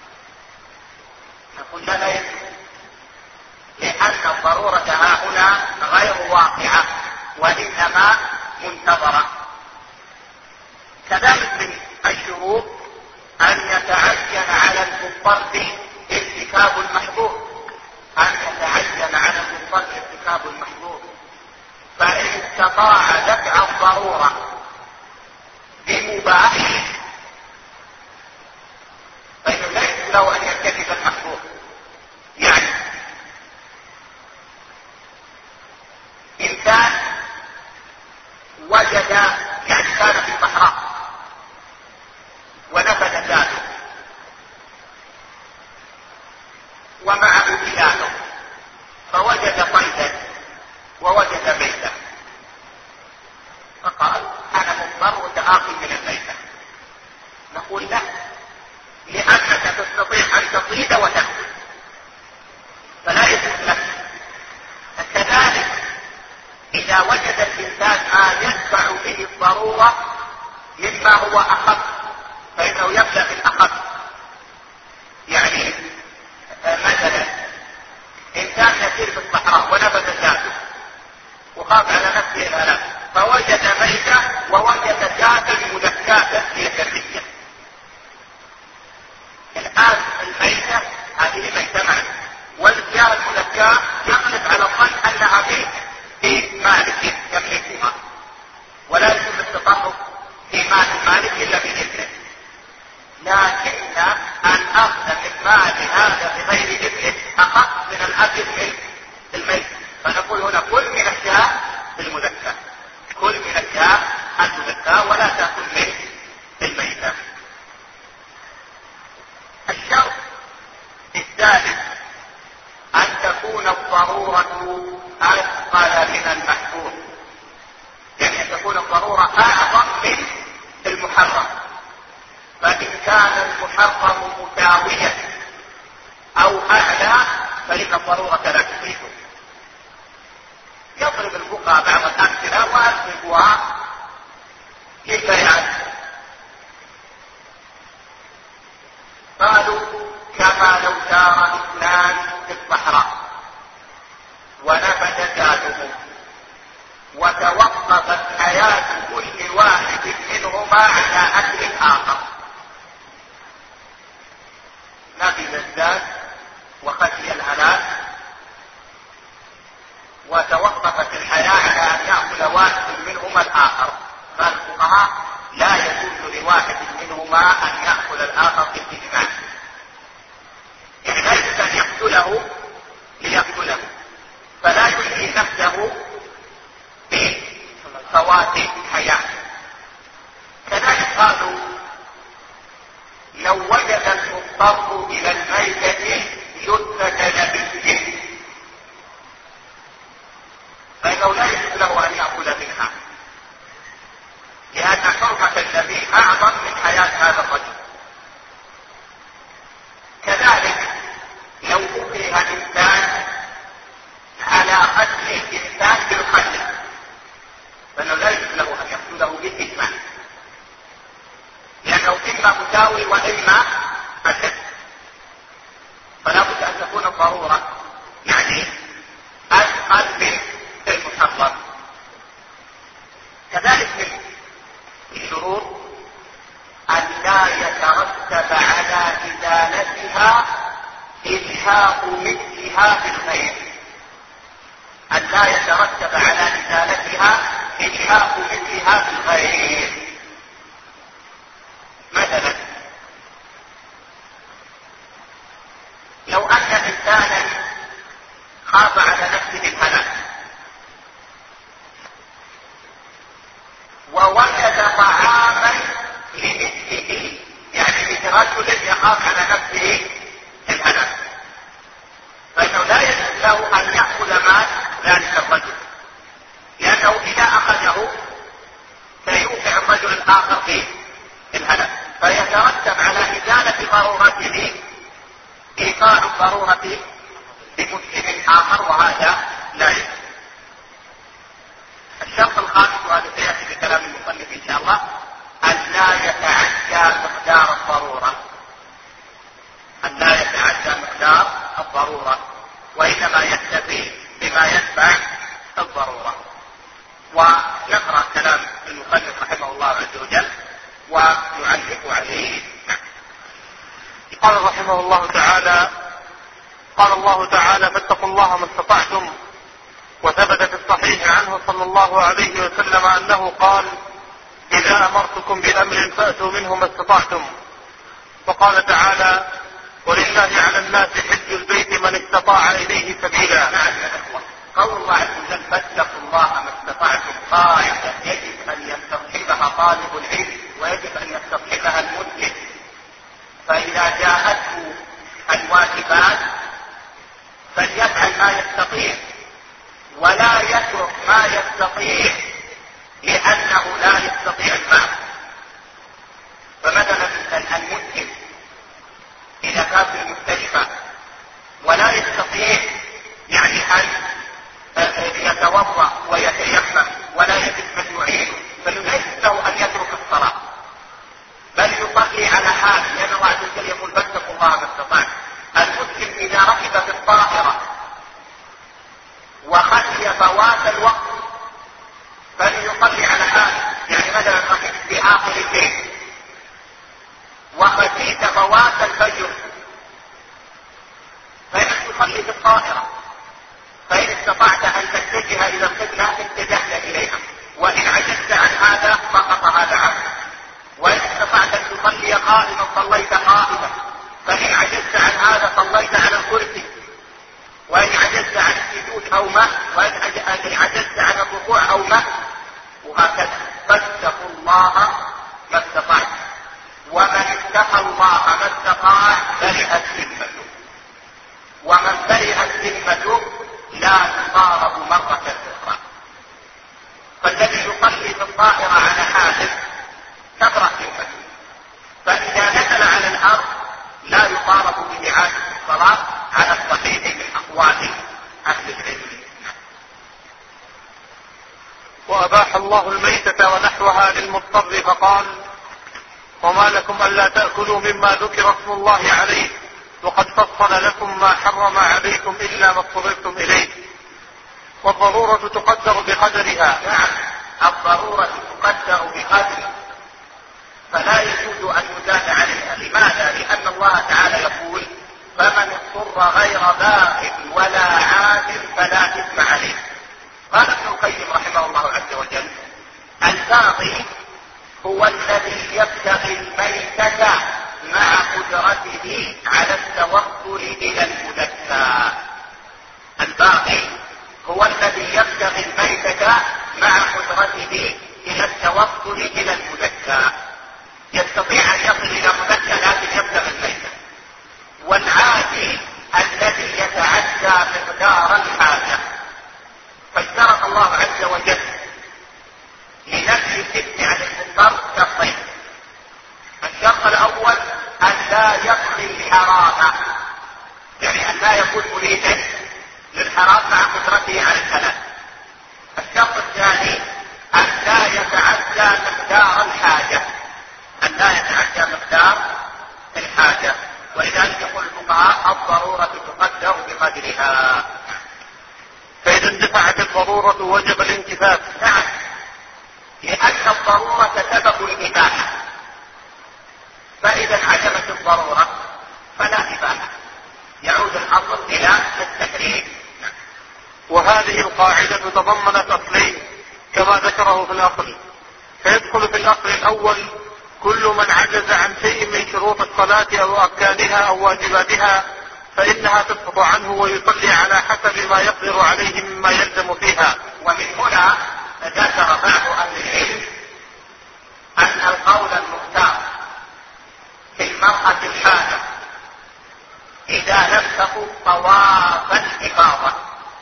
نقول لا لا يجوز، لأن الضرورة ها هنا غير واقعة وإنما منتظرة. كذلك من الشروط أن يتعين على المضطر ارتكاب المحظور، أن يتعين على المضطر ارتكاب المحظور، فإن استطاع دفع الضرورة بمباح فإنه لا يجوز له أن يرتكب المحظور. يعني إنسان وجد، يعني كان في الصحراء ونفذ ذاته ومعه بلاده فوجد صيدا ووجد ميتا، فقال أنا مضطر وتآكل من الميتة. نقول لا، لأنك تستطيع أن تصيد وتأكل فلا يجوز لك. كذلك إذا وجد الإنسان ما يدفع به الضرورة مما هو أخف فإنه يبدأ بالأخف. يعني مثلا إنسان يسير في الصحراء ونبذ ذاته وخاف على نفسه الهلاك فوجد ميتة ووجد ذاتا ملكاة هي كالرية. الآن الميتة هذه ميتة معه، والثياب الملكاة يغلب على الظن أنها في في مالك يملكها، ولا يجوز التصرف في مال المالك إلا بإذنه. لكن أن أخذ من مال هذا بغير إذنه أخف من الأكل من الميت. فنقول هنا كل من الشاة المزكاة، كل من الشاة المزكاة ولا تأكل من الميتة. الشرط الثالث أن تكون الضرورة أثقل من المحظور، يعني أن تكون الضرورة أعظم من المحرم. فإن كان المحرم مساويا أو أعلى فإن الضرورة لا تفيده. يضرب الفقهاء بعض الأمثلة وأسبقها للبيان. قالوا كما لو سار اثنان في الصحراء ونفد زادهم وتوقفت حياة كل واحد منهما على أكل الآخر. نفد الزاد وخشي الهلاك وتوقفت الحياة على أن يأكل واحد منهما الآخر، فالفقهاء لا يجوز لواحد منهما أن يأكل الآخر بالإجماع. يعني لا يجوز أن يقتله ليقتله، فلا يلهي نفسه بفوات حياة. كذلك قالوا لو وجد المضطر إلى الميتة جثة نبي فإنه لا يجوز له أن يأكل منها، لأن حرمة النبي أعظم من حياة هذا الرجل. كذلك لو أكره إنسان على قتل إنسان بالقتل فإنه لا يجوز له أن يقتله بالإجماع، لأنه إما مساوي وإما أشد، فلا بد أن تكون الضرورة يعني أثقل من المحرم. كذلك من الشروط أن لا يترتب على إزالتها إلحاق مثلها بالغير، أن لا يترتب على إزالتها إلحاق مثلها بالغير. مثلا يخاف على نفسه الهلاك، فإنه لا يجوز له أن يأخذ مال ذلك الرجل، لأنه إذا أخذه سيوقع الرجل الآخر في الهلاك، فيترتب على إزالة ضرورته إيقاع الضرورة بمسلم آخر، وهذا لا يجوز. الشرط الخامس، وهذا سيأتي في كلام المصنف إن شاء الله، أن لا يتعدى مقدار الضرورة، أن لا يتعدى مقدار الضرورة، وإنما يكتفي بما يتبع الضرورة. ونقرأ كلام المصنف رحمه الله عز وجل ونعلق عليه. قال رحمه الله تعالى: قال الله تعالى: فاتقوا الله ما استطعتم. وثبت في الصحيح عنه صلى الله عليه وسلم أنه قال: إذا أمرتكم بأمر فأتوا منه ما استطعتم. وقال تعالى: ولله على الناس حج البيت من استطاع إليه سبيلا. قول الله عز وجل: فاتقوا الله ما استطعتم، قاعدة يجب أن يستصحبها طالب العلم، ويجب أن يستصحبها المسلم. فإذا جاءته الواجبات فليفعل ما يستطيع، ولا يترك ما يستطيع لأنه لا يستطيع المال. فمثلا المسلم إذا كان في المختلفة ولا يستطيع يعني أن يتوضأ ويتيمم ولا يجد من يعينه، فليس له أن يترك الصلاة، بل يصلي على حال، لأن الله عز وجل يقول: فاتقوا الله ما استطعتم. المسلم إذا ركب في الطائرة وخشي فوات الوقت فليصلي على حال، يعني مثلا ركبت في آخر الليل وخشيت فوات الفجر فإنك تصلي في الطائرة، فإن استطعت أن تتجه إلى القبلة اتجهت إليها، وإن عجزت عن هذا سقط هذا عنك، وإن استطعت أن تصلي قائما صليت قائما، فإن عجزت عن هذا صليت على الكرسي، وإن عجزت عن السجود أو ما، وإن عجزت عن الركوع أو ما، وهكذا. فاتقوا الله ما استطعت، ومن اتقى الله ما استطاع برئت ذمته، ومن برئت ذمته لا يضارب مرة أخرى. فالذي يصلي في الطائرة على حادث تبرأ ذمته، فإذا نزل على الأرض لا يطالب بإعادة الصلاة على الصحيح من أقوال أهل العلم. وأباح الله الميتة ونحوها للمضطر فقال: وما لكم ألا تأكلوا مما ذكر اسم الله عليه وقد فصل لكم ما حرم عليكم إلا ما اضطررتم إليه. والضرورة تقدر بقدرها. نعم، الضرورة تقدر بقدر، فلا يجوز أن يزاد عليها. لماذا؟ لأن الله تعالى يقول: فمن اضطر غير باغ ولا عاد فلا إثم عليه. قال ابن القيم رحمه الله عز وجل: الباغي هو الذي يبتغي الميتة مع قدرته على التوصل إلى المذكى. الباغي هو الذي يبتغي الميتة مع قدرته إلى التوصل إلى المذكى، يستطيع أن يصل إلى مذكى لكن يبتغي الميتة. والعادي الذي يتعدى مقدار الحاجة. فاشترط الله عز وجل لنفي الإثم عن المضطر شرطين: الشرط الأول أن لا يقضي الحرام، يعني أن لا يكون مريدا للحرام مع قدرته على الحلال. الشرط الثاني أن لا يتعدى مقدار الحاجة، أن لا يتعدى مقدار الحاجة. ولذلك يقول الفقهاء: الضرورة تقدر بقدرها. فإذا اندفعت الضرورة وجب الانتفاع. نعم، لأن الضرورة سبب الإباحة، فإذا عدمت الضرورة فلا إباحة، يعود الأصل إلى التحريم. وهذه القاعدة تضمنت أصلين كما ذكره في الأصل، فيدخل في الأصل الأول كل من عجز عن شيء من شروط الصلاة أو أركانها أو واجباتها فإنها تسقط عنه ويصلي على حسب ما يقدر عليه مما يلزم فيها. ومن هنا ذكر بعض أهل العلم أن القول المختار في للمرأة الحامل إذا لم تطف طواف الإفاضة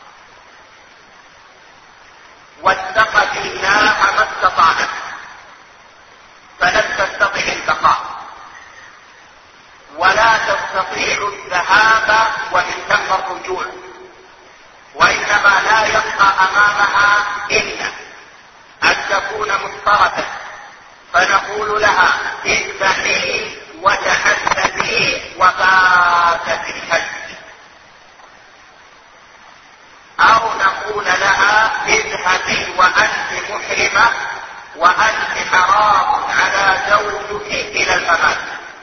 واتقت الله ما استطاعت فلم تستطع البقاء ولا تستطيع الذهاب ومن ثم الرجوع، وإنما لا يبقى أمامها إلا أن تكون مضطرة، فنقول لها اذهبي وتحدثي وباتت الحج، أو نقول لها اذهبي وأنت محرمة وأنت حرام على زوجك إلى الممات.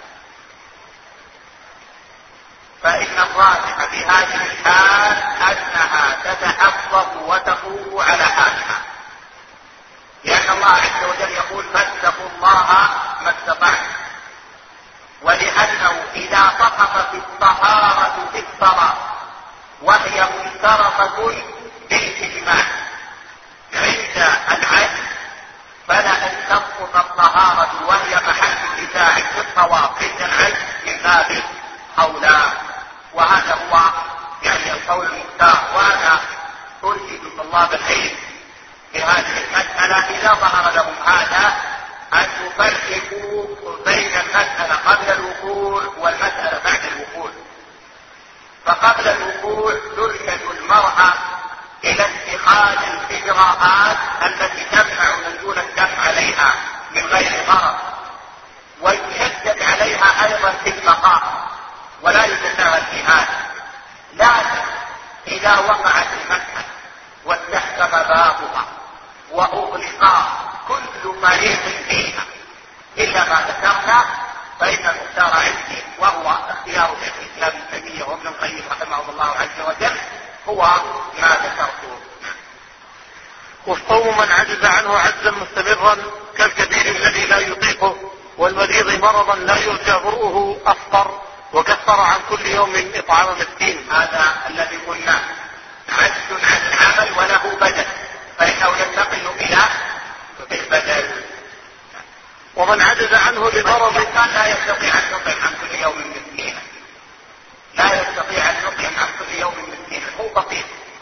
فإن الراجح في هذه الحال أنها تتحفظ وتقوم على حالها، لأن الله عز وجل يقول فاتقوا الله ما استطعتم، ولأنه إذا سقطت الطهارة في الصلاة وهي منصرفة بالإجماع عند العجز فلا أن تسقط الطهارة وهي محل نزاع في الطواف عند العجز من باب أولى. وهذا هو يعني القول المختار، وأنا أرشد طلاب العلم في هذه المسألة إذا ظهر لهم هذا أن يفرقوا بين المسألة قبل الوقوع والمسألة بعد الوقوع. فقبل الوقوع ترشد المرأة إلى اتخاذ الإجراءات التي تمنع نزول الدم عليها من غير ضرر، ويشدد عليها أيضا في البقاء ولا يتساهل الجهاد. لكن إذا وقعت المسألة واستحكم بابها وأغلق كل طريق فيها إلا ما ذكرنا فإن المختار عندي وهو اختيار شيخ الإسلام ابن تيمية وابن القيم رحمه الله عز وجل هو ما ذكرته. والصوم من عجز عنه عجزا مستمرا كالكبير الذي لا يطيقه والمريض مرضا لا يرجى برؤه أفطر وكفر عن كل يوم إطعام مسكين. هذا الذي قلنا عجز عن العمل وله بدل فإنه ينتقل إلى البدل. ومن عجز عنه لمرض كان لا يستطيع أن يطعم عن كل يوم مسكينا، لا يستطيع أن يطعم عن كل يوم مسكينا، هو بسيط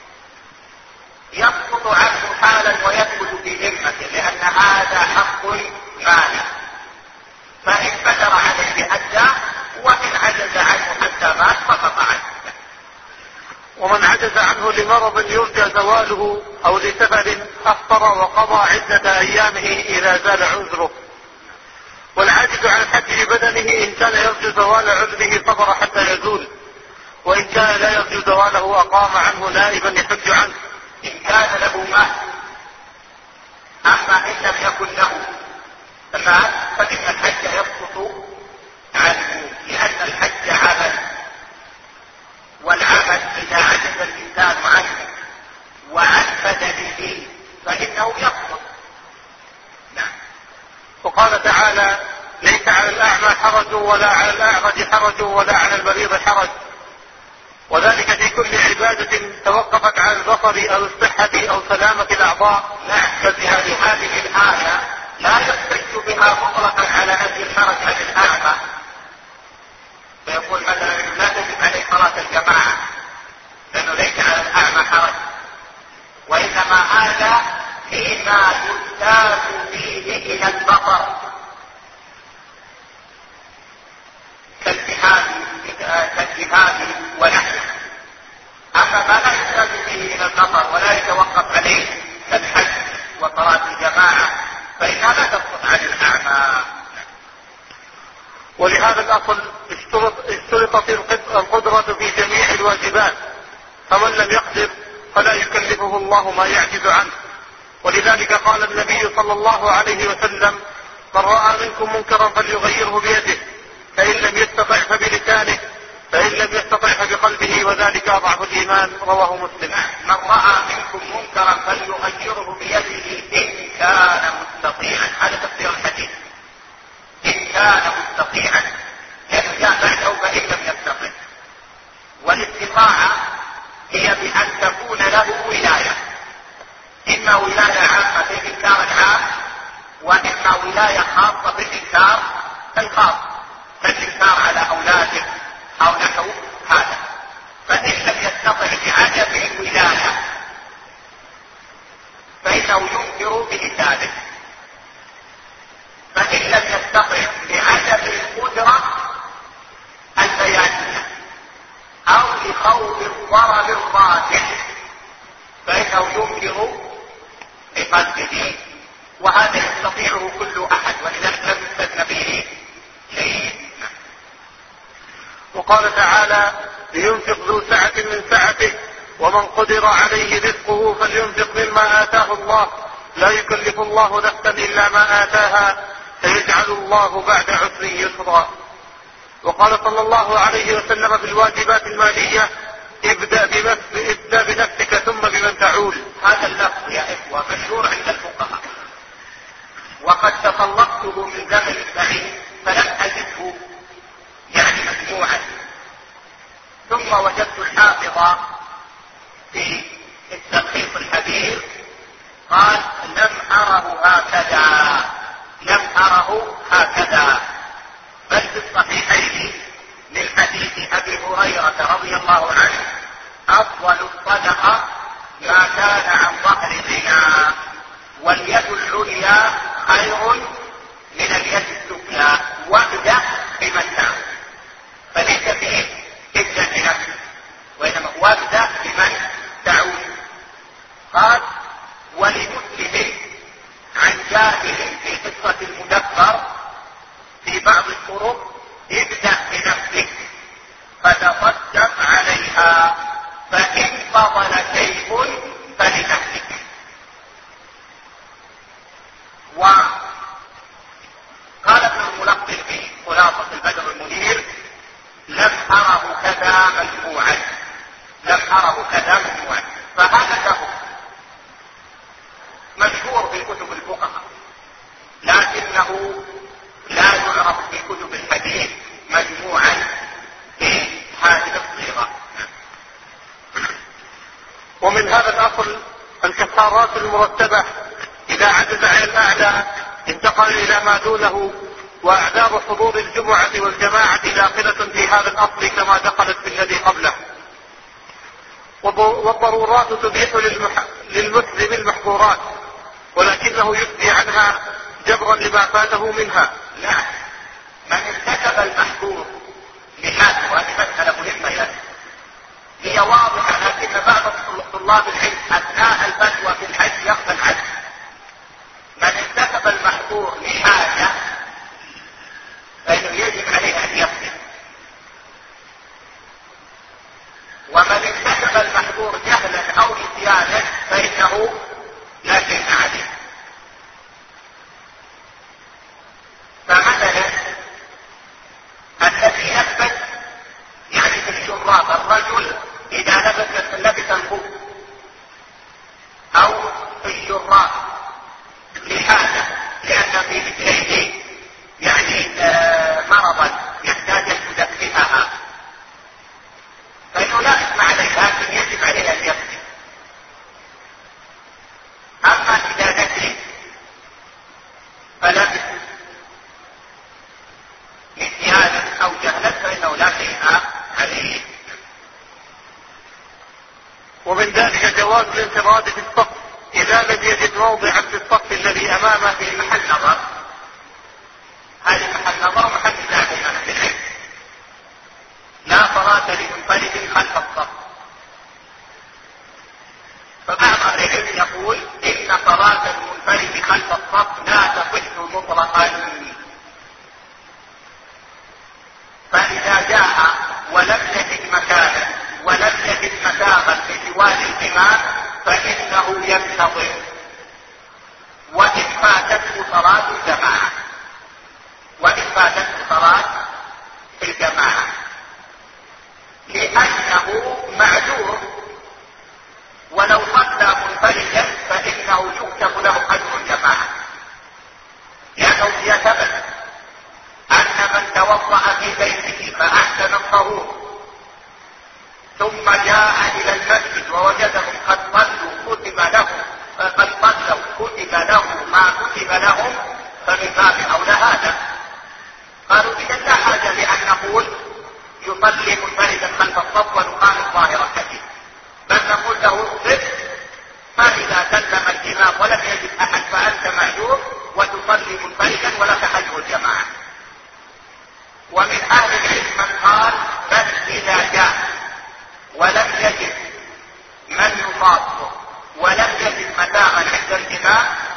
يسقط عنه حالا ويثبت في ذمته لأن هذا حق مالي، فإن قدر عليه أدى وإن عجز عنه حتى مات فقط عنه. ومن عجز عنه لمرض يرجى زواله أو لسفر أفطر وقضى عدة أيامه إذا زال عذره. والعاجز عن الحج ببدنه إن كان يرجو زوال عذره صبر حتى يزول، وإن كان لا يرجو زواله أقام عنه نائبا يحج عنه. إن كان له مال، أما إن لم يكن له مال فإن الحج يسقط عنه لأن الحج عمل، والعمل إذا عجز الإنسان عنه وعن بدنه فإنه يسقط. نعم. وقال تعالى ليس على الأعمى حرج ولا على الأعرج حرج ولا على المريض حرج، وذلك في كل عبادة توقفت على البصر أو الصحة أو سلامة الأعضاء. نعم. ففي هذه الآية لا يحتج بها مطلقا على نفي الحرج عن الأعمى، فيقول مثلا لا تجب عليه صلاة الجماعة لأنه ليس على الأعمى حرج، وإنما هذا فيما يحتاج فيه إلى البصر كالجهاد ونحوه. أما ما لا يحتاج فيه إلى البصر ولا يتوقف عليه كالحج وصلاة الجماعة فإنها لا تسقط عن الأعمى. ولهذا الأصل اشترطت القدرة في جميع الواجبات، فمن لم يقدر فلا يكلفه الله ما يعجز عنه. ولذلك قال النبي صلى الله عليه وسلم من رأى منكم منكرا فليغيره بيده، فإن لم يستطع فبلسانه، فإن لم يستطع فبقلبه، وذلك أضعف الإيمان. رواه مسلم. من رأى منكم منكرا فليغيره بيده إن كان مستطيعا، هذا تفسير الحديث، إن كان مستطيعا، لأنه جاء بعده فإن لم يستطع. والاستطاعة هي بأن تكون له ولاية، إما ولاية عامة في الإنكار العام، وإما ولاية خاصة في الإنكار الخاص كالإنكار المساجد، وهذا يستطيعه كل أحد ولذلك لم يستثن به شيء. وقال تعالى: لينفق ذو سعة من سعته ومن قدر عليه رزقه فلينفق مما آتاه الله لا يكلف الله نفسا إلا ما آتاها سيجعل الله بعد عسر يسرا. وقال صلى الله عليه وسلم في الواجبات المالية: ابدأ بنفسك, ابدأ بنفسك ثم بمن تعول. هذا اللفظ يا إخوة مشهور عند الفقهاء، وقد تطلقته من زمن بعيد فلم أجده يعني مجموعا، ثم وجدت الحافظ في التلخيص الحديث قال: لم أره هكذا لم أره هكذا بل في الصحيحين من حديث أبي هريرة رضي الله عنه: أفضل الصدقة ما كان عن ظهر غنى، واليد العليا خير من اليد السفلى، وابدأ بمن تعود. فليس فيه ابدأ بنفسك، وإنما وابدأ بمن تعود. قال: ولمسلم عن جابر في قصة المدبر في بعض الطرق: ابدأ بنفسك فتصدق عليها فإن فضل شيء فلنفسك. وقال ابن الملقن في خلاصة البدر المنير: لم أره كذا مجموعا لم أره كذا مجموعا. فهذا له مشهور في كتب الفقهاء، لكنه لا يعرف في كتب الحديث مجموعا في هذه الصيغة. ومن هذا الأصل الكفارات المرتبة إذا عجز عن الأعلى انتقل إلى ما دونه، وأعذار حضور الجمعة والجماعة داخلة في هذا الأصل كما دخلت في الذي قبله. والضرورات تبيح للمسلم المحظورات، ولكنه يفدي عنها جبرا لما فاته منها. لا، من ارتكب المحظور لحاله، وهذه مسألة مهمة يعني هي واضحة، لكن بعض طلاب العلم أثناء الفتوى في الحج يقبل عنه. من ارتكب المحظور لحاجة فإنه يجب عليه أن يقبل، ومن ارتكب المحظور جهلا أو نسيانا فإنه لا شيء عليه. فمثلا الذي يثبت يعني في الشراب، الرجل إذا لبس لبس الخف أو في الشراب لحاجة لأن في رجليه يعني مرضا يحتاج أن يدفئها فإنه لا إثم عليه، لكن يجب عليه أن يغسل. أما إذا نسي فلبس نسيانا أو جهلا فإنه لا شيء عليه. ومن ذلك جواز الانفراد في الصف إذا لم يجد موضعا في الصف الذي أمامه في محل نظر. هذه محل نظر محل نزاع بين أهل العلم. لا صلاة لمنفرد خلف الصف. فبعض أهل العلم يقول إن صلاة المنفرد خلف الصف لا تصح مطلقا، فإذا جاء ولم يجد مكانا ولم يجد مسافا بجوار الإمام فإنه ينتظر، وإن فاتته صلاة الجماعة وإن فاتته صلاة الجماعة لأنه معذور، ولو صلى منفردا فإنه يكتب له أجر الجماعة، لأنه يثبت أن من توضأ في بيته فأحسن الطهور ثم جاء إلى المسجد ووجدهم قد صلوا كتب له قد صلوا كتب له ما كتب لهم، فمن باب أولى هذا. قالوا إذا لا حاجة لأن نقول يصلي منفردا خلف الصف ونقام الظاهرة كثير، بل نقول له اغفر، فإذا سلم الإمام ولم يجد أحد فأنت معذور وتصلي منفردا ولك أجر الجماعة. ومن أهل العلم من قال بل إذا جاء ولم يجد من يصابه ولم يجد متاعا عند الإمام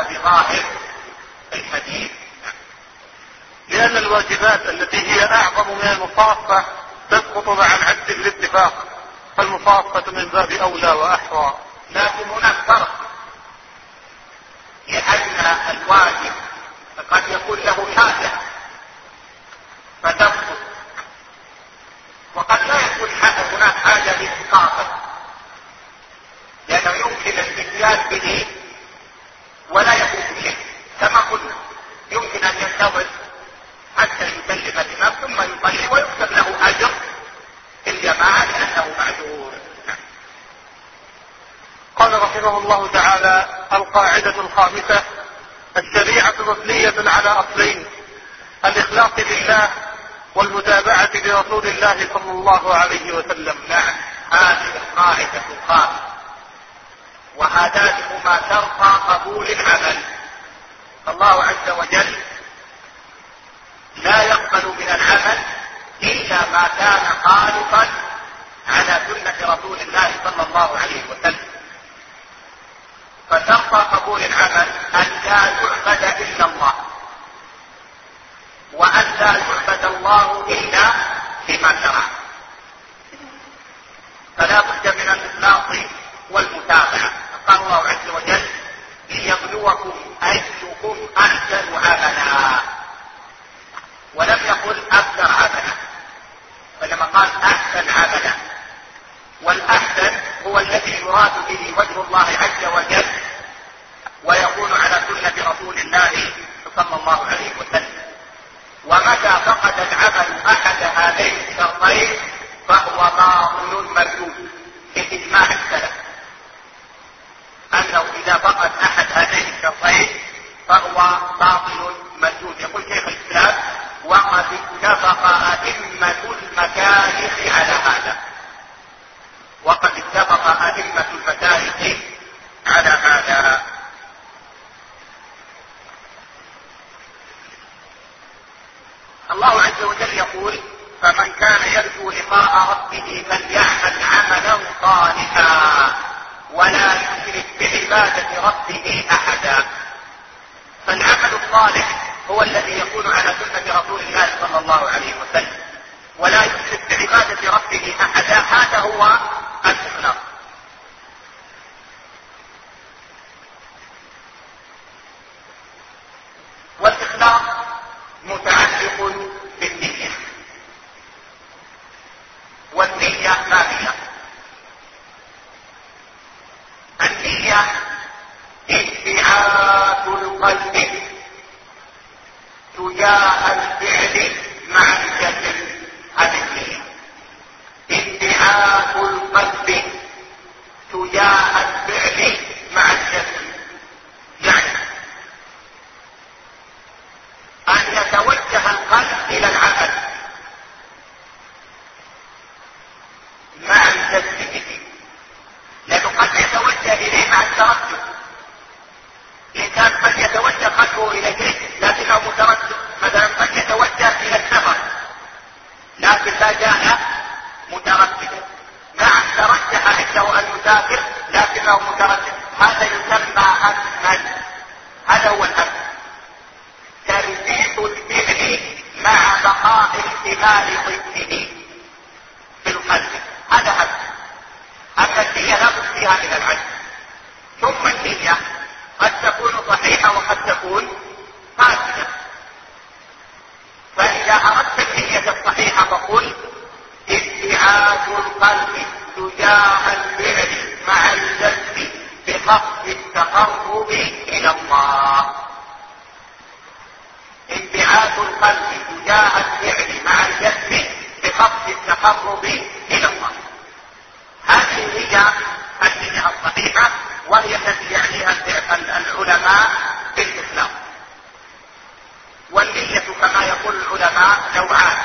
بظاهر الحديث. لأن الواجبات التي هي أعظم من المصافة تسقط مع العبد بالاتفاق، فالمصافة من باب أولى وأحرى. لكن هناك فرق، لأن الواجب قد يكون له حاجة فتسقط، وقد لا يكون هناك حاجة لإسقاطه، لأنه يمكن الاستدلال به ولا يكون شيء. كما قلنا يمكن أن ينتظر حتى يسلم الإمام ثم يصلي ويكتب له أجر في الجماعة لأنه معذور. قال رحمه الله تعالى: القاعدة الخامسة: الشريعة مبنية على أصلين: الإخلاص لله والمتابعة لرسول الله صلى الله عليه وسلم. نعم، هذه القاعدة الخامسة، وهذان هما شرط قبول العمل. الله عز وجل لا يقبل من العمل إلا ما كان خالصا على سنة رسول الله صلى الله عليه وسلم. فشرط قبول العمل أن لا يعبد إلا الله، وأن لا يعبد الله إلا بما شرع. فلا بد من الإخلاص والمتابعة. قال الله عز وجل: ليبلوكم أيكم أحسن عملا، ولم يقل أكثر عملا، وإنما قال أحسن عملا. والأحسن هو الذي يراد به وجه الله عز وجل ويكون على سنة رسول الله صلى الله عليه وسلم. ومتى فقد العمل أحد هذين الشرطين فهو باطل مردود بإجماع السلف، أنه إذا فقد أحد هذين الشرطين فهو باطل مردود. يقول شيخ الإسلام: وقد اتفق أئمة المشايخ على هذا. وقد اتفق أئمة المشايخ على هذا. الله عز وجل يقول: فمن كان يرجو لقاء ربه فليعمل عملا صالحا ولا يشرك بعبادة ربه أحدا. فالعمل الصالح هو الذي يكون على سنة رسول الله صلى الله عليه وسلم، ولا يشرك بعبادة ربه أحدا. هذا هو الإخلاص. والإخلاص متعلق بالنية، والنية ما هي؟ النية انبعاث القلب تجاه الفعل مع الجسد. هذه النية، انبعاث القلب تجاه الفعل مع الجسد، يعني أن يتوجه القلب إلى العمل مع الجسد، لأنه قد يتوجه إليه مع التردد. الإنسان قد يتوجه قلبه إلى شيء لكنه متردد، مثلا قد يتوجه إلى السفر لكن لا جاء مترددا، نعم ترجح عنده أن يسافر لكنه متردد، هذا يسمى أمن. هذا هو الأمن، تربيط الفعل مع بقاء احتمال ضده في القلب، هذا أمن. أما النية لا بد فيها من العلم. ثم النية قد تكون صحيحة وقد تكون فاسدة. فإذا أردت النية الصحيحة فقل: انبعاث القلب تجاه الفعل مع الجسد بقصد التقرب إلى الله. انبعاث القلب تجاه الفعل مع الجسد بقصد التقرب إلى الله. هذه هي النية الصحيحة، وهي التي يعنيها العلماء بالإسلام. والنية كما يقول العلماء نوعان.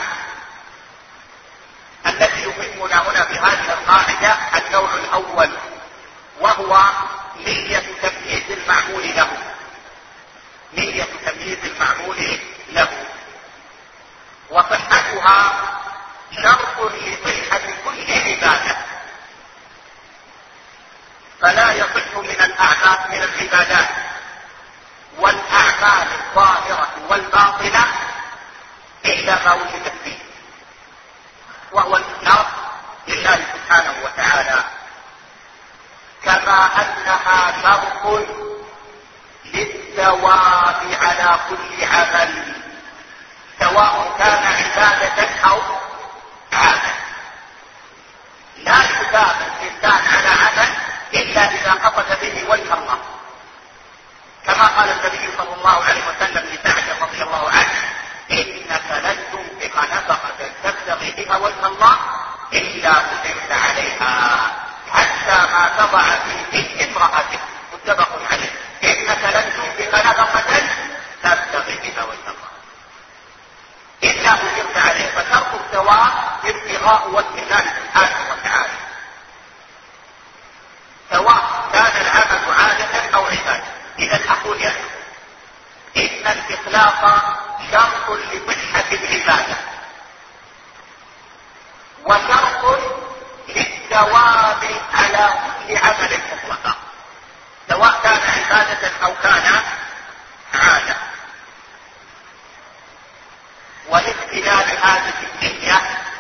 الذي يهمنا هنا في هذه القاعدة النوع الأول، وهو نية تمييز المعمول له. نية تمييز المعمول له، وصحتها شرط لصحة كل عبادة، فلا يصح من الأعمال من العبادات وشرط للثواب على كل عمل، سواء كان عبادة أو عادة. لا يثاب الإنسان على عمل إلا إذا قصد به وجه الله، كما قال النبي صلى الله عليه وسلم لسعد رضي الله عنه: إنك لن تنفق نفقة تبتغي بها وجه الله إلا أجرت عليها حتى ما تضع في يد امرأتك. متفق عليه. إنك لن تنفق نفقة تبتغي بها وجه الله إلا أجرت عليه. فشرط الثواب ابتغاء وجه الله سبحانه وتعالى، سواء كان العمل عادة أو عبادة. إذا أقول يا إن الإخلاص شرط لصحة العبادة وشرط للثواب على كل عمل مطلقا، سواء كان عبادة أو كان عادة. ولاختلاف هذه النية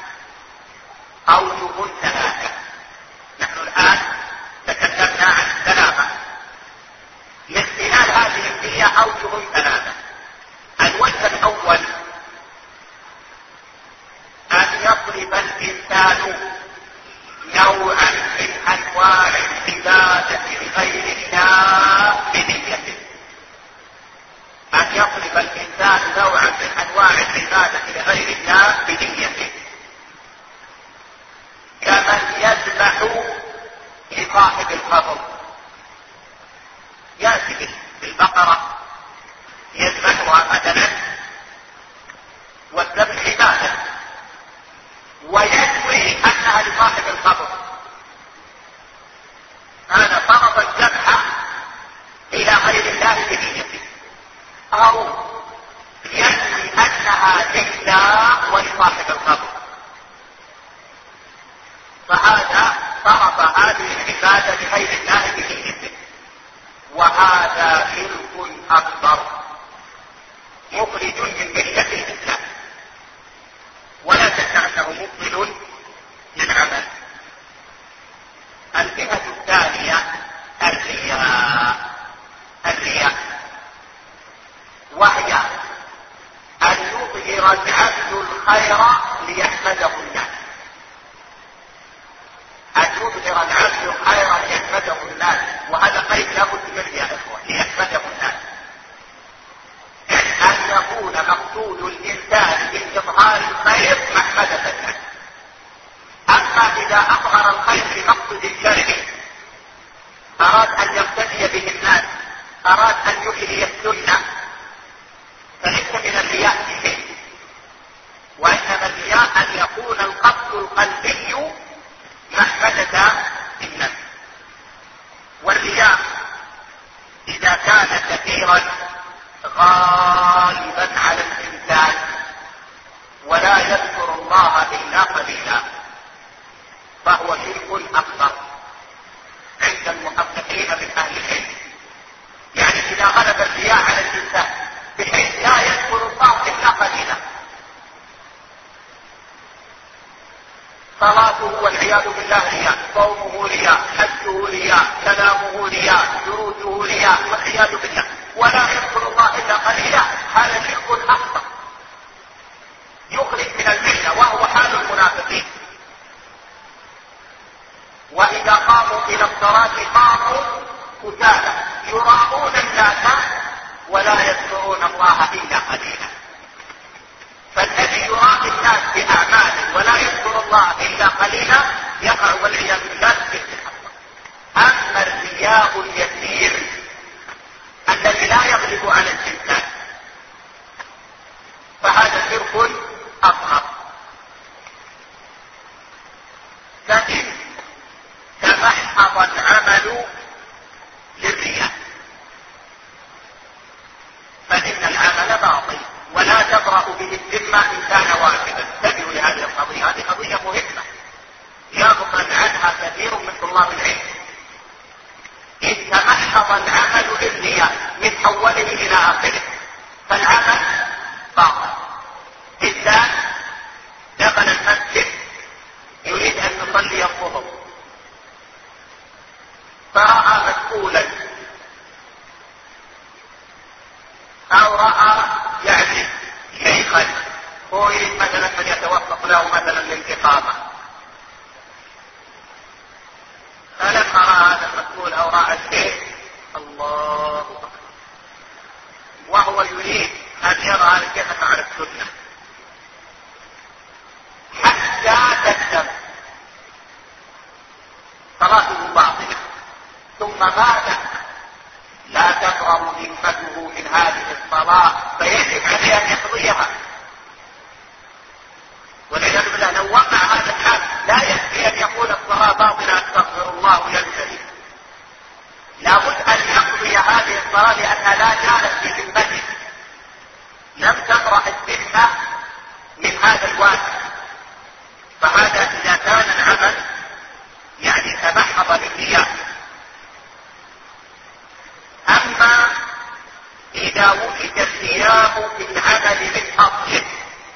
أوجه ثلاثة. نحن الآن تكلمنا عن السلامة. لاختلاف هذه النية أوجه ثلاثة. الوجه الأول أن يطلب الإنسان نوعا من أنواع العبادة لغير الله بنيته. أن يطلب الإنسان نوعا من أنواع العبادة لغير الله بنيته، كمن يذبح لصاحب القبر، يأتي بالبقرة يذبحها مثلا، والذبح عبادة، وينوي أنها لصاحب القبر، هذا فرض الذبح إلى غير الله بنيته، أو ينوي أنها لله ولصاحب القبر، فهذا فرض هذه العبادة لغير الله بنيته، وهذا شرك أكبر مخرج من ملة الإسلام، ولا شك أنه مبطل للعمل. الفئة الثانية الرياء. الرياء وهي أن يظهر العبد الخير ليحمده الناس. أن يظهر العبد الخير ليحمده الناس، وهذا قيد لا بد منه يا إخوة، ليحمده الناس، أن يكون مقصود الإنسان بإظهار الخير محمدة الناس. أما إذا أظهر الخير لمقصد الشرعي، أراد أن يقتدي به الناس، أراد أن يحيي السنة، فليس من الرياء شيء، وإنما الرياء أن يكون القصد القلبي محمدة الناس. والرياء إذا كان كثيرا غالبا على الإنسان ولا يذكر الله إلا قليلا، فهو شرك أكبر عند المحققين من أهل العلم. يعني إذا غلب الرياء على الإنسان بحيث لا يذكر الله إلا قليلا، صلاته والعياذ بالله رياء، صومه رياء، حجه رياء، كلامه رياء، دروسه رياء، والعياذ بالله، ولا يذكر الله إلا قليلا، هذا شرك أكبر يخرج من الملة، وهو حال المنافقين. وإذا قاموا إلى الصلاة قاموا كسالى يراءون الناس ولا يذكرون الله إلا قليلا. فالذي يراء الناس بأعماله ولا يذكر الله إلا قليلا يقع والعياذ بالله في الحق. أما الرياء اليسير الذي لا يغلب على الإنسان فهذا شرك أصغر. لكن تمحض العمل للرياء فإن العمل باطل ولا تبرأ به الذمة إن كان واجبا. انتبهوا لهذه القضية، هذه قضية مهمة يغفل عنها كثير من طلاب العلم. إن تمحض العمل للرياء من أوله إلى آخره فالعمل باطل. إنسان دخل المسجد يريد أن يصلي الظهر، فرأى مسؤولا لأنها لا زالت في ذمته، لم تبرأ الذمة من هذا الواجب. فهذا إذا كان العمل يعني تمحض بالنيات. أما إذا وجد القيام بالعمل من أصله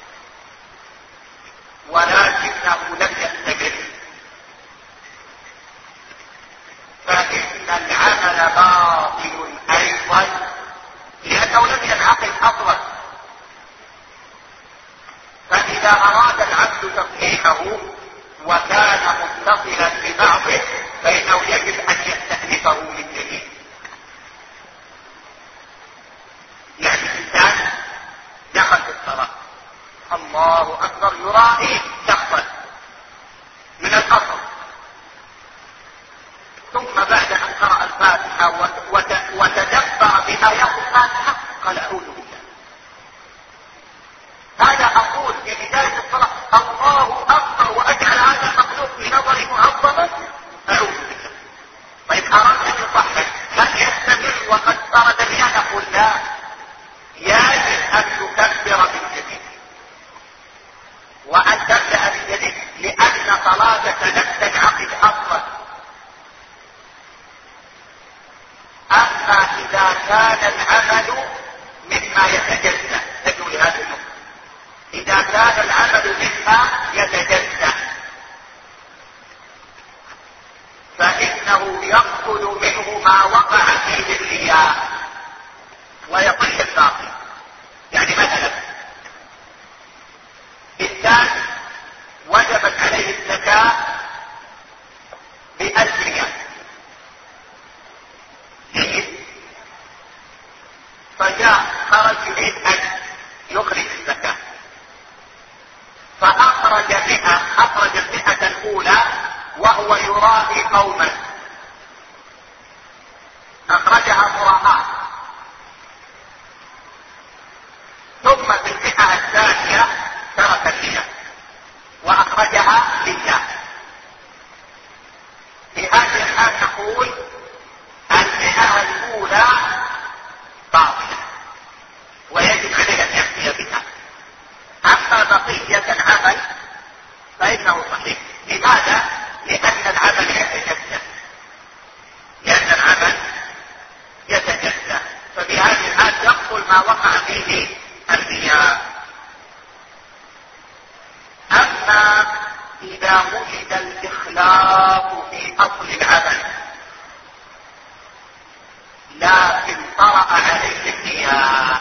ولكنه لم يستمر فإن العمل باطل أيضا، لأنه لم ينعقد أصلا. فإذا أراد العبد تصحيحه وكان متصلا ببعضه فإنه يجب أن يستأنفه من جديد. يعني الإنسان دخل في الصلاة الله أكبر يرائي شخصا من الأصل، ثم بعد أن قرأ الفاتحة وتدبر بآيات الفاتحة قال أعوذ بالله. هذا أقول في بداية الصلاة الله أكبر وأجعل هذا المخلوق في نظري معظما، أعوذ بالله. طيب أراد أن يصحح هل يستمر وقد فرد النية؟ نقول لا، يجب أن تكبر من جديد وأن تبدأ من جديد، لأن صلاتك لم تنعقد أصلا. أما إذا كان العمل مما يتجزأ، تجوا لهذه النقطة، إذا كان العمل مما يتجزأ فإنه يأخذ منه ما وقع فيه الرياء ويطيح الباقي. يعني مثلا إنسان وجبت عليه الزكاة بألف ريال، فجاء خرج يريد أن يخرج الزكاة فأخرج مئة، أخرج المئة الأولى وهو يرائي قوما، أخرجها مراءة، ثم في المئة الثانية ترك الرياء وأخرجها لله. في هذه الحال نقول المئة الأولى باطلة ويجب عليه أن يأتي بها. أما بقية العمل فإنه صحيح. لماذا؟ لأن العمل يتجزأ، لأن العمل يتجزأ، فبهذه الحال يقبل ما وقع فيه الرياء. أما إذا وجد الإخلاص في أصل العمل لكن طرأ عليه الرياء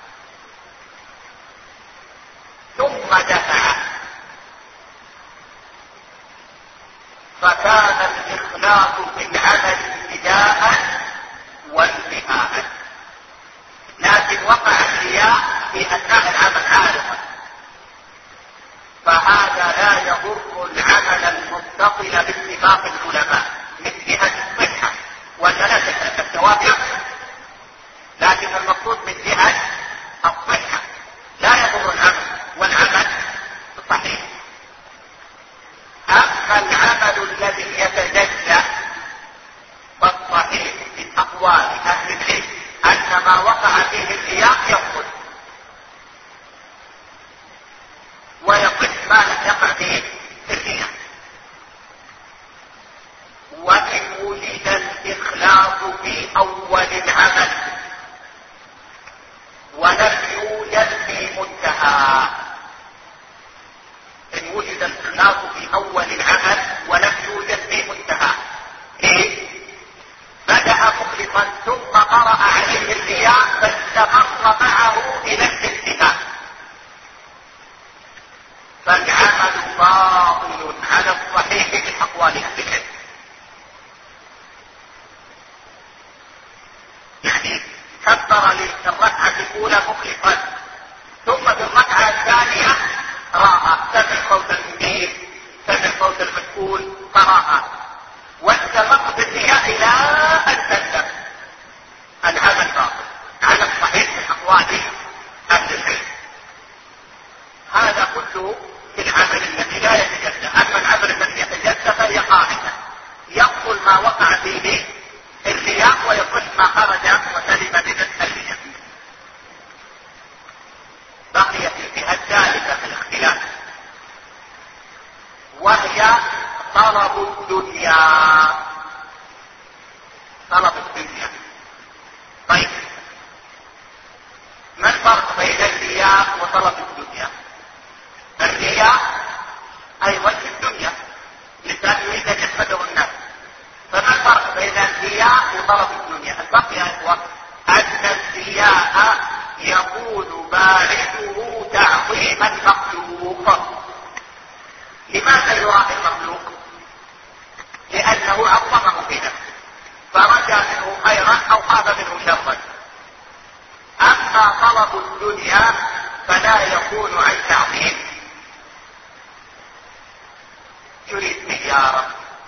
ثم دفع، فكان الإخلاص في العمل ابتداء وانتهاء، لكن وقع الرياء في أثناء العمل عارضا، فهذا لا يضر العمل المتصل باتفاق العلماء من جهة الصحة وثلاثة التوابع، لكن المقصود من جهة الصحة لا يضر العمل والعمل صحيح. أما العمل الذي يتجزأ فالصحيح من أقوال أهل العلم أن ما وقع فيه الرياء يبطل ويقف ما لم يقع فيه الرياء. وإن وجد الإخلاص في أول العمل ولم يوجد في منتهى، إن وجد الإخلاص في أول العمل ولم يوجد في منتهى، إيه؟ بدأ مخلصا ثم قرأ عليه الرياء فاستمر معه إلى الانتهاء، فالعمل باطل على الصحيح من أقوال أهل العلم. يعني كبر للركعة الأولى مخلصا ثم في الركعة الثانية راى سمع صوت المنير، سمع صوت المسؤول قراها واستمر بالرياء إلى أن سلم، العمل باطل على الصحيح من أقوال أهل العلم. هذا كله في العمل الذي لا يتجزأ. أما العمل الذي يتجزأ فهي قاعدة يبطل ما وقع فيه الرياء ويصح ما خرج وسلم من طلب الدنيا. طلب الدنيا. طيب ما الفرق بين الرياء وطلب الدنيا؟ الرياء ايضا في الدنيا، الانسان يريد ان يحمده الناس. فما الفرق بين الرياء وطلب الدنيا؟ الفرق يا اخوة ان الرياء يكون باعثه تعظيم المخلوق. لماذا يراعي المخلوق؟ لانه عظمه في نفسه فرجى منه خيرا او خاف منه شرا. اما طلب الدنيا فلا يكون عن تعظيم. يريد سيارة،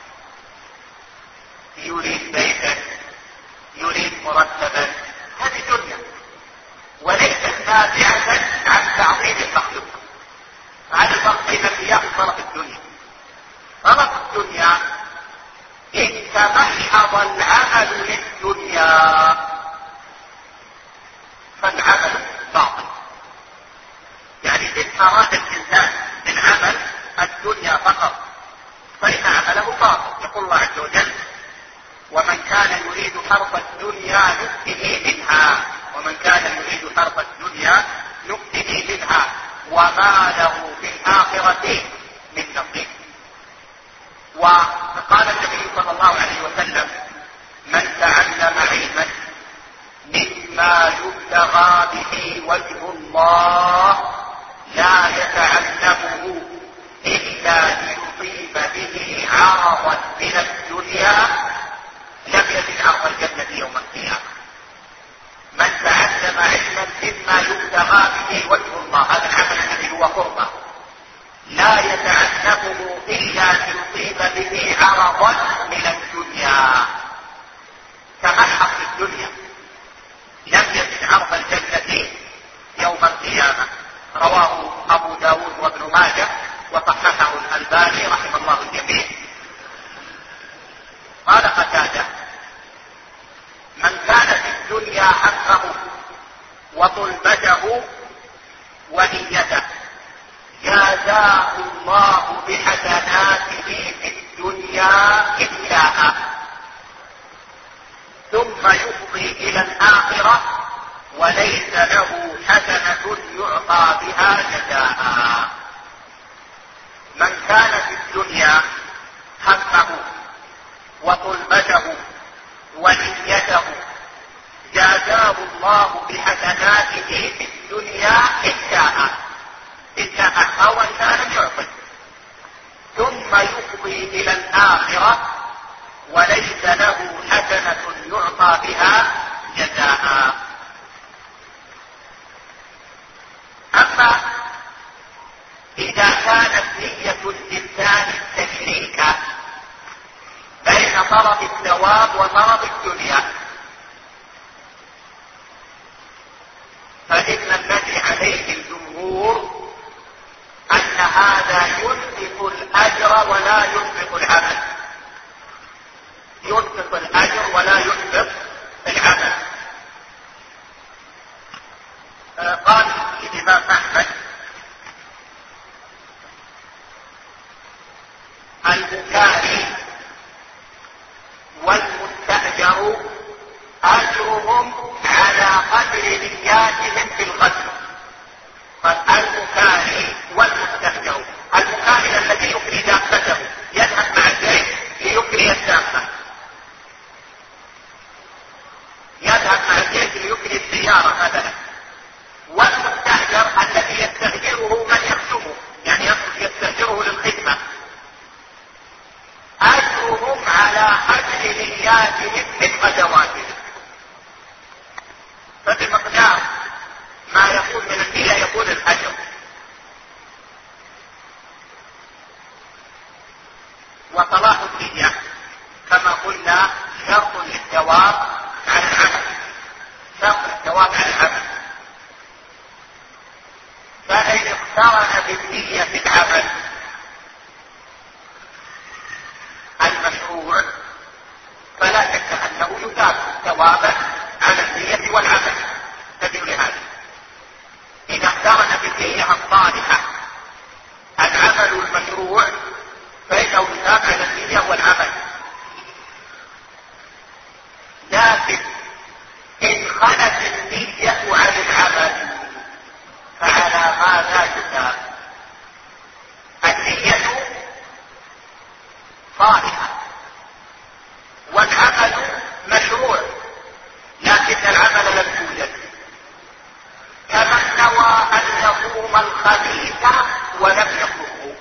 يريد بيتا، يريد مرتبا، هذه دنيا وليست نازعة عن تعظيم المخلوق. هذا الفرق بين الرياء وطلب الدنيا. طلب الدنيا إن تمحض العمل للدنيا فالعمل باطل. يعني إن أراد الإنسان من عمل الدنيا فقط فإن عمله باطل. يقول الله عز وجل: ومن كان يريد حرث الدنيا نؤته منها ومن كان يريد حرث الدنيا نؤته منها وما له في الآخرة من نصيب. وقال النبي صلى الله عليه وسلم: من تعلم علما مما يبتغى به وجه الله لا يتعلمه إلا ليصيب به عرضا من الدنيا لم يجد عرض الجنة يوم القيامة. من تعلم علما مما يبتغى به وجه الله، هذا العمل الذي هو قربة، لا يتعلمه إلا ليصيب به عرضا من الدنيا. تمحض في الدنيا لم يجد عرض الجنة يوم القيامة. رواه أبو داود وابن ماجه وصححه الألباني رحمه الله الجميع. قال قتادة: من كان في الدنيا حقه وطلبته ونيته جازاه الله بحسناته في الدنيا إن شاء، ثم يفضي إلى الآخرة وليس له حسنة يعطى بها جزاء. من كان في الدنيا حقه وطلبته ونيته جازاه الله بحسناته في الدنيا إن شاء، إن شاء أو إن شاء لم يعطي، ثم يفضي إلى الآخرة وليس له حسنة يعطى بها جزاء. أما إذا كانت نية الإنسان التشريك بين طلب الثواب وطلب الدنيا فإن الذي عليه الجمهور أن هذا ينفق الأجر ولا ينفق العمل. ينفق الأجر ولا ينفق العمل. قال الإمام أحمد: المكاري والمستأجر أجرهم على قدر نياتهم في القتل. فالمكاري والمستأجر، المكاري الذي يكري دابته يذهب مع الجيش ليكري الدابة، يذهب مع الجيش ليكري السيارة مثلا. والمستأجر الذي يستأجره من يخدمه، يعني يستأجره للخدمة، أجرهم على قدر نياتهم من غزواتهم. فبمقدار ما يكون من النية يكون الأجر. وصلاح النية كما قلنا شرط للثواب على العمل، شرط الثواب على العمل. فإن اقترن بالنية في العمل المشروع فلا شك أنه يثاب ثوابا على النية والعمل. تدل لهذا إذا اقترن بالنية الصالحة العمل المشروع فإنه يثاب على النية صالحة، والعمل مشروع لكن العمل لم يوجد، كمن نوى أن يقوم الخبيث ولم يقومه،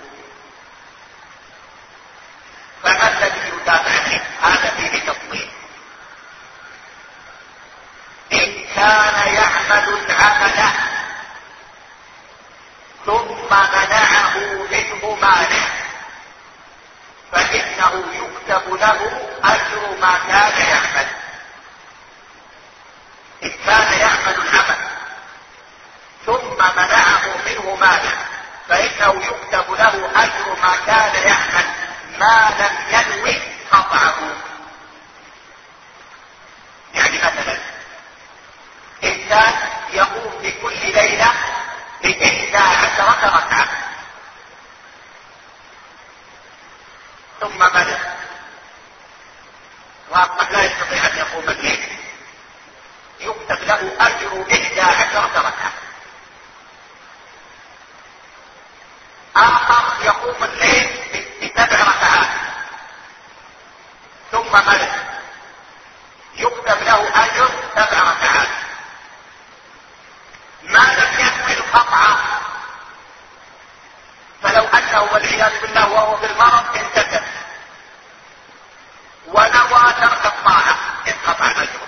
فما الذي يتابع عليه؟ هذا فيه تفصيل. إن كان يعمل العمل ثم منعه منه مانع فإنه يكتب له أجر ما كان يعمل. إن كان يعمل العمل ثم منعه منه مانع فإنه يكتب له أجر ما كان يعمل ما لم ينوي قطعه. يعني مثلا إنسان يقوم في كل ليلة بإحدى عشرة ركعة ثم منع وقد لا يستطيع أن يقوم الليل، يكتب له أجر إحدى عشرة ركعة. آخر يقوم الليل بسبع ركعات ثم منع، يكتب له أجر سبع ركعات. ما لم يكمل القطعة فلو أنه والعياذ بالله وهو في المرض انتكس ونوى ترك الطاعة انقطع الأجر،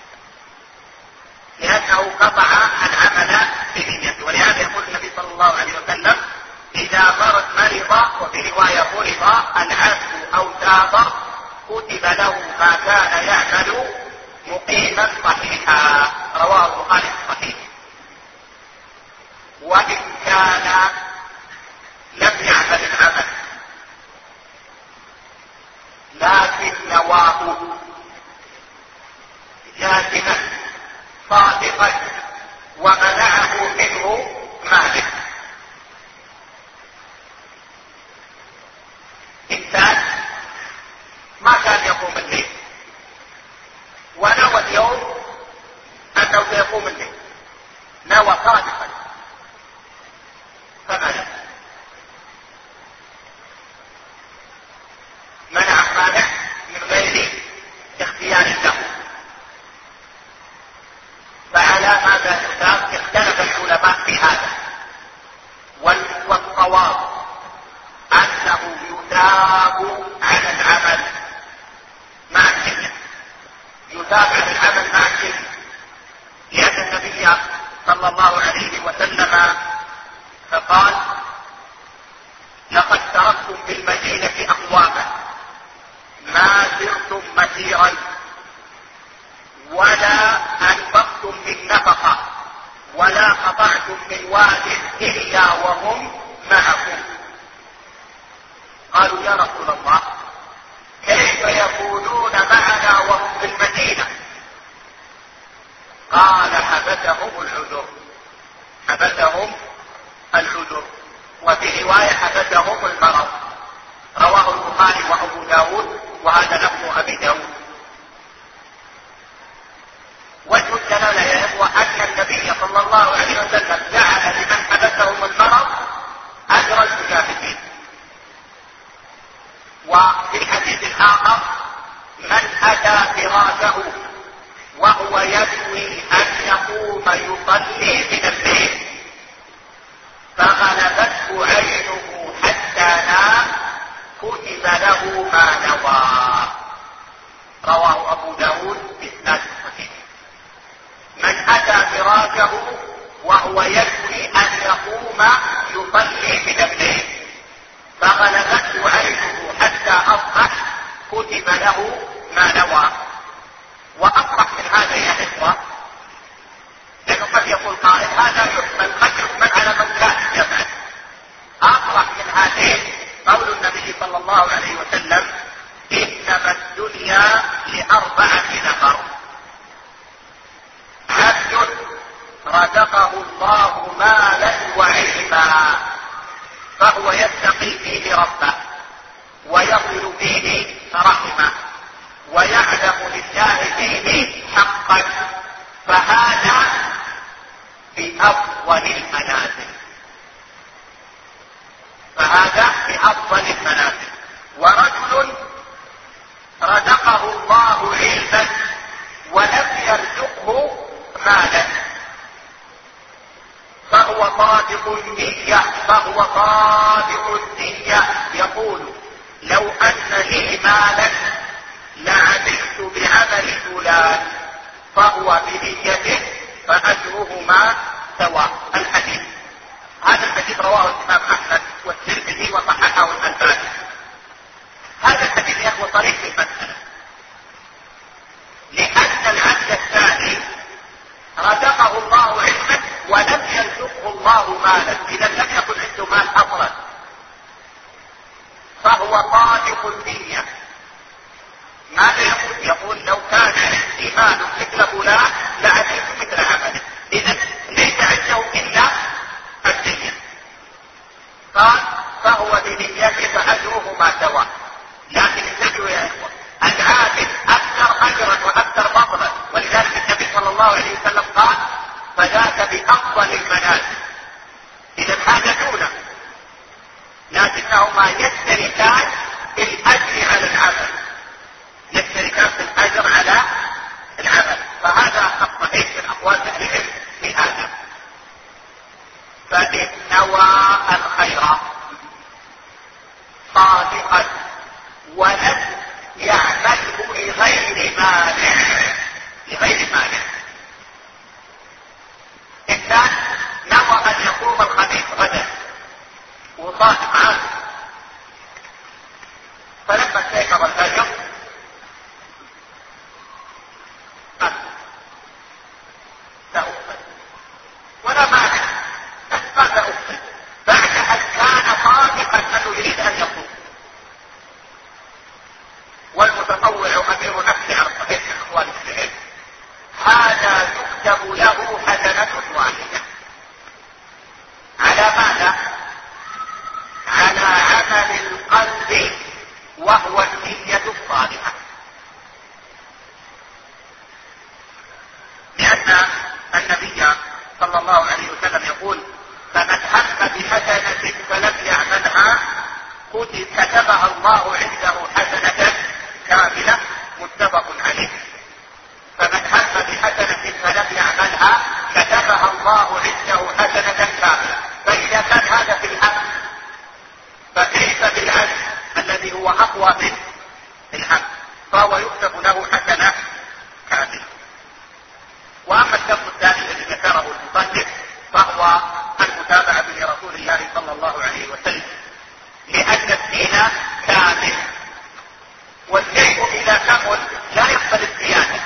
لأنه قطع العمل بنيته. ولهذا يقول النبي صلى الله عليه وسلم إذا مرض مرض، وفي رواية فرض العبد أو سافر كتب له ما كان يعمل مقيما صحيحا. رواه البخاري الصحيح. وإن كان لم يعمل العمل لكن نواه جازما صادقا ومنعه منه مانع. إنسان ما كان يقوم الليل ونوى اليوم أنه سيقوم الليل، نوى صادقا فمنع، منع مانع من غير اختيار له. فعلى ماذا يثاب؟ اختلف العلماء في هذا، والصواب أنه يثاب على العمل مع النية، يثاب على العمل مع النية، لأن النبي صلى الله عليه وسلم فقال لقد تركتم بالمدينة أقواما ما سرتم مسيرا ولا أنفقتم من نفقة ولا قطعتم من واد إلا وهم معكم. قالوا يا رسول الله كيف يكونون معنا وهم في المدينة؟ قال حبسهم العذر، حبسهم العذر، وفي رواية حبسهم المرض. رواه البخاري وأبو داود، وهذا لفظ أبي داود. وجه الدلالة يا إخوة أن النبي صلى الله عليه وسلم جعل لمن حبسهم المرض أجر المجاهدين. وفي حديث آخر من أتى فراشه وهو ينوي أن يقوم يصلي من الليل فغلبته عينه حتى نام كتب له ما نوى. رواه أبو داود بإسناد صحيح. من أتى فراشه وهو ينوي أن يقوم يصلي من الليل فغلبته عينه حتى أصبح كتب له ما نوى. وأصبح من هذا يا إخوة، لأنه قد يقول قائل هذا يحمل قد يحمل على من كان يفعل. أصبح من هذه قول النبي صلى الله عليه وسلم إنما الدنيا لأربعة نفر: عبد رزقه الله مالا وعلما فهو يتقي فيه ربه ويصل فيه رحمه ويعلم لله فيه حقا، فهذا بأفضل المنازل، فهذا بأفضل المنازل. ورجل صادق النية فهو صادق النية يقول لو أن لي مالا لعملت بعمل فلان فهو بنيته فأجرهما سواء. الحديث هذا الحديث رواه الإمام أحمد والترمذي وصححه الألباني. هذا الحديث يا أخوة صريح في المسألة، لأن العبد الثاني رزقه الله علما ولم يرزقه الله مالا، إذا لم يكن عنده مال أصلا، فهو صادق النية. ماذا يقول؟ يقول لو كان عندي مال مثل فلان لعملت مثل عمله، إذا ليس عنده إلا النية. قال فهو بنيته فأجرهما سواء. لكن انتبهوا يا إخوة، العابد أكثر أجرا وأكثر فضلا، ولذلك النبي صلى الله عليه وسلم قال فذاك بأفضل المنازل. إذا هذا دونه، لكنهما يشتركان في الأجر على العمل، يشتركان في الأجر على العمل. فهذا الصحيح من أقوال أهل العلم في هذا. فإن نوى الخير صادقا ولم يعمله لغير مانع، لغير مانع. إنسان نوى أن يقوم الخميس غدا وصادق عنه، فلما استيقظ الفجر قال سأفطر ولا مانع، بس ما سأفطر بعد أن كان صادقا أنه يريد أن يقوم. والمتطوع أمير نفسه على الصحيح من أقوال العلم، هذا يكتب له حسنة واحدة. على ماذا؟ على عمل القلب وهو النية الصالحة. لأن النبي صلى الله عليه وسلم يقول فمن هم بحسنة فلم يعملها كتبها الله عنده حسنة كاملة، متفق عليه. فمن هم بحسنة فلم يعملها كتبها الله عنده حسنة كاملة. فإذا كان هذا في الهم، فكيف بالعزم الذي هو أقوى من الهم؟ فهو يكتب له حسنة كاملة. وأما الشرط الثاني الذي ذكره المصنف فهو المتابعة لرسول الله صلى الله عليه وسلم، لأن الدين كامل، والشيء إذا كمل لا يقبل الزيادة.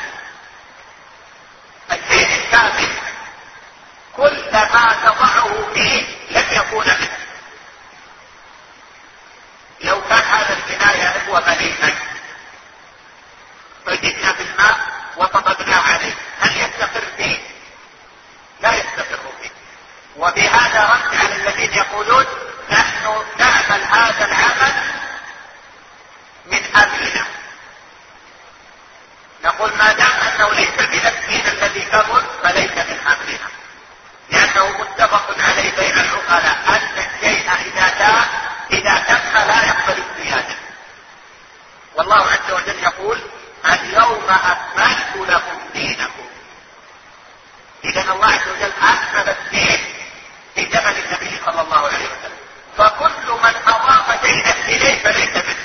الشيء الكامل كل ما تضعه فيه لن يكون منه. لو كان هذا البناية هو مليئا فجئنا بالماء وطبقناه عليه، هل يستقر فيه؟ لا يستقر فيه. وبهذا رد على الذين يقولون نحن نعمل هذا العمل من أمرنا. نقول ما دام أنه ليس من الدين الذي كمل فليس من أمرنا، لأنه متفق عليه بين العقلاء أن الشيء إذا تم إذا تم لا يقبل الزيادة. والله عز وجل يقول اليوم أكملت لكم دينكم. إذا الله عز وجل أكمل الدين في زمن النبي صلى الله عليه وسلم، فكل من أضاف شيئا إليه فليس منه.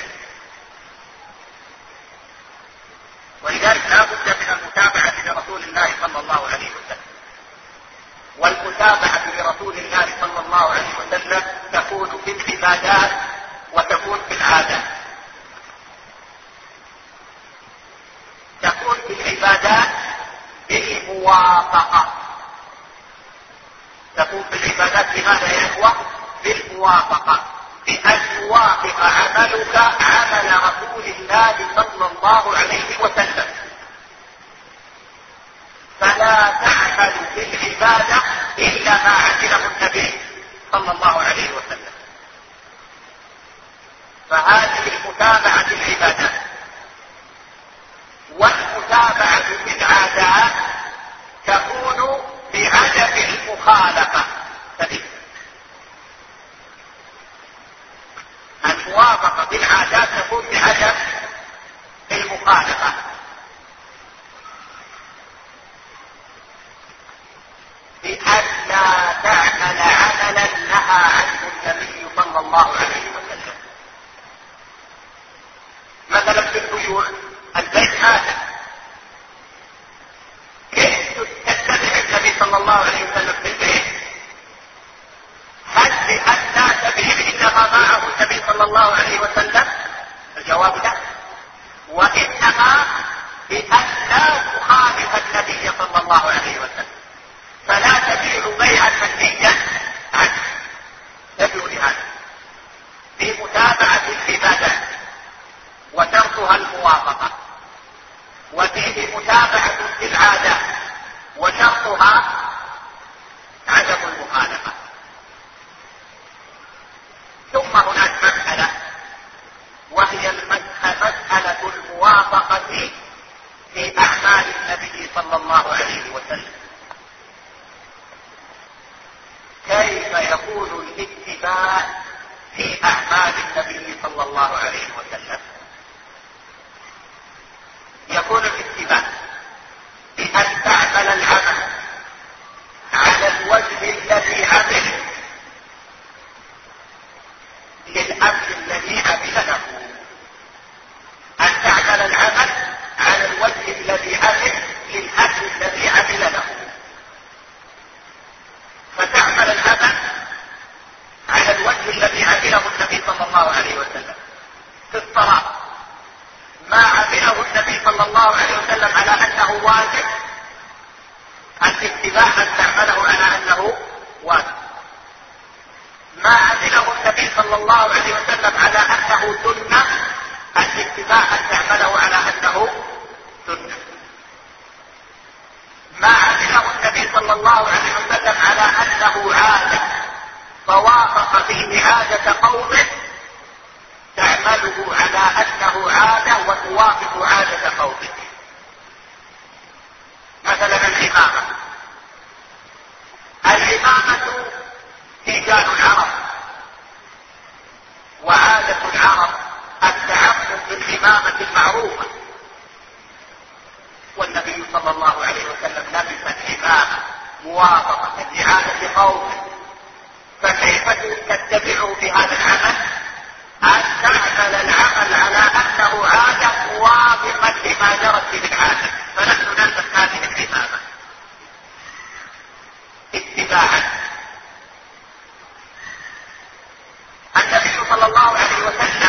ولذلك لا بد من المتابعة لرسول الله صلى الله عليه وسلم. والمتابعة لرسول الله صلى الله عليه وسلم تكون في العبادات وتكون في العادات. تكون في العبادات بالموافقة. تكون في العبادات بماذا يا إخوة؟ بالموافقة، بأن يوافق عملك عمل رسول الله صلى الله عليه وسلم. فلا تعمل في العبادة إلا ما عمله النبي صلى الله عليه وسلم. فهذه المتابعة العبادات. والمتابعة في العادات تكون بعدم المخالفة. الموافقة بالعادات تكون بعدم المخالفة. بأن لا تعمل عملا النبي البيت هذا، كيف تتبع النبي صلى الله عليه وسلم في البيت؟ هل بأن لا تبع إنما معه النبي صلى الله عليه وسلم؟ الجواب لا، وإنما بأن لا تخالف النبي صلى الله عليه وسلم، فلا تبيع بيعا منهيا عنه. تبيع لهذا بمتابعة العبادات وتركها الموافقة، وفيه متابعة العادات وشرطها عدم المخالفة. ثم هناك مسألة وهي مسألة الموافقة في أعمال النبي صلى الله عليه وسلم. كيف يكون الاتباع في أعمال النبي صلى الله عليه وسلم؟ يكون الاتباع بأن تعمل العمل على الوجه الذي عمل للأمر الذي عمل له، أن تعمل العمل على الوجه الذي عمل للأمر الذي عمل له، فتعمل العمل على الوجه الذي عمله النبي صلى الله عليه وسلم. في الصلاة ما عمله النبي صلى الله عليه وسلم على أنه واجب، الاتباع أن تعمله على أنه واجب. ما عمله النبي صلى الله عليه وسلم على أنه سنة، الاتباع أن تعمله على أنه سنة. ما عمله النبي صلى الله عليه وسلم على أنه عادة فوافق فيه عادة قوم، تعمله على أنه عادة وتوافق عادة قومك. مثلا الإمامة، الإمامة رجال العرب، وعادة العرب التعبد بالإمامة المعروفة، والنبي صلى الله عليه وسلم لبس الإمامة موافقة لعادة قومه، فكيف تتبعه في هذا العمل؟ أن تعمل العمل على أنه عادة موافقا لما جرت به العادة، فنحن نلبس هذه الإمامة اتباعا. النبي صلى الله عليه وسلم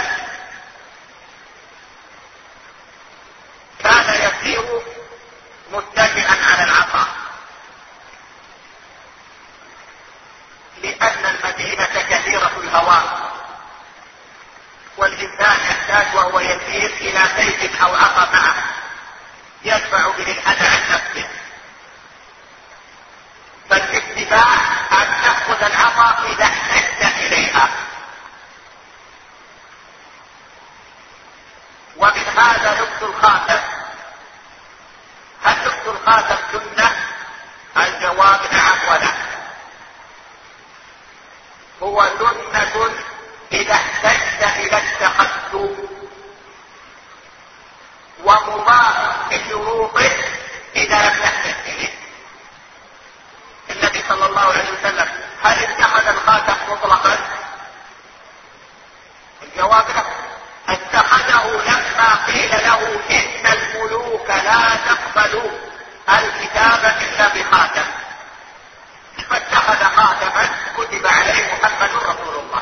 كان يسير متكئا على العصا، لأن المدينة كثيرة الهواء، والإنسان يحتاج وهو يسير إلى سيف أو عصا معه يدفع به الأذى عن نفسه. فالاتباع أن تأخذ العصا إذا احتجت إليها. ومن هذا لبس الخاتم. هل لبس الخاتم سنة؟ الجواب نعم ولا. هو سنة إذا احتجت إلى التخذ، ومباح بشروطه إذا لم تحتج إليه. النبي صلى الله عليه وسلم هل اتخذ الخاتم مطلقا؟ الجواب لا، اتخذه لما قيل له إن الملوك لا تقبل الكتاب إلا بخاتم، فاتخذ خاتما كتب عليه محمد رسول الله.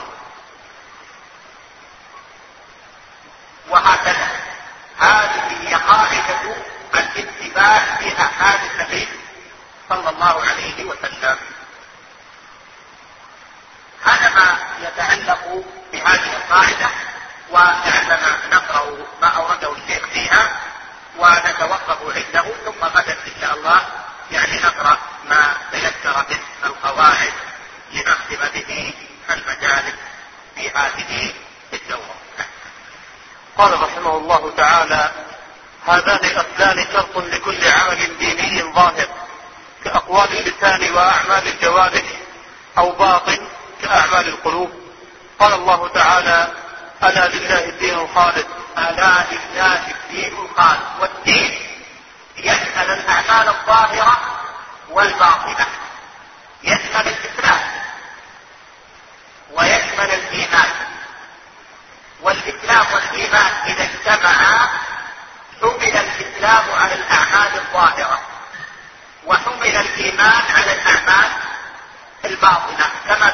وهكذا هذه هي قاعدة الاتباع في أعمال النبي صلى الله عليه وسلم. هذا ما يتعلق بهذه القاعدة، ولعلنا نقرأ ما أورده الشيخ فيها ونتوقف عنده، ثم غدا إن شاء الله يعني نقرأ ما تيسر من القواعد لنختم به المجالس في هذه الدورة. قال رحمه الله تعالى: هذان الأصلان شرط لكل عمل ديني ظاهر كأقوال اللسان وأعمال الجوارح، أو باطن كأعمال القلوب. قال الله تعالى: ألا لله الدين الخالص. ألا لله الدين الخالص. والدين يشمل الأعمال الظاهرة والباطنة، يشمل الإسلام ويشمل الإيمان. والإسلام والإيمان إذا اجتمعا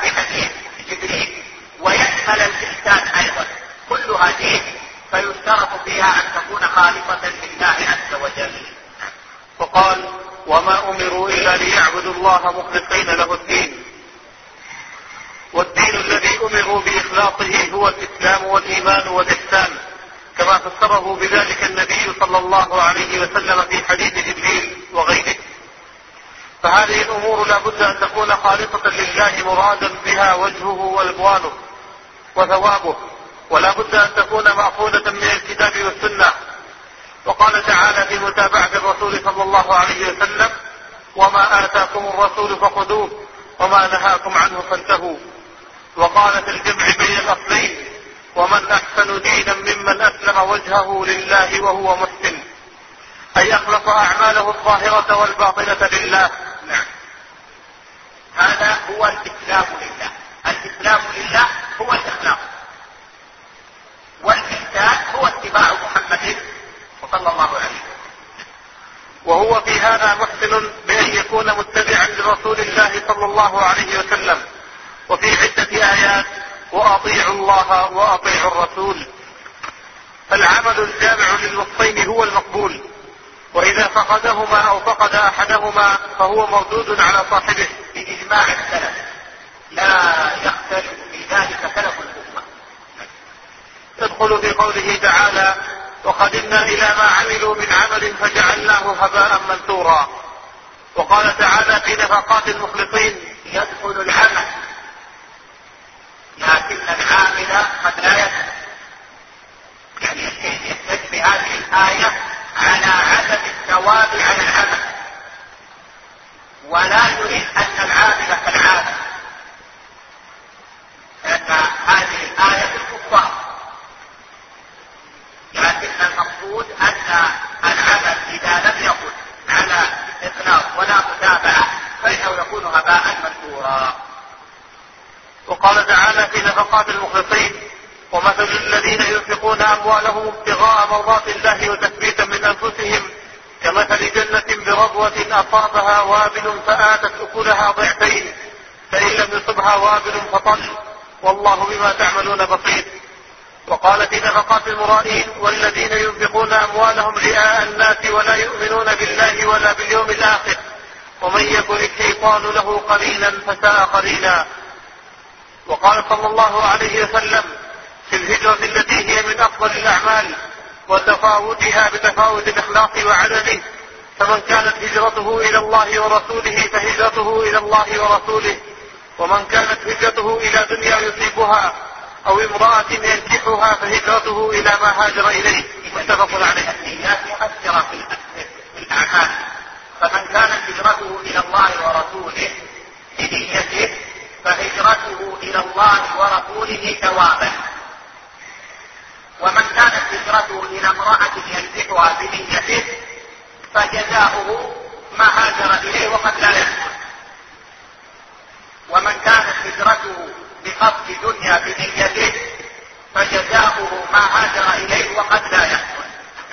بحديث جبريل ويشمل الإحسان أيضا، كل هذه فيشترط فيها أن تكون خالصة لله عز وجل. وقال: وما أمروا إلا ليعبدوا الله مخلصين له الدين. والدين الذي أمروا بإخلاصه هو الإسلام والإيمان والإحسان، كما فسره بذلك النبي صلى الله عليه وسلم في حديث جبريل وغيره. فهذه الأمور لا بد أن تكون خالصة لله مرادا بها وجهه ورضوانه وثوابه، ولا بد أن تكون مأخوذة من الكتاب والسنة. وقال تعالى في متابعة الرسول صلى الله عليه وسلم: وما آتاكم الرسول فخذوه وما نهاكم عنه فانتهوا. وقال في الجمع بين الأصلين: ومن أحسن دينا ممن أسلم وجهه لله وهو محسن، أي أخلص أعماله الظاهرة والباطنة لله. نعم، هذا هو الإسلام لله. الإسلام لله هو الإخلاص، والإحسان هو اتباع محمد صلى الله عليه وسلم. وهو في هذا محسن بأن يكون متبعا لرسول الله صلى الله عليه وسلم. وفي عدة آيات: وأطيعوا الله وأطيعوا الرسول. فالعمل الجامع للوصفين هو المقبول، وإذا فقدهما أو فقد أحدهما فهو مردود على صاحبه بإجماع السلف، لا يختلف في ذلك سلف الأمة. تدخل في قوله تعالى: وقدمنا إلى ما عملوا من عمل فجعلناه هباء منثورا. وقال تعالى في نفقات المخلصين: يدخل العمل، لكن العامل قد لا يدخل. يعني يحتج بهذه الآية على عدم الثواب على العمل، ولا يريد أن العامل كالعامل، لأن هذه الآية الكفار. لكن المقصود أن العمل إذا لم يكن على إخلاص ولا متابعة فإنه يكون هباء منثورا. وقال تعالى في نفقات المخلصين: ومثل الذين ينفقون أموالهم ابتغاء مرضات الله وتثبيتا من أنفسهم كمثل جنة بربوة أصابها وابل فآتت أكلها ضعفين فإن لم يصبها وابل فطل والله بما تعملون بصير. وقال في نفقات المرائين: والذين ينفقون أموالهم رئاء الناس ولا يؤمنون بالله ولا باليوم الآخر ومن يكن الشيطان له قرينا فساء قرينا. وقال صلى الله عليه وسلم في الهجرة التي هي من أفضل الأعمال وتفاوتها بتفاوت الإخلاص وعدده: فمن كانت هجرته إلى الله ورسوله فهجرته إلى الله ورسوله، ومن كانت هجرته إلى دنيا يصيبها أو امرأة ينكحها فهجرته إلى ما هاجر إليه. متفق عليه. النيات مؤثرة في الأعمال، فمن كانت هجرته إلى الله ورسوله بنيته فهجرته إلى الله ورسوله ثوابا، ومن كانت هجرته إلى امرأة ينكحها بنيته فجزاؤه ما هاجر إليه وقد لا يحصل، ومن كانت هجرته بقصد دنيا بنيته فجزاؤه ما هاجر إليه وقد لا يحصل.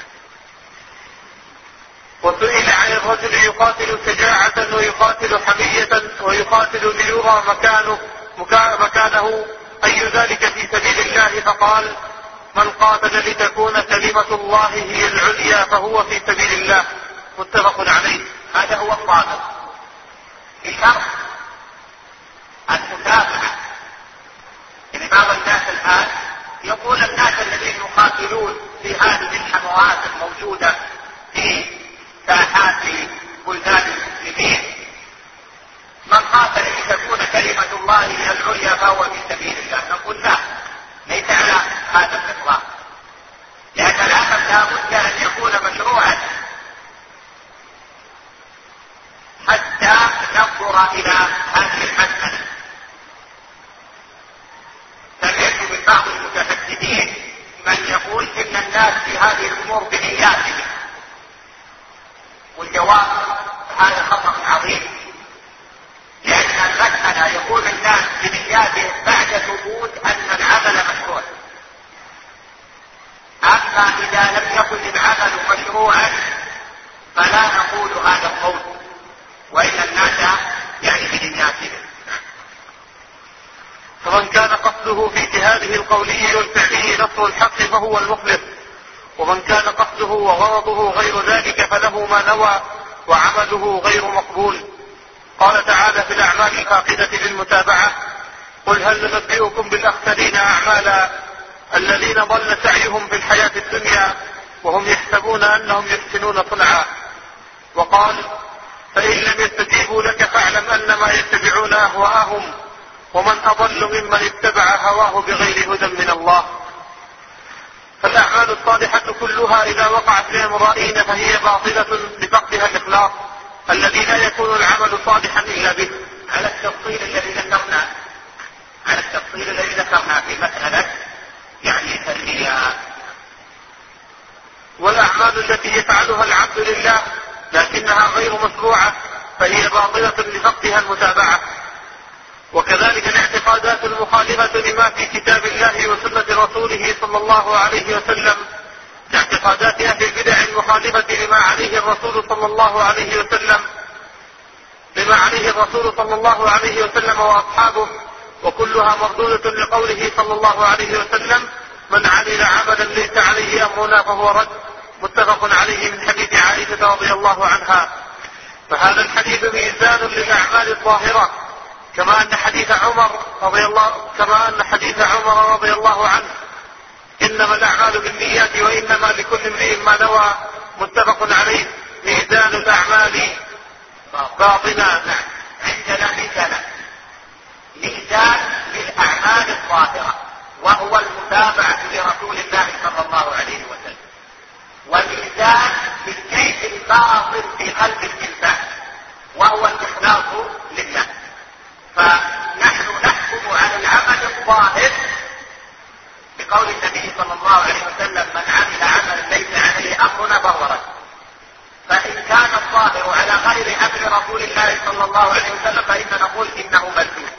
وسئل عن الرجل يقاتل شجاعة ويقاتل حمية ويقاتل ليرى مكانه, مكانه أي ذلك في سبيل الله؟ فقال: من قاتل لتكون كلمة الله هي العليا فهو في سبيل الله. متفق عليه. هذا هو الضابط بشرط المتابعة. يعني بعض الناس الآن يقول الناس الذين يقاتلون في هذه الحموات الموجودة في ساحات بلدان المسلمين: من قاتل لتكون كلمة الله هي العليا فهو في سبيل الله. نقول لا، ليس على هذا الإطلاق، لأن العمل لا بد أن يكون مشروعا حتى ننظر إلى هذه المسألة. سمعت من بعض المتحدثين من يقول إن الناس في هذه الأمور بنياتهم، والجواب هذا خطأ عظيم، لأن المسألة يكون الناس بنياتهم بعد ثبوت أن العمل مشروع. أما إذا لم يكن العمل مشروعا فلا نقول هذا القول، وإن الناس يعني بنياتهم. قصده في اجتهاده القولي والفعلي نصر الحق فهو المخلص، ومن كان قصده وغرضه غير ذلك فله ما نوى وعمله غير مقبول. قال تعالى في الأعمال الفاقدة للمتابعة: قل هل ننبئكم بالأخسرين أعمالا الذين ضل سعيهم في الحياة الدنيا وهم يحسبون أنهم يحسنون صنعا. وقال: فإن لم يستجيبوا لك فاعلم أنما يتبعون أهواءهم ومن أضل ممن اتبع هواه بغير هدى من الله. فالأعمال الصالحة كلها إذا وقعت من المرائين فهي باطلة لفقدها الإخلاص الذي لا يكون العمل صالحا إلا به. على التفصيل الذي ذكرنا على التفصيل الذي ذكرنا في مسألة يعني الرياء. والأعمال التي يفعلها العبد لله لكنها غير مشروعة فهي باطلة لفقدها المتابعة. وكذلك الاعتقادات المخالفة لما في كتاب الله وسنة رسوله صلى الله عليه وسلم كاعتقادات أهل البدع المخالفة لما عليه الرسول صلى الله عليه وسلم لما عليه الرسول صلى الله عليه وسلم وأصحابه، وكلها مردودة لقوله صلى الله عليه وسلم: من عمل عملا ليس عليه أمرنا فهو رد، متفق عليه من حديث عائشة رضي الله عنها. فهذا الحديث ميزان للأعمال الظاهرة، كما أن حديث عمر رضي الله كما أن حديث عمر رضي الله عنه: إنما الأعمال بالنيات وإنما لكل امرئ ما نوى، متفق عليه. ميزان الأعمال باطنا. عندنا ميزان ميزان للأعمال الظاهرة وهو المتابعة لرسول الله صلى الله عليه وسلم، وميزان للشيء الباطن في قلب الإنسان وهو الإخلاص لله. فنحن نحكم على العمل الظاهر بقول النبي صلى الله عليه وسلم: من عمل عملا ليس عليه أمرنا فهو رد. فإن كان الظاهر على غير أمر رسول الله صلى الله عليه وسلم فإننا نقول إنه مردود.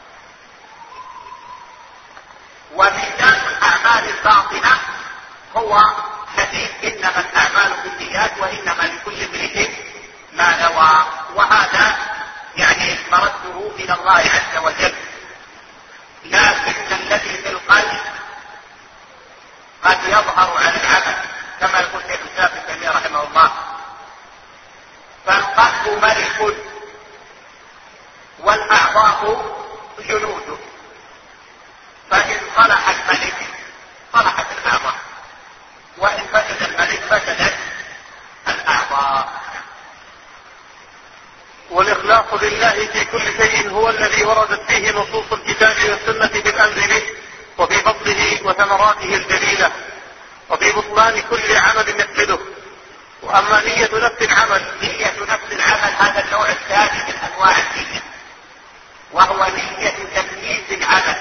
وميزان الأعمال الباطنة هو حديث: إنما الأعمال بالنيات وإنما لكل امرئ ما نوى. وهذا يعني مرده إلى الله عز وجل، لكن الذي في القلب قد يظهر على العمل كما يقول شيخ الإسلام ابن تيمية رحمه الله. فالقلب ملك والأعضاء جنوده، فإن صلح الملك صلحت الأعضاء، وإن فسد الملك فسدت الأعضاء. والإخلاص لله في كل شيء هو الذي وردت فيه نصوص الكتاب والسنة في الأمر به وفي فضله وثمراته الجليلة وفي بطلان كل عمل يفسده. وأما نية نفس العمل نية نفس العمل هذا النوع الثاني من أنواع النية، وهو نية تمييز العمل.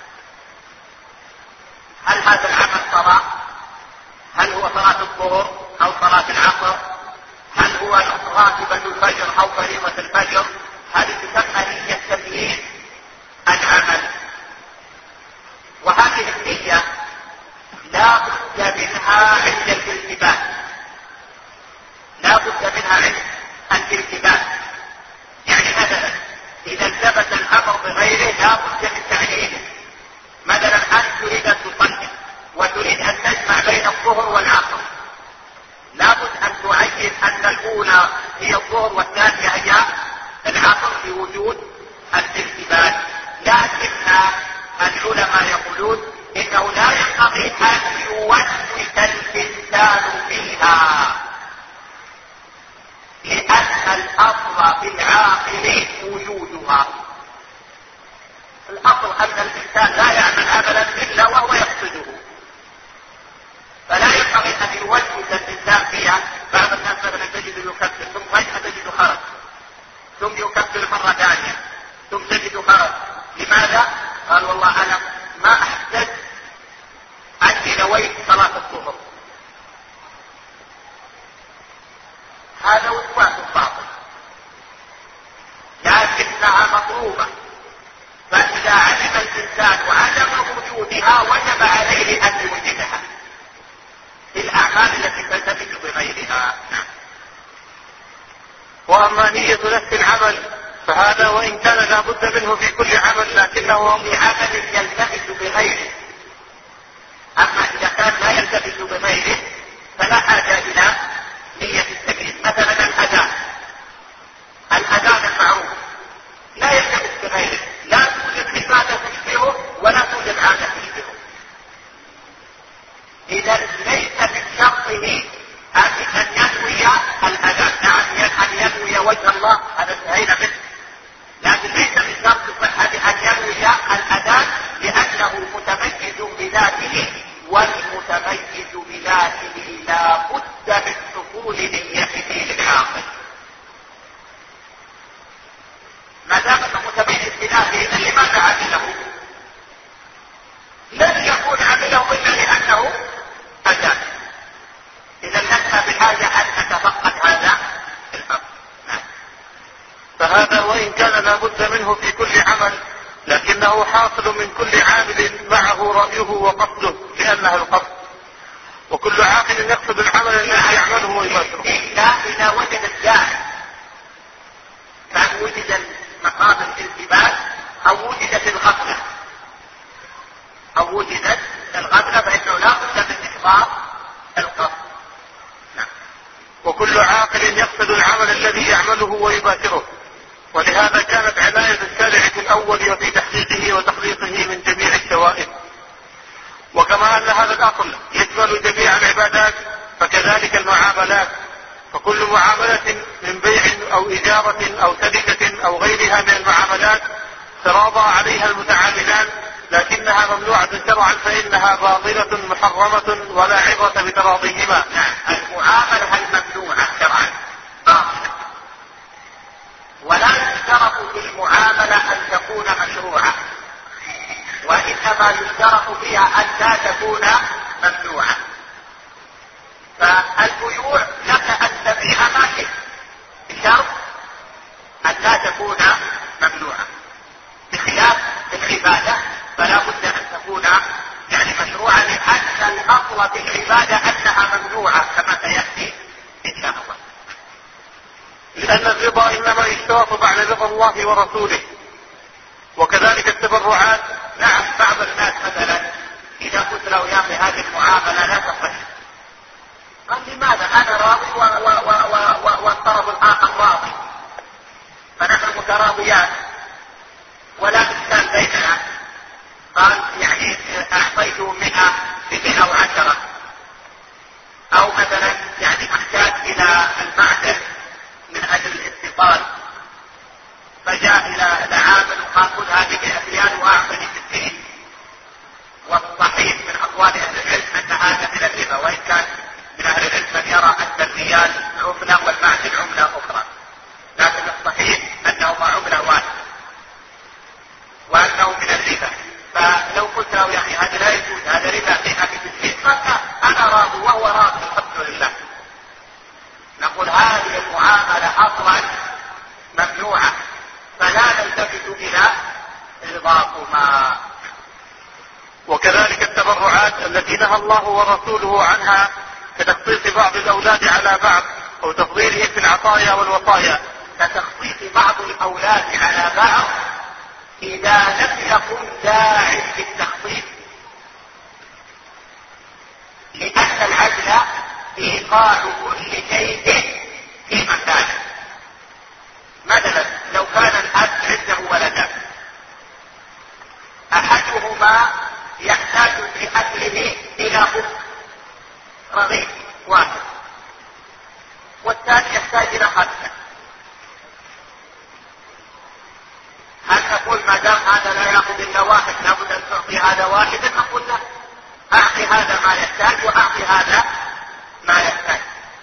هل هذا العمل صلاة؟ هل هو صلاة الظهر أو صلاة العصر؟ هل هو راتبة الفجر أو فريضة الفجر؟ هذه تسمى نية تمييز العمل. وهذه النية لا بد منها عند الالتباس، لا بد منها عند الالتباس. يعني مثلا إذا التبس الأمر بغيره لا بد من تعيينه. مثلا أن تريد أن تصلي وتريد أن تجمع بين الظهر والعصر، لا بد أن تعين أن الأولى هي الظهر والثانية هي العصر في وجود الالتباس. لكن العلماء يقولون إنه لا ينبغي أن يوسوس الإنسان فيها، لأن الأصل في العاقل وجودها. الأصل أن الإنسان لا يعمل عملا إلا وهو يقصده، فلا ينبغي أن يوسوس الإنسان فيها. بعض الناس مثلا تجد يكفر ثم فجأة تجد خرج، ثم يكفر مرة ثانية، ثم تجد خرج. لماذا؟ قال: والله أنا ما أحتاج أني نويت صلاة الظهر. هذا وسواس باطل، لكنها مطلوبة. فإذا علم الإنسان عدم وجودها وجب عليه أن يوجدها في الأعمال التي تلتفت بغيرها. وأما نية نفس العمل فهذا وإن كان لا بد منه في كل عمل لكنه في عمل يلتفت بغيره. أما إذا كان لا يلتفت بغيره فلا حاجة إلى نية التكليف. مثلا الأذان الأذان المعروف لا يلتفت بغيره، لا توجد عبادة تشبهه ولا توجد عادة تشبهه، إذا ليس من شرطه أن ينوي الأذان. نعم أن ينوي وجه الله هذا انتهينا منه، لكن ليس من شرط صحة أن ينوي الأذان لأنه متميز بذاته، والمتميز بذاته لا بد من حصول نيته للعاقل. ما دام انه متميز بذاته اذا لماذا عمله؟ لن يكون عمله الا لانه اذان. اذا لسنا بحاجه ان نتفقد هذا الامر. فهذا وان كان لا بد منه في كل عمل لكنه حاصل من كل عامل معه رأيه وقصده لأنه القصد، وكل عاقل يقصد العمل الذي يعمله ويباشره. إلا إذا وجد الداعي، فإن وجد مقام الالتباس أو وجدت الغفلة أو وجدت الغفلة فإنه لا بد من إحضار القصد. نعم. وكل عاقل يقصد العمل الذي يعمله ويباشره، ولهذا كانت عناية الشارع في الأول وفي تحقيقه وتخليصه من جميع الشوائب. وكما أن هذا الأصل يشمل جميع العبادات فكذلك المعاملات، فكل معاملة من بيع أو إجارة أو سلكة أو غيرها من المعاملات تراضى عليها المتعاملان لكنها ممنوعة شرعا فإنها باطلة محرمة ولا عبرة بتراضيهما. المعاملة الممنوعة شرعا باطلة، ولا يشترط في المعاملة أن تكون مشروعة، وإنما يشترط فيها أن لا تكون ممنوعة. فالبيوع لك أن تبيع ما شئت بشرط أن لا تكون ممنوعة، بخلاف العبادة فلا بد أن تكون يعني مشروعة، لأن الأصل في العبادة أنها ممنوعة كما سيأتي إن شاء الله. لأن الرضا إنما يشترط بعد رضا الله ورسوله. وكذلك التبرعات. نعم، بعض الناس مثلا إذا قلت له يا أخي هذه المعاملة لا تصح، قال لماذا؟ أنا راضي والطرف الآخر راضي فنحن متراضيان ولا إشكال بيننا. قال يعني أعطيته مئة بمئة وعشرة، أو مثلا يعني محتاج إلى المعدن من أجل الاتصال فجاء إلى العامل وقال خذ هذه مئة ريال وأعطني ستين. والصحيح من أقوال أهل العلم أن هذا من الربا، وإن كان من أهل العلم من يرى أن الريال عملة والمعدن عملة أخرى، لكن الصحيح أنهما عملة واحدة وأنه من الربا. فلو قلت له يعني هذا لا يجوز، هذا ربا مئة بستين، أنا راضي وهو راضي الحمد لله، نقول هذه المعاملة أصلا ممنوعة فلا نلتفت إلى رضاهما. وكذلك التبرعات التي نهى الله ورسوله عنها كتخصيص بعض الأولاد على بعض أو تفضيلهم في العطايا والوصايا. كتخصيص بعض الأولاد على بعض إذا لم يكن داعي للتخصيص، لأن العدل إيقاع كل شيء في مكانه. مثلا لو كان الأب عنده ولدان، أحدهما يحتاج في أكله إلى خبز رغيف واحد، والثاني يحتاج إلى خمسة، هل نقول ما دام هذا لا يأخذ إلا واحد لابد أن تعطي هذا واحدا؟ نقول لا، أعطي هذا ما يحتاج وأعطي هذا ما يحتاج.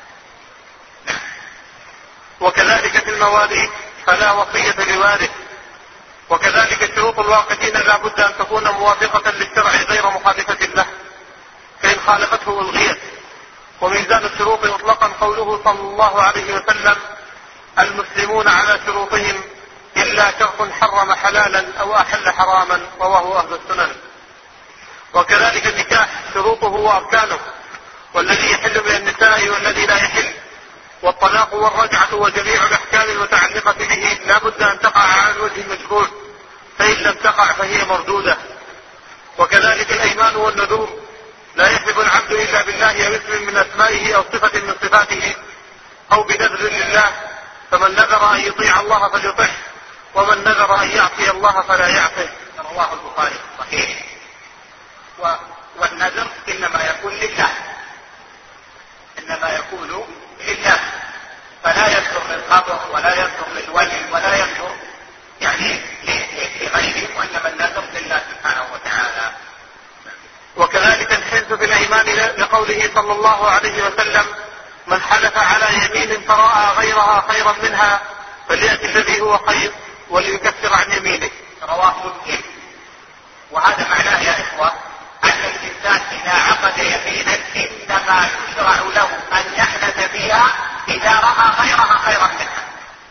وكذلك في المواريث فلا وصية لوارث. وكذلك شروط الواقفين لا بد أن تكون موافقة للشرع غير مخالفة له، فإن خالفته ألغيت. وميزان الشروط مطلقا قوله صلى الله عليه وسلم المسلمون على شروطهم إلا شرط حرم حلالا أو أحل حراما، رواه أهل السنن. وكذلك النكاح شروطه وأركانه، والذي يحل من النساء والذي لا يحل، والطلاق والرجعة وجميع الأحكام المتعلقة به لا بد أن تقع على الوجه المشروع، فإن لم تقع فهي مردودة. وكذلك الأيمان والنذور، لا يحلف العبد إلا بالله أو اسم من أسمائه أو صفة من صفاته أو بنذر لله، فمن نذر أن يطيع الله فليطعه، ومن نذر أن يعصي الله فلا يعصه. رواه البخاري في الصحيح. والنذر إنما يكون لله، إنما يكون لله، فلا ينذر للقبر ولا ينذر للولي ولا ينذر يعني لغيره، وإنما النذر لله سبحانه وتعالى. وكذلك الحنث في الأيمان لقوله صلى الله عليه وسلم: من حلف على يمين فرأى غيرها خيرا منها فليأتي الذي هو خير وليكفر عن يمينه. رواه مسلم. وهذا معناه يا إخوة أن الإنسان إذا عقد يمينا إنما يشرع له أن يحنث فيها إذا رأى غيرها خيرا منها،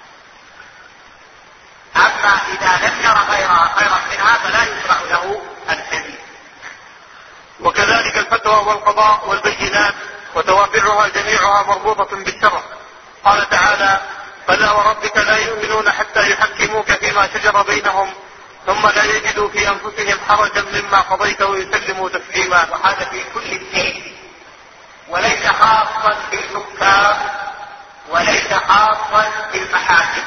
أما إذا لم يرى غيرها خيرا منها فلا يشرع له الحنث. وكذلك الفتوى والقضاء والبينات وتوابعها جميعها مربوطة بالشرع. قال تعالى: فلا وربك لا يؤمنون حتى يحكموك فيما شجر بينهم ثم لا يجدوا في أنفسهم حرجا مما قضيت ويسلموا تسليما. وهذا في كل الدين، وليس خاصا بالحكام وليس خاصا بالمحاكم،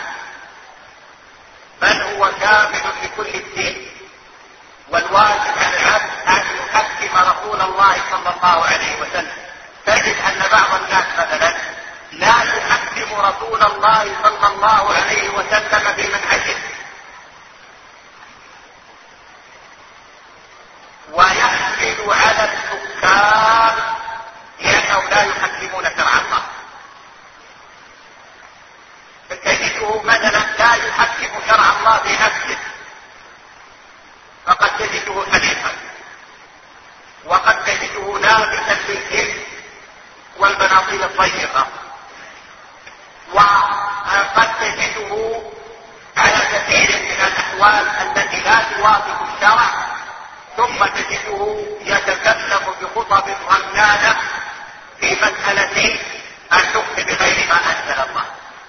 بل هو شامل لكل الدين. والواجب على العبد أن يحكم رسول الله صلى الله عليه وسلم. تجد أن بعض الناس مثلا لا يحكم رسول الله صلى الله عليه وسلم بمنهجه، ويحمل على الحكام لأنهم لا يحكمون شرع الله. فتجده مثلا لا يحكم شرع الله بنفسه، فقد تجده حديثا، وقد تجده لابسا بالكذب والبناطيل الضيقة، وقد تجده على كثير من الأحوال التي لا توافق الشرع، ثم تجده يتكلم بخطب رنانة في مسألة الحكم بغير ما أنزل الله.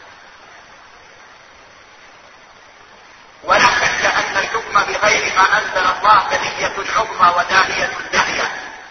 ولا شك أن الحكم بغير ما أنزل الله بنية العظمى وداهية الداهية،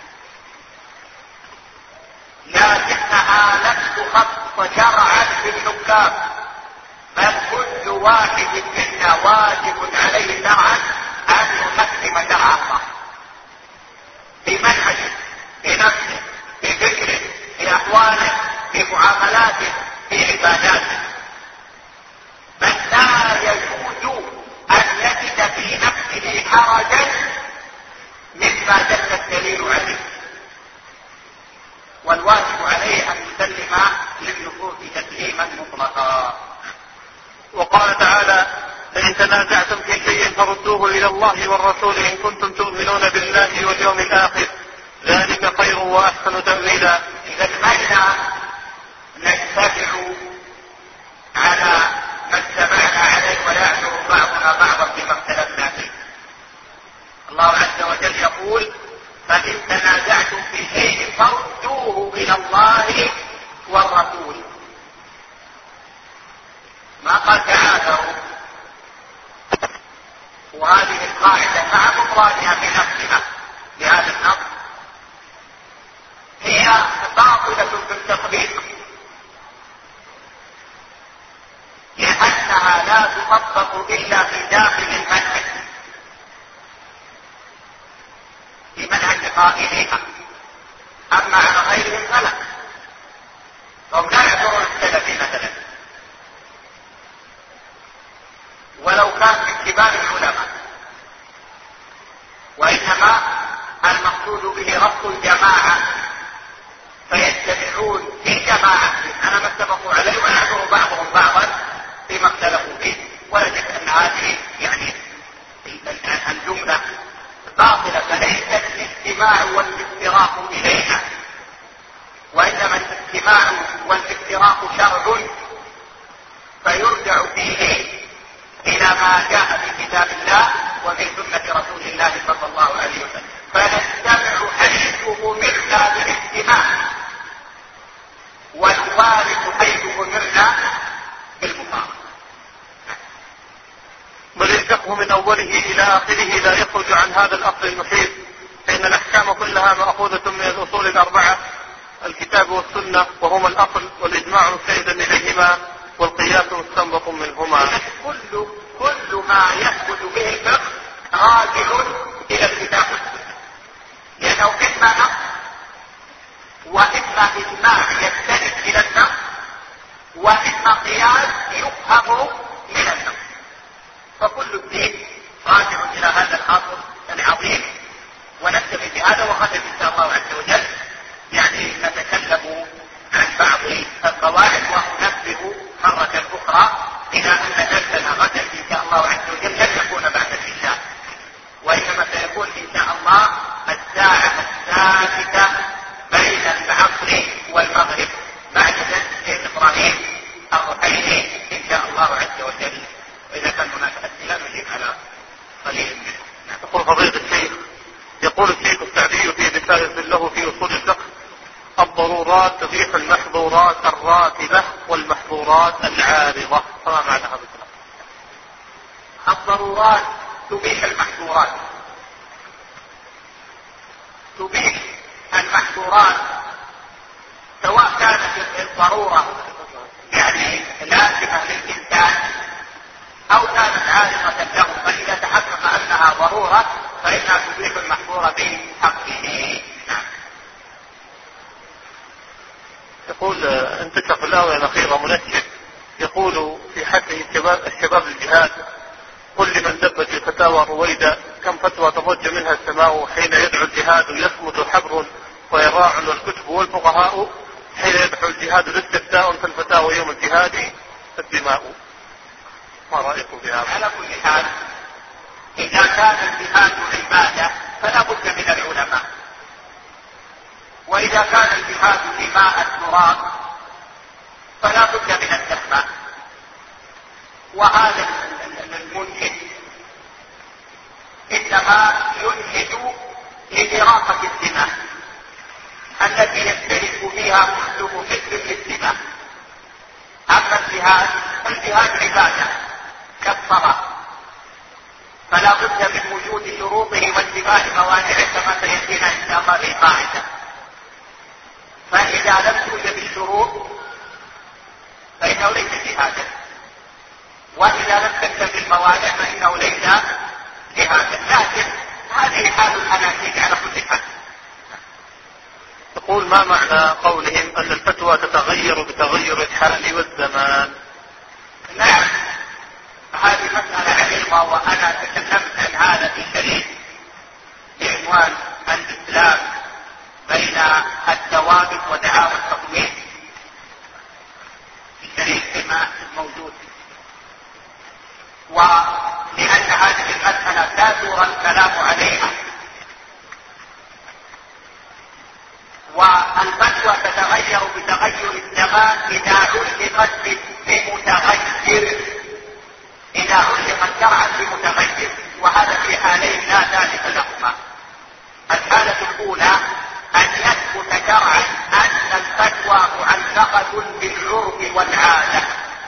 لكنها لم تخص شرعا بالحكام، بل كل واحد منا واجب عليه شرعا أن يحكم شرع الله بمنهجه، بنفسه، بفكره، بأحواله، بمعاملاته، بعباداته. بل لا يجوز أن يجد في نفسه حرجا مما دل الدليل عليه، والواجب عليه أن يسلم للنصوص تسليما مطلقا. وقال تعالى: فإن تنازعتم في شيء فردوه إلى الله والرسول إن كنتم تؤمنون بالله واليوم الآخر ذلك خير وأحسن تأويلا. إذا المعنى نتبع على ما اتبعنا عليه ويعذر بعضنا بعضا بما اختلفنا فيه. الله عز وجل يقول: فإن تنازعتم في شيء فردوه إلى الله والرسول. ما قال تعاذروا. وهذه القاعدة مع بطلانها في نفسها بهذا النص هي باطلة بالتطبيق، لأنها لا تطبق إلا في داخل المنهج، في منهج قائلها، أما على غيرهم فلا. فهم لا يعذرون السلفي مثلا، ولو كان من كبار العلماء، وإنما المقصود به ربط الجماعة فيجتمعون في جماعة أنا ما اتفقوا عليه ويعذر بعضهم بعضا فيما اختلفوا فيه. ولا شك أن هذه يعني الجملة باطلة، فليس الاستماع والاستراق إليها أوله إلى آخره لا يخرج عن هذا الأصل المحيط، فإن الأحكام كلها مأخوذة من الأصول الأربعة: الكتاب والسنة، وهما الأصل، والإجماع مستند إليهما، والقياس مستنبط منهما. كل كل ما يثبت به الفقه راجع إلى الكتاب والسنة، لأنه إما نص وإما إجماع يستند إلى النص وإما قياس يفهم من النص، فكل الدين راجع إلى هذا الأصل العظيم. ونكتفي بهذا، وغدا إن شاء الله عز وجل يعني نتكلم عن بعض القواعد، وأنبه مرة أخرى إلى أن درسنا غدا إن شاء الله عز وجل لن يكون بعد العشاء، وإنما سيكون إن شاء الله الساعة الثالثة بين العصر والمغرب بعد درس الشيخ إبراهيم الرحيلي إن شاء الله عز وجل. وإذا كان هناك أسئلة نجيب على قليل منه. يقول فضيلة الشيخ، يقول الشيخ السعدي في رسالة له في أصول الفقه: الضرورات تبيح المحظورات الراتبة والمحظورات العارضة، فما معنى هذا الكلام؟ الضرورات تبيح المحظورات، تبيح المحظورات سواء كانت الضرورة يعني لازمة للإنسان أو كانت عارضة له، فإذا تحقق أنها ضرورة فإنها تبيح المحظورة بحقه. يقول انتشر في الآونة الأخيرة منشر يقول في حثه الشباب, الشباب الجهاد: قل لمن دبت الفتاوى رويدا كم فتوى تضج منها السماء حين يدعو الجهاد يصمت حبر ويراع والكتب والفقهاء، حين يدعو الجهاد الاستفتاء فالفتاوى يوم الجهاد الدماء. ما رأيكم بهذا؟ على كل حال إذا كان الجهاد عبادة فلا بد من العلماء، وإذا كان الجهاد في ماء التراب فلا بد من التقوى. وهذا المنهج إنما ينهج لإراقة الدماء التي يشترك فيها كل محب للدماء. أما الجهاد الجهاد عبادة كالصلاة، فلا بد من وجود شروطه واتباع موانعه كما سيأتينا إن شاء الله في القاعدة. فإذا لم توجد الشروط فإنه ليس جهادا، وإذا لم تكتب الموانع فإنه ليس جهادا. لكن هذه حال الأناشيد على كل حال. يقول: ما معنى قولهم أن الفتوى تتغير بتغير الحال والزمان؟ نعم، هذه مسألة علمة، وأنا تكلمت عن هذا في شريط بعنوان الإسلام بين الثوابت ودعاوى التطوير، في شريط كما موجود. ولأن هذه المسألة كثر الكلام عليها، والفتوى تتغير بتغير الزمان إذا علقت بمتغير، إذا علقت شرعا بمتغير، وهذا في حالين لا ثالث لهما. الحالة الأولى أن يثبت شرعا أن الفتوى معلقة بالعرف والعادة،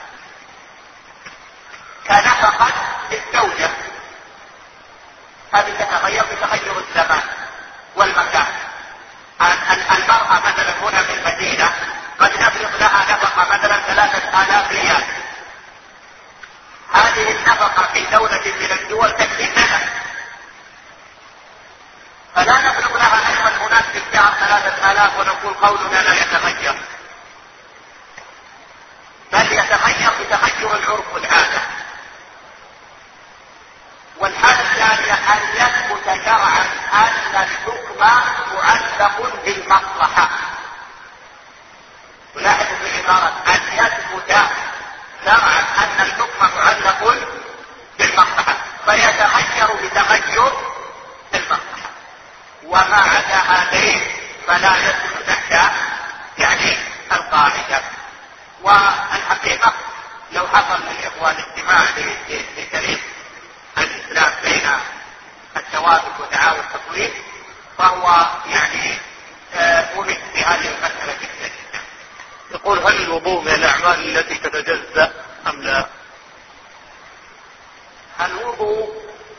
كنفقة الزوجة، هذه تتغير بتغير الزمان والمكان. المرأة مثلا هنا في المدينة قد نفرض لها نفقة مثلا ثلاثة آلاف ريال، هذه النفقة في دولة من الدول تكفي سنة، فلا نفرض لها أيضا هناك في الشهر ثلاثة آلاف ونقول قولنا لا يتغير، بل يتغير بتغير العرف والعادة. والحالة الثانية أن يثبت شرعا أن الحكم معلق بالمصلحة. ولاحظ في عبارة أن يثبت شرعا أن الحكم معلق بالمصلحة، فيتغير بتغير المصلحة، وما عدا هذين فلا يدخل تحت يعني القاعدة. والحقيقة لو حصل للإخوان اجتماع لتاريخ الإسلام بين الثوابت ودعاوى التطوير فهو يعني مهم في هذه المسألة جدا. يقول: هل الوضوء من الأعمال التي تتجزأ أم لا؟ الوضوء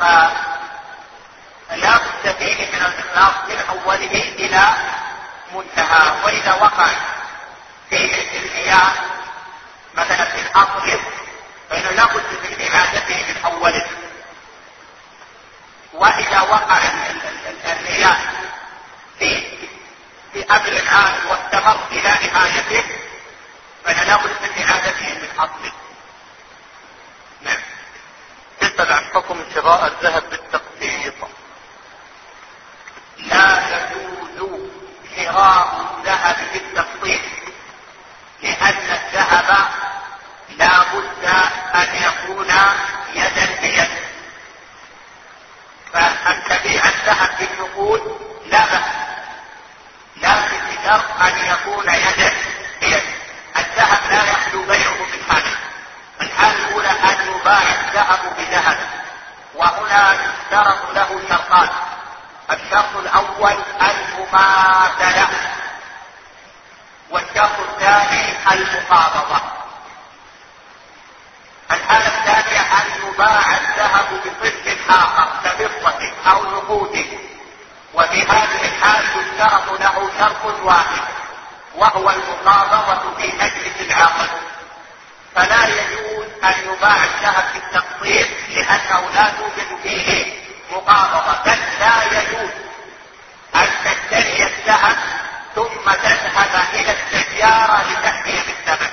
فلا بد فيه من الإخلاص من أوله إلى منتهى. وإذا وقع فيه المياه مثلا في الأصل فإنه لا بد من إعادته من أوله. وإذا وقع المياه في في قبل العام واستمر إلى نهايته فإنه لا بد من إعادته من أصله. نعم. يسأل عن حكم شراء الذهب بالتقسيط. لا يجوز شراء الذهب بالتقسيط لأن الذهب لا بد أن يكون يدا بيد، فأن تبيع الذهب بالنقود لا بأس، لكن بشرط أن يكون يدا بيد. الذهب لا يخلو بيعه من حاله. الحالة الأولى أن يباع الذهب بذهب، وهنا يشترط له شرطان. الشرط الأول المماثلة، والشرط الثاني المقابضة. الحالة الثانية أن يباع الذهب بصنف آخر كفضة أو نقود، وفي هذه الحال يشترط له شرط واحد وهو المقابضة في مجلس العقد. فلا يجوز أن يباع الذهب بالتقسيط لأنه لا توجد فيه مقابضة، بل لا يجوز أن تشتري الذهب ثم تذهب إلى السيارة لتأتي بالثمن.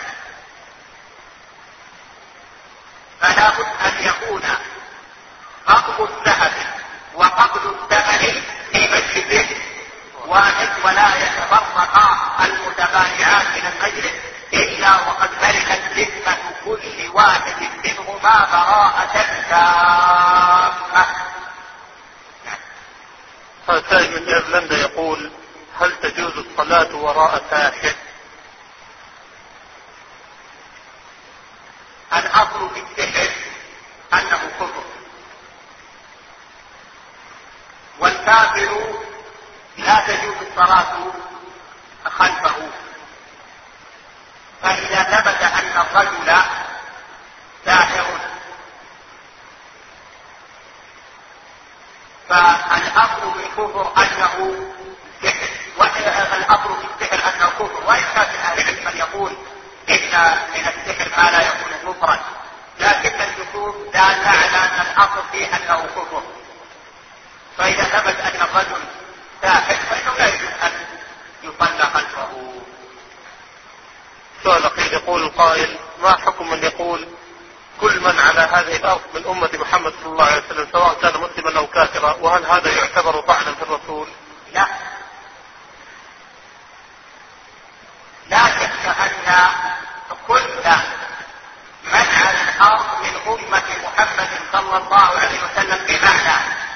فلا بد أن يكون قبض الذهب وقبض الثمن في مجلس واحد، ولا يتفرقا المتبايعان من المجلس إلا وقد بلغت ذمة كل واحد منهما براءة تامة. هذا سائل من ايرلندا يقول: هل تجوز الصلاة وراء ساحر؟ الأصل في السحر أنه كفر، والكافر لا تجوز الصلاة خلفه. فإذا ثبت أن الرجل ساحر فالأمر بالكفر أنه سحر، والأمر بالسحر أنه كفر. وإن كان أهل العلم من يقول إن من السحر ما لا يكون كفرا، لكن النصوص دالة على أن الأصل فيه أنه كفر. فإذا ثبت أن الرجل ساحر فإنه لا يجوز أن يصلى خلفه. سؤال أخير يقول القائل: ما حكم من يقول كل من على هذه الأرض من أمة محمد صلى الله عليه وسلم سواء كان مسلما أو كافرا، وهل هذا يعتبر طعنا في الرسول؟ لا، لا شك أن كل من على الأرض من أمة محمد صلى الله عليه وسلم بمعنى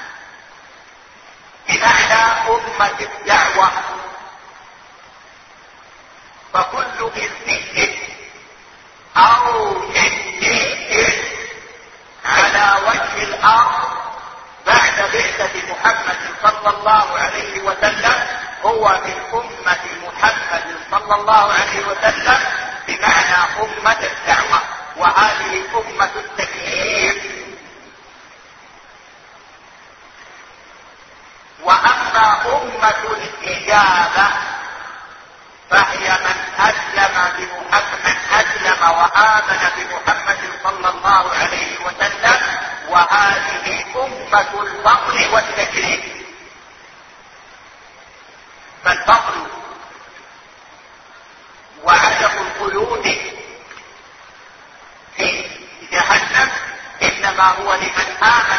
بمعنى أمة الدعوة، فكل إنسان أو إنسان على وجه الأرض بعد بعثة محمد صلى الله عليه وسلم هو من أمة محمد صلى الله عليه وسلم بمعنى أمة الدعوة، وهذه أمة التكليف. وأما أمة الإجابة فهي من أسلم بمحمد أسلم وآمن بمحمد صلى الله عليه وسلم، وهذه أمة الفضل والتكريم. فالفضل وعدم الخلود في جهنم إنما هو لمن آمن